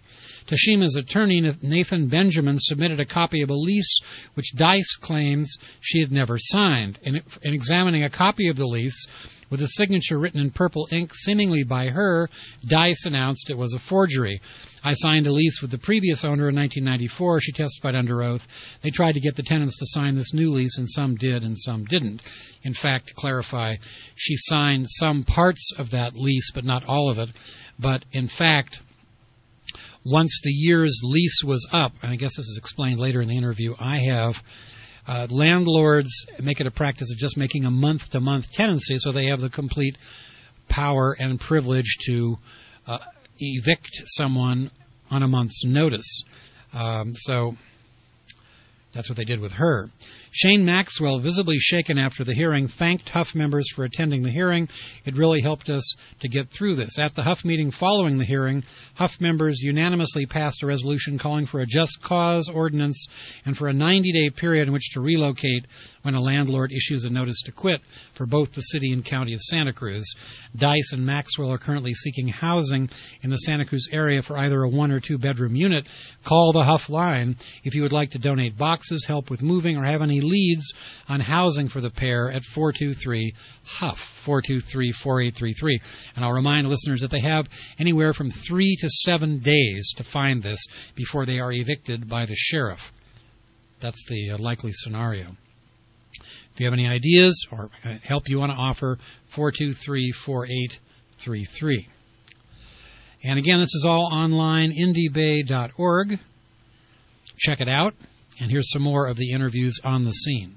Tashima's attorney, Nathan Benjamin, submitted a copy of a lease which Dice claims she had never signed. In, in examining a copy of the lease, with a signature written in purple ink, seemingly by her, Dice announced it was a forgery. I signed a lease with the previous owner in nineteen ninety-four, she testified under oath. They tried to get the tenants to sign this new lease, and some did and some didn't. In fact, to clarify, she signed some parts of that lease, but not all of it. But in fact, once the year's lease was up, and I guess this is explained later in the interview I have, uh, landlords make it a practice of just making a month-to-month tenancy, so they have the complete power and privilege to uh, evict someone on a month's notice. Um, so that's what they did with her. Shane Maxwell, visibly shaken after the hearing, thanked Huff members for attending the hearing. It really helped us to get through this. At the Huff meeting following the hearing, Huff members unanimously passed a resolution calling for a just cause ordinance and for a ninety-day period in which to relocate when a landlord issues a notice to quit for both the city and county of Santa Cruz. Dice and Maxwell are currently seeking housing in the Santa Cruz area for either a one or two bedroom unit. Call the Huff line if you would like to donate boxes, help with moving, or have any leads on housing for the pair at four two three Huff, four two three, four eight three three. And I'll remind listeners that they have anywhere from three to seven days to find this before they are evicted by the sheriff. That's the uh, likely scenario. If you have any ideas or help you want to offer, four two three, four eight three three. And again, this is all online, indie bay dot org. Check it out. And here's some more of the interviews on the scene.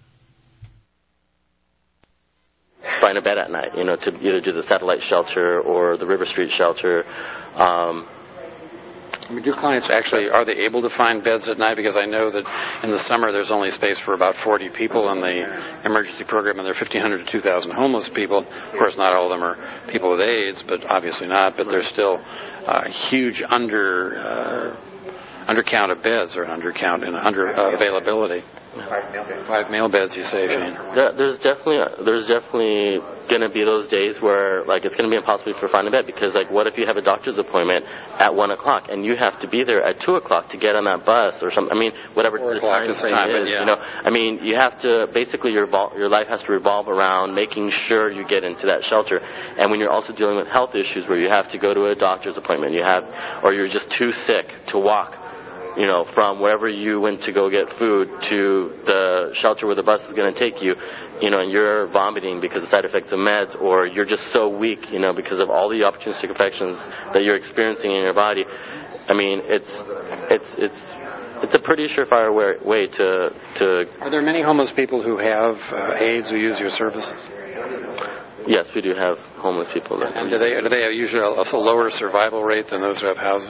Find a bed at night, you know, to either do the satellite shelter or the River Street shelter. Um, I mean, do clients actually, are they able to find beds at night? Because I know that in the summer there's only space for about forty people in the emergency program, and there are fifteen hundred to two thousand homeless people. Of course, not all of them are people with AIDS, but obviously not. But there's still a huge under... Uh, undercount of beds, or an undercount in under uh, availability. Five male beds. Five male beds, you say, Shane. Yeah, there's definitely there's definitely going to be those days where like it's going to be impossible for find a bed, because like what if you have a doctor's appointment at one o'clock and you have to be there at two o'clock to get on that bus or something? I mean, whatever the time frame time, is, yeah. you know. I mean, you have to basically your your life has to revolve around making sure you get into that shelter. And when you're also dealing with health issues where you have to go to a doctor's appointment, you have, or you're just too sick to walk, you know, from wherever you went to go get food to the shelter where the bus is going to take you, you know, and you're vomiting because of side effects of meds, or you're just so weak, you know, because of all the opportunistic infections that you're experiencing in your body. I mean, it's it's it's it's a pretty surefire way to to. Are there many homeless people who have uh, AIDS who use your services? Yes, we do have homeless people. That and do they do they have usually a, a lower survival rate than those who have housing?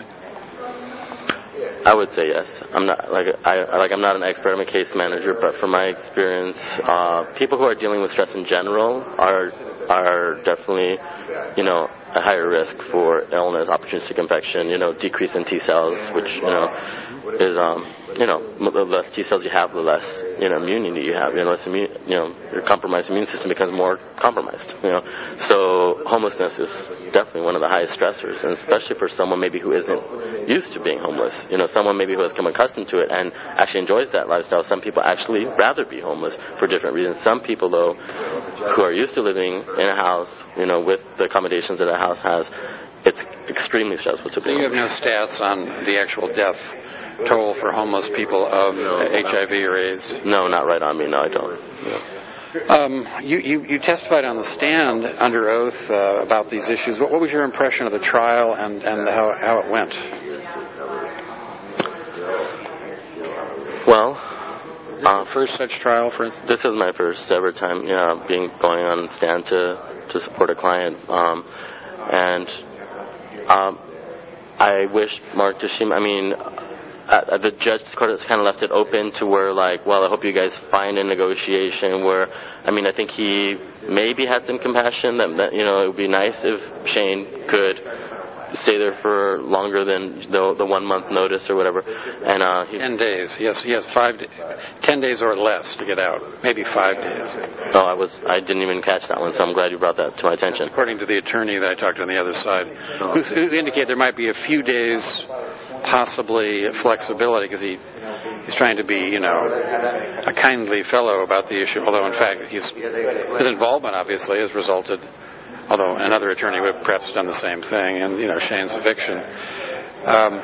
I would say yes. I'm not like I like I'm not an expert. I'm a case manager, but from my experience, uh, people who are dealing with stress in general are are definitely, you know, a higher risk for illness, opportunistic infection, you know, decrease in T cells, which, you know, is, um, you know, the less T cells you have, the less, you know, immunity you have, you know, less immune, you know, your compromised immune system becomes more compromised, you know. So homelessness is definitely one of the highest stressors, and especially for someone maybe who isn't used to being homeless, you know, someone maybe who has come accustomed to it and actually enjoys that lifestyle. Some people actually rather be homeless for different reasons. Some people, though, who are used to living in a house, you know, with the accommodations that a house has, it's extremely stressful to be. So you have no stats on the actual death toll for homeless people of no, H I V or AIDS? No, not right on me. No, I don't. No. Um, you, you, you testified on the stand under oath uh, about these issues. What, what was your impression of the trial and, and how, how it went? Well, uh, first such trial, for instance? This is my first ever time, you know, being going on stand to, to support a client. Um, and um, I wish Mark Tashima, I mean, Uh, the judge court has kind of left it open to where, like, well, I hope you guys find a negotiation where, I mean, I think he maybe had some compassion that, that you know, it would be nice if Shane could stay there for longer than the, the one month notice or whatever. And uh, he, ten days. Yes, he has five, ten days or less to get out. Maybe five days. Oh, I was, I didn't even catch that one, so I'm glad you brought that to my attention. According to the attorney that I talked to on the other side, oh. who, who indicated there might be a few days possibly flexibility, because he he's trying to be, you know, a kindly fellow about the issue, although in fact he's, his involvement obviously has resulted, although another attorney would have perhaps done the same thing, in, you know, Shane's eviction. Um,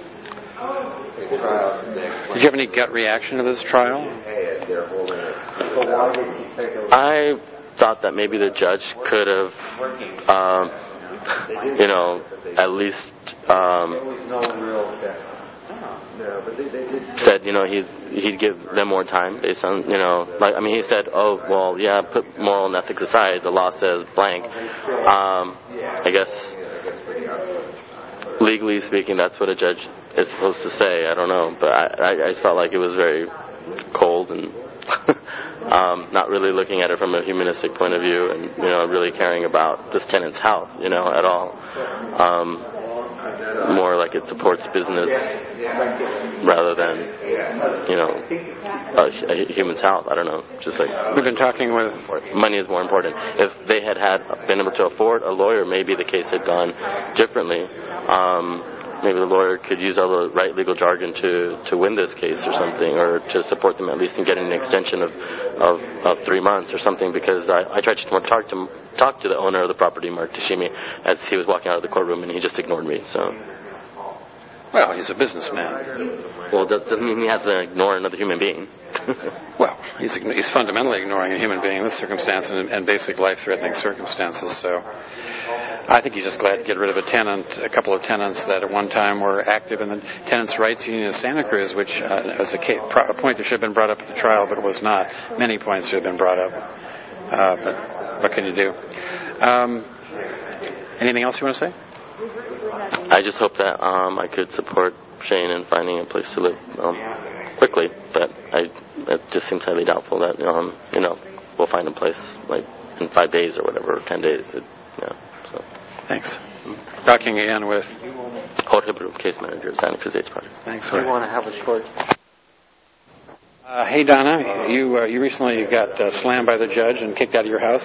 did you have any gut reaction to this trial? I thought that maybe the judge could have, um, you know, at least um, said, you know, he'd, he'd give them more time based on, you know, like, I mean, he said, oh, well, yeah, put moral and ethics aside, the law says blank. Um, I guess, legally speaking, that's what a judge is supposed to say. I don't know, but I, I just felt like it was very cold and um, not really looking at it from a humanistic point of view, and, you know, really caring about this tenant's health, you know, at all. Um, more like it supports business rather than, you know, a, a human's health. I don't know. Just like we've been talking with, money is more important. If they had had been able to afford a lawyer, maybe the case had gone differently. Um, maybe the lawyer could use all the right legal jargon to, to win this case or something, or to support them at least in getting an extension of, of, of three months or something, because I, I tried to talk to talk to the owner of the property, Mark Tashimi, as he was walking out of the courtroom, and he just ignored me. So, well, he's a businessman. Well, that doesn't mean he has to ignore another human being. Well, he's he's fundamentally ignoring a human being in this circumstance and, and basic life-threatening circumstances. So, I think he's just glad to get rid of a tenant, a couple of tenants that at one time were active in the Tenants' Rights Union of Santa Cruz, which uh, was a, case, a point that should have been brought up at the trial, but it was not. Many points should have been brought up. Uh, but what can you do? Um, anything else you want to say? I just hope that um, I could support Shane in finding a place to live um, quickly, but I, it just seems highly doubtful that um, you know, we'll find a place like in five days or whatever, or ten days. It, yeah. So. Thanks. Mm-hmm. Talking again with Jorge Baruch, case manager at Santa Cruz Eights Project. Thanks. We want to have a short. Uh, hey Donna, you uh, you recently got uh, slammed by the judge and kicked out of your house.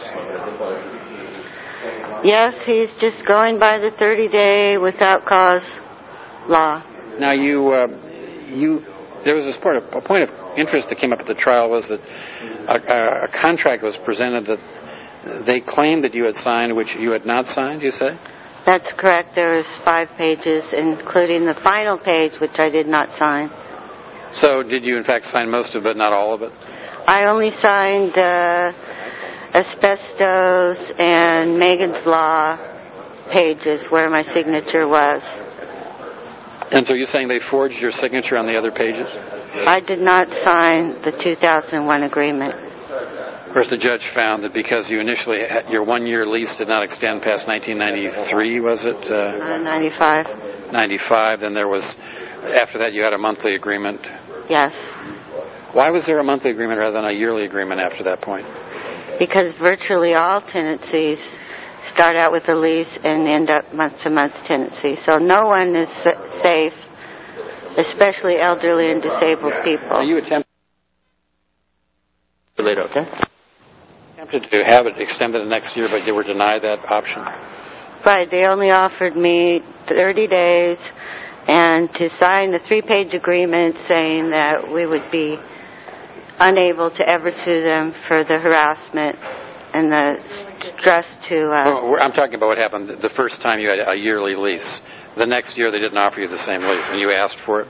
Yes, he's just going by the thirty-day without cause law. Now you uh, you there was a, sport, a point of interest that came up at the trial was that a, a contract was presented that they claimed that you had signed, which you had not signed. You say? That's correct. There was five pages, including the final page, which I did not sign. So did you in fact sign most of it, not all of it? I only signed uh, asbestos and Megan's Law pages where my signature was. And so you're saying they forged your signature on the other pages? I did not sign the two thousand one agreement. Of course, the judge found that because you initially had, your one-year lease did not extend past nineteen ninety-three, was it? Uh, uh, ninety-five. ninety-five. Then there was, after that, you had a monthly agreement. Yes. Why was there a monthly agreement rather than a yearly agreement after that point? Because virtually all tenancies start out with a lease and end up month-to-month tenancy. So no one is safe, especially elderly and disabled people. Are you attempting later, okay? Attempted to have it extended the next year, but they were denied that option? Right. They only offered me thirty days and to sign the three-page agreement saying that we would be unable to ever sue them for the harassment and the stress to... Uh, oh, I'm talking about what happened the first time you had a yearly lease. The next year they didn't offer you the same lease, and you asked for it?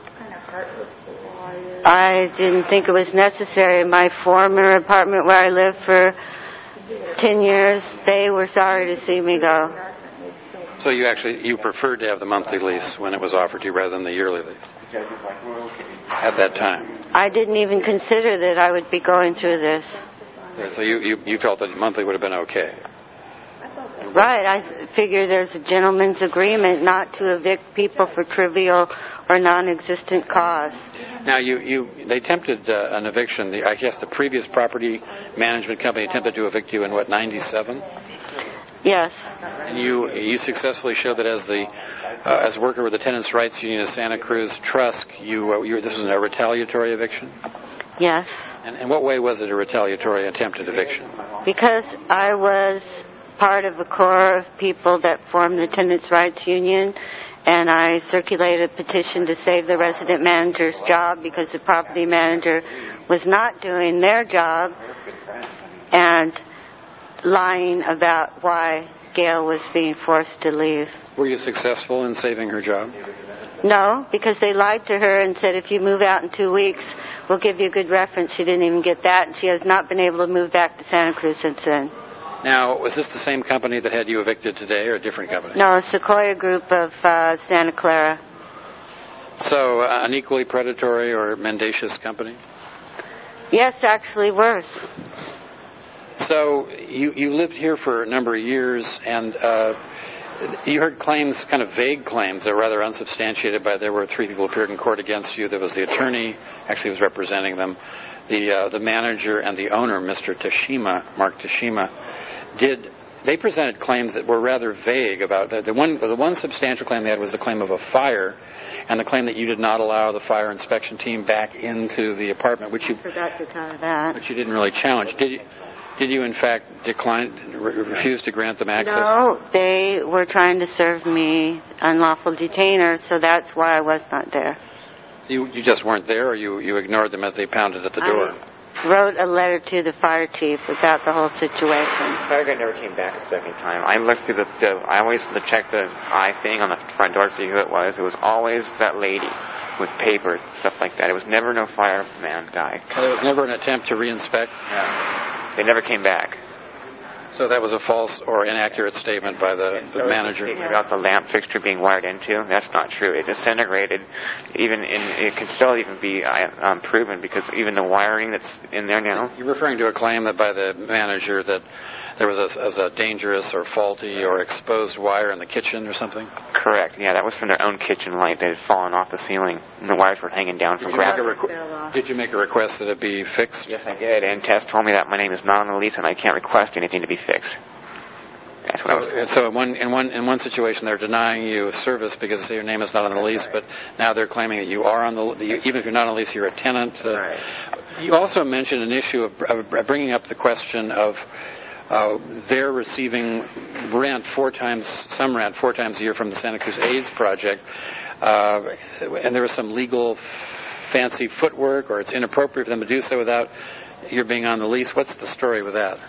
I didn't think it was necessary. My former apartment where I lived for ten years, they were sorry to see me go. So you actually, you preferred to have the monthly lease when it was offered to you rather than the yearly lease at that time? I didn't even consider that I would be going through this. So you, you, you felt that monthly would have been okay? Right. I figure there's a gentleman's agreement not to evict people for trivial or non-existent cause. Now, you, you they attempted uh, an eviction. The, I guess the previous property management company attempted to evict you in, what, ninety-seven? Yes. And you you successfully showed that as the uh, as worker with the Tenants' Rights Union of Santa Cruz, Trusk, you, uh, you this was a retaliatory eviction? Yes. And in what way was it a retaliatory attempted eviction? Because I was part of a core of people that formed the Tenants' Rights Union, and I circulated a petition to save the resident manager's job because the property manager was not doing their job and lying about why Gail was being forced to leave. Were you successful in saving her job? No, because they lied to her and said, if you move out in two weeks, we'll give you a good reference. She didn't even get that, and she has not been able to move back to Santa Cruz since then. Now, was this the same company that had you evicted today, or a different company? No, a Sequoia Group of uh, Santa Clara. So, uh, an equally predatory or mendacious company? Yes, actually worse. So, you, you lived here for a number of years, and uh, you heard claims, kind of vague claims, that were rather unsubstantiated by there were three people who appeared in court against you. There was the attorney, actually was representing them, the uh, the manager, and the owner, Mister Tashima, Mark Tashima. Did they presented claims that were rather vague about the, the one the one substantial claim they had was the claim of a fire, and the claim that you did not allow the fire inspection team back into the apartment, which you I forgot to tell that. which you didn't really challenge. Did you? Did you, in fact, decline, re- refuse to grant them access? No, they were trying to serve me unlawful detainer, so that's why I was not there. You, you just weren't there, or you, you ignored them as they pounded at the door? I wrote a letter to the fire chief about the whole situation. Fire guy never came back a second time. I looked through the, the I always checked the eye thing on the front door to see who it was. It was always that lady with papers and stuff like that. It was never no fireman guy. There was never an attempt to reinspect? Yeah. They never came back. So that was a false or inaccurate statement by the, the so manager? About the lamp fixture being wired into, that's not true. It disintegrated. Even in, it can still even be um, proven because even the wiring that's in there now. You're referring to a claim that by the manager that there was a, as a dangerous or faulty or exposed wire in the kitchen or something? Correct. Yeah, that was from their own kitchen light that had fallen off the ceiling, and the wires were hanging down from gravity. Requ- did you make a request that it be fixed? Yes, I did, and Tess told me that my name is not on the lease and I can't request anything to be fixed. That's what so, I was told. So in one, in one in one situation, they're denying you service because your name is not on the lease, but now they're claiming that you are on the, the even if you're not on the lease, you're a tenant. Uh, right. You also mentioned an issue of, of bringing up the question of Uh, they're receiving rent four times, some rent four times a year from the Santa Cruz AIDS Project, uh, and there was some legal fancy footwork, or it's inappropriate for them to do so without your being on the lease. What's the story with that?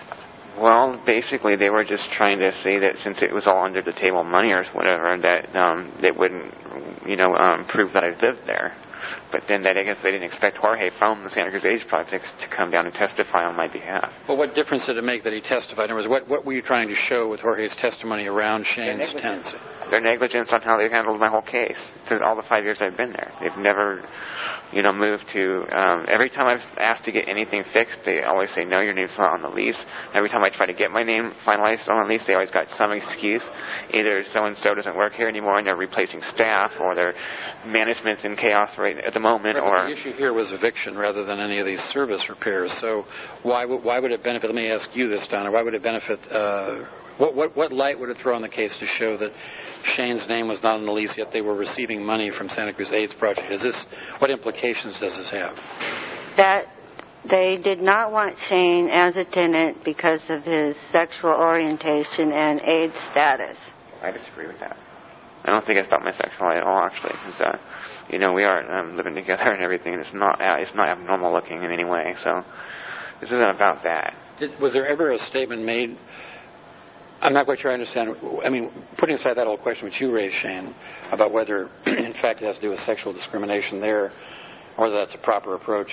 Well, basically, they were just trying to say that since it was all under the table money or whatever, that um, they wouldn't, you know, um, prove that I lived there. But then that I guess they didn't expect Jorge from the Santa Cruz AIDS Project to come down and testify on my behalf. Well, what difference did it make that he testified? In other words, what, what were you trying to show with Jorge's testimony around Shane's tenancy? Their negligence on how they handled my whole case since all the five years I've been there. They've never, you know, moved to. Um, every time I've asked to get anything fixed, they always say, no, your name's not on the lease. Every time I try to get my name finalized on the lease, they always got some excuse. Either so-and-so doesn't work here anymore and they're replacing staff, or their management's in chaos right at the moment. Right, or the issue here was eviction rather than any of these service repairs. So why would, why would it benefit, let me ask you this, Donna, why would it benefit, uh, what, what, what light would it throw on the case to show that Shane's name was not on the lease, yet they were receiving money from Santa Cruz AIDS Project? Is this, what implications does this have? That they did not want Shane as a tenant because of his sexual orientation and AIDS status. I disagree with that. I don't think it's about my sexuality at all, actually, because, uh, you know, we are um, living together and everything, and it's not, uh, it's not abnormal looking in any way, so this isn't about that. Did, was there ever a statement made, I'm not quite sure I understand, I mean, putting aside that whole question which you raised, Shane, about whether, in fact, it has to do with sexual discrimination there, or whether that's a proper approach,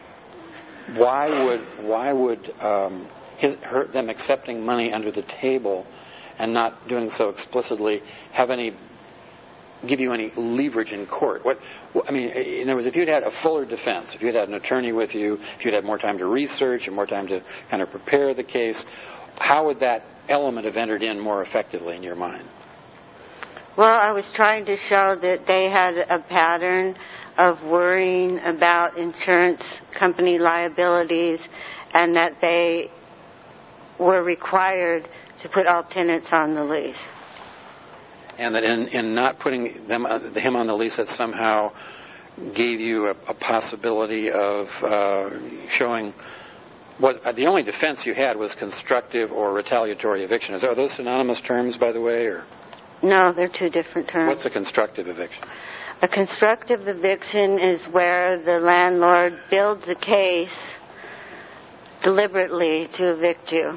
why would, why would um, his, her, them accepting money under the table and not doing so explicitly have any, give you any leverage in court? What, I mean, in other words, if you'd had a fuller defense, if you'd had an attorney with you, if you'd had more time to research and more time to kind of prepare the case, how would that element have entered in more effectively in your mind? Well, I was trying to show that they had a pattern of worrying about insurance company liabilities and that they were required to put all tenants on the lease. And that in, in not putting them uh, him on the lease, that somehow gave you a, a possibility of uh, showing what uh, the only defense you had was constructive or retaliatory eviction. Is, are those synonymous terms, by the way? Or No, they're two different terms. What's a constructive eviction? A constructive eviction is where the landlord builds a case deliberately to evict you.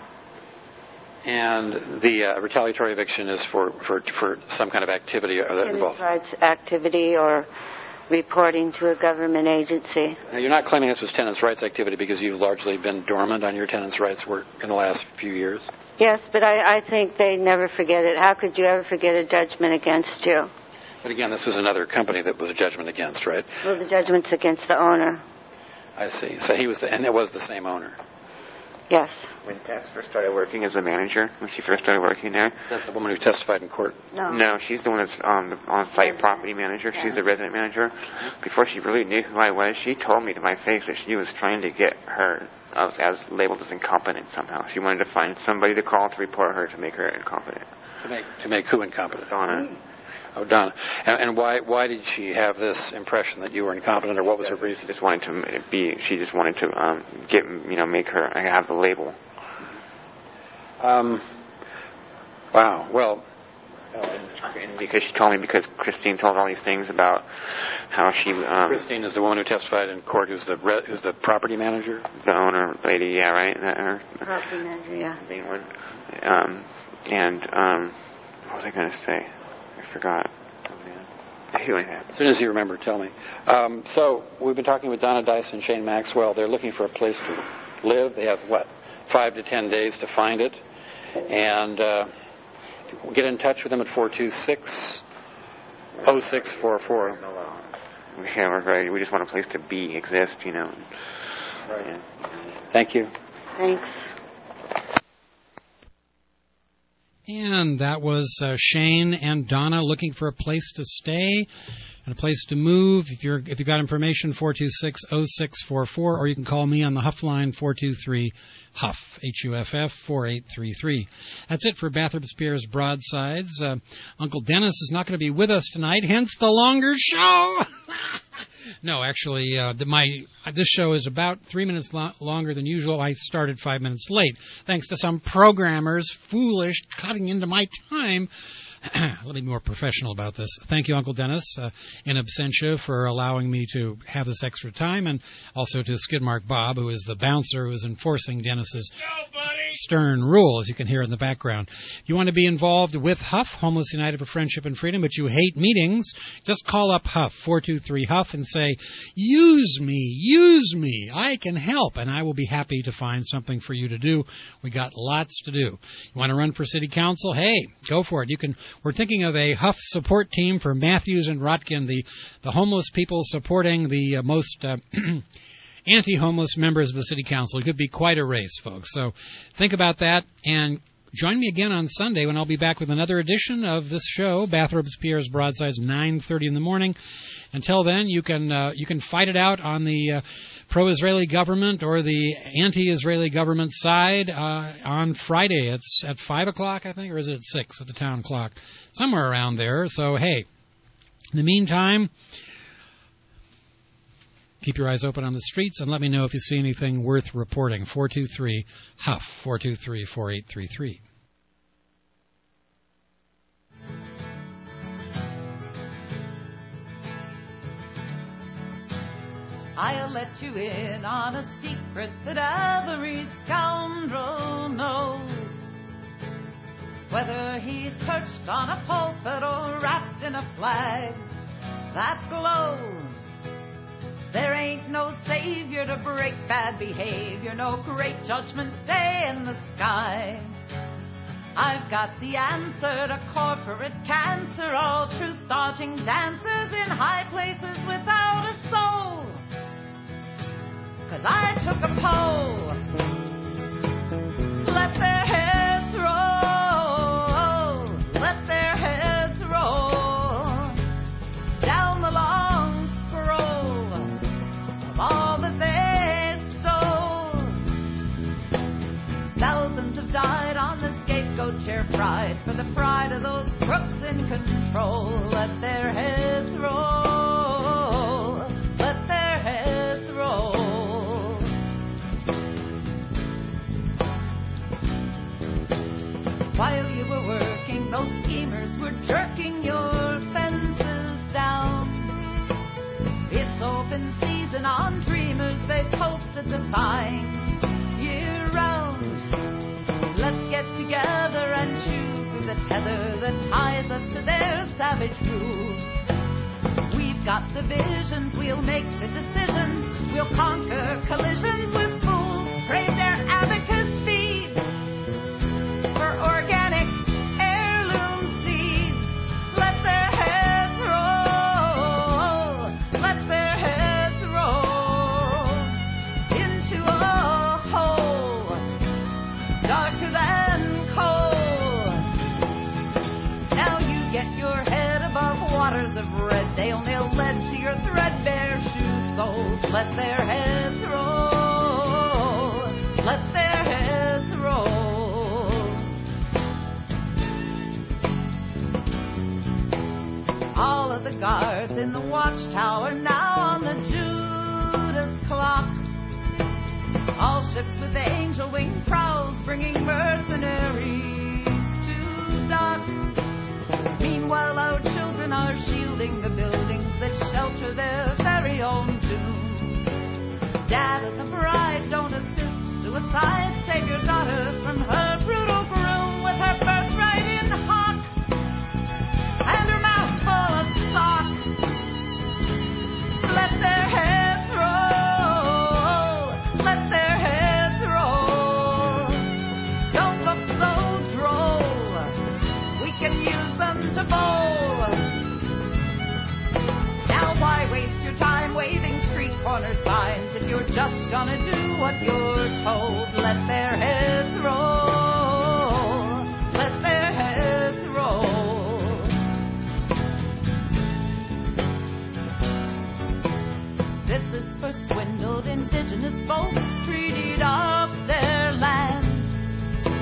And the uh, retaliatory eviction is for, for, for some kind of activity that involves tenants' rights activity or reporting to a government agency. Now, you're not claiming this was tenants' rights activity because you've largely been dormant on your tenants' rights work in the last few years? Yes, but I, I think they never forget it. How could you ever forget a judgment against you? But again, this was another company that was a judgment against, right? Well, the judgment's against the owner. I see. So he was, the, and it was the same owner. Yes. When Tess first started working as a manager, when she first started working there. That's the woman who testified in court. No. No, she's the one that's on the on-site property manager. She's the resident manager. Before she really knew who I was, she told me to my face that she was trying to get her as, as labeled as incompetent somehow. She wanted to find somebody to call to report her to make her incompetent. To make to make who incompetent? Donna. Oh, Donna. And, and why why did she have this impression that you were incompetent, or what was her reason? She just wanted to be. She just wanted to um, get you know make her have the label. Um. Wow. Well. Because she told me because Christine told all these things about how she. Um, Christine is the woman who testified in court. Who's the re- who's the property manager? The owner lady. Yeah. Right. Her, property manager. Yeah. Main one. Um. And um. What was I going to say? I forgot. Oh, man. As soon as you remember, tell me. Um, so we've been talking with Donna Dice and Shane Maxwell. They're looking for a place to live. They have, what, five to ten days to find it. And uh, get in touch with them at four two six, oh six four four. Yeah, we're ready. We just want a place to be, exist, you know. Right. Yeah. Thank you. Thanks. And that was uh, Shane and Donna looking for a place to stay and a place to move. If you're if you got information, four two six, oh six four four, or you can call me on the Huff line, four two three, Huff, H U F F, four eight three three. That's it for Bathrop Spears Broadsides. Uh, Uncle Dennis is not going to be with us tonight, hence the longer show. No, actually, uh, the, my uh, this show is about three minutes lo- longer than usual. I started five minutes late, thanks to some programmers foolish cutting into my time. Let me be more professional about this. Thank you, Uncle Dennis, uh, in absentia, for allowing me to have this extra time, and also to Skidmark Bob, who is the bouncer who is enforcing Dennis's stern rule, as you can hear in the background. If you want to be involved with Huff, Homeless United for Friendship and Freedom, but you hate meetings, just call up Huff, four two three, Huff, and say, use me, use me, I can help, and I will be happy to find something for you to do. We got lots to do. You want to run for city council? Hey, go for it. You can. We're thinking of a Huff support team for Matthews and Rotkin, the, the homeless people supporting the uh, most uh, anti-homeless members of the city council. It could be quite a race, folks. So think about that, and join me again on Sunday when I'll be back with another edition of this show, Bathrop Spears Broadsides, nine thirty in the morning. Until then, you can uh, you can fight it out on the uh, pro-Israeli government or the anti-Israeli government side uh, on Friday. It's at five o'clock, I think, or is it at six at the town clock? Somewhere around there. So, hey, in the meantime, keep your eyes open on the streets and let me know if you see anything worth reporting. four two three, Huff, four two three, four eight three three. I'll let you in on a secret that every scoundrel knows. Whether he's perched on a pulpit or wrapped in a flag that glows, there ain't no savior to break bad behavior, no great judgment day in the sky. I've got the answer to corporate cancer, all truth-dodging dancers in high places without a soul. 'Cause I took a poll, let their heads roll, let their heads roll, down the long scroll of all that they stole. Thousands have died on the scapegoat chair fried for the pride of those crooks in control. Let their heads roll, let their heads roll. tether that ties us to their savage rule. We've got the visions, we'll make the decisions, we'll conquer collisions with fools, trade their abacus feeds for organic heirloom seeds. Let their heads roll, let their heads roll into a hole darker than coal. Now you get your head above waters of red. They only led to your threadbare shoe soles. Let their heads roll, let their heads roll. All of the guards in the watchtower now on the Judas clock. All ships with the angel wing prows bringing mercenaries to dock. Meanwhile, our children are shielding the buildings that shelter their very own doom. Dad and the bride don't assist suicide. Save your daughter from her brutal groom with her birthright in hock and her mouth full of sock. Let their heads roll, let their heads roll. Don't look so droll, we can use them to bowl. Now why waste your time waving street corner signs if you're just gonna do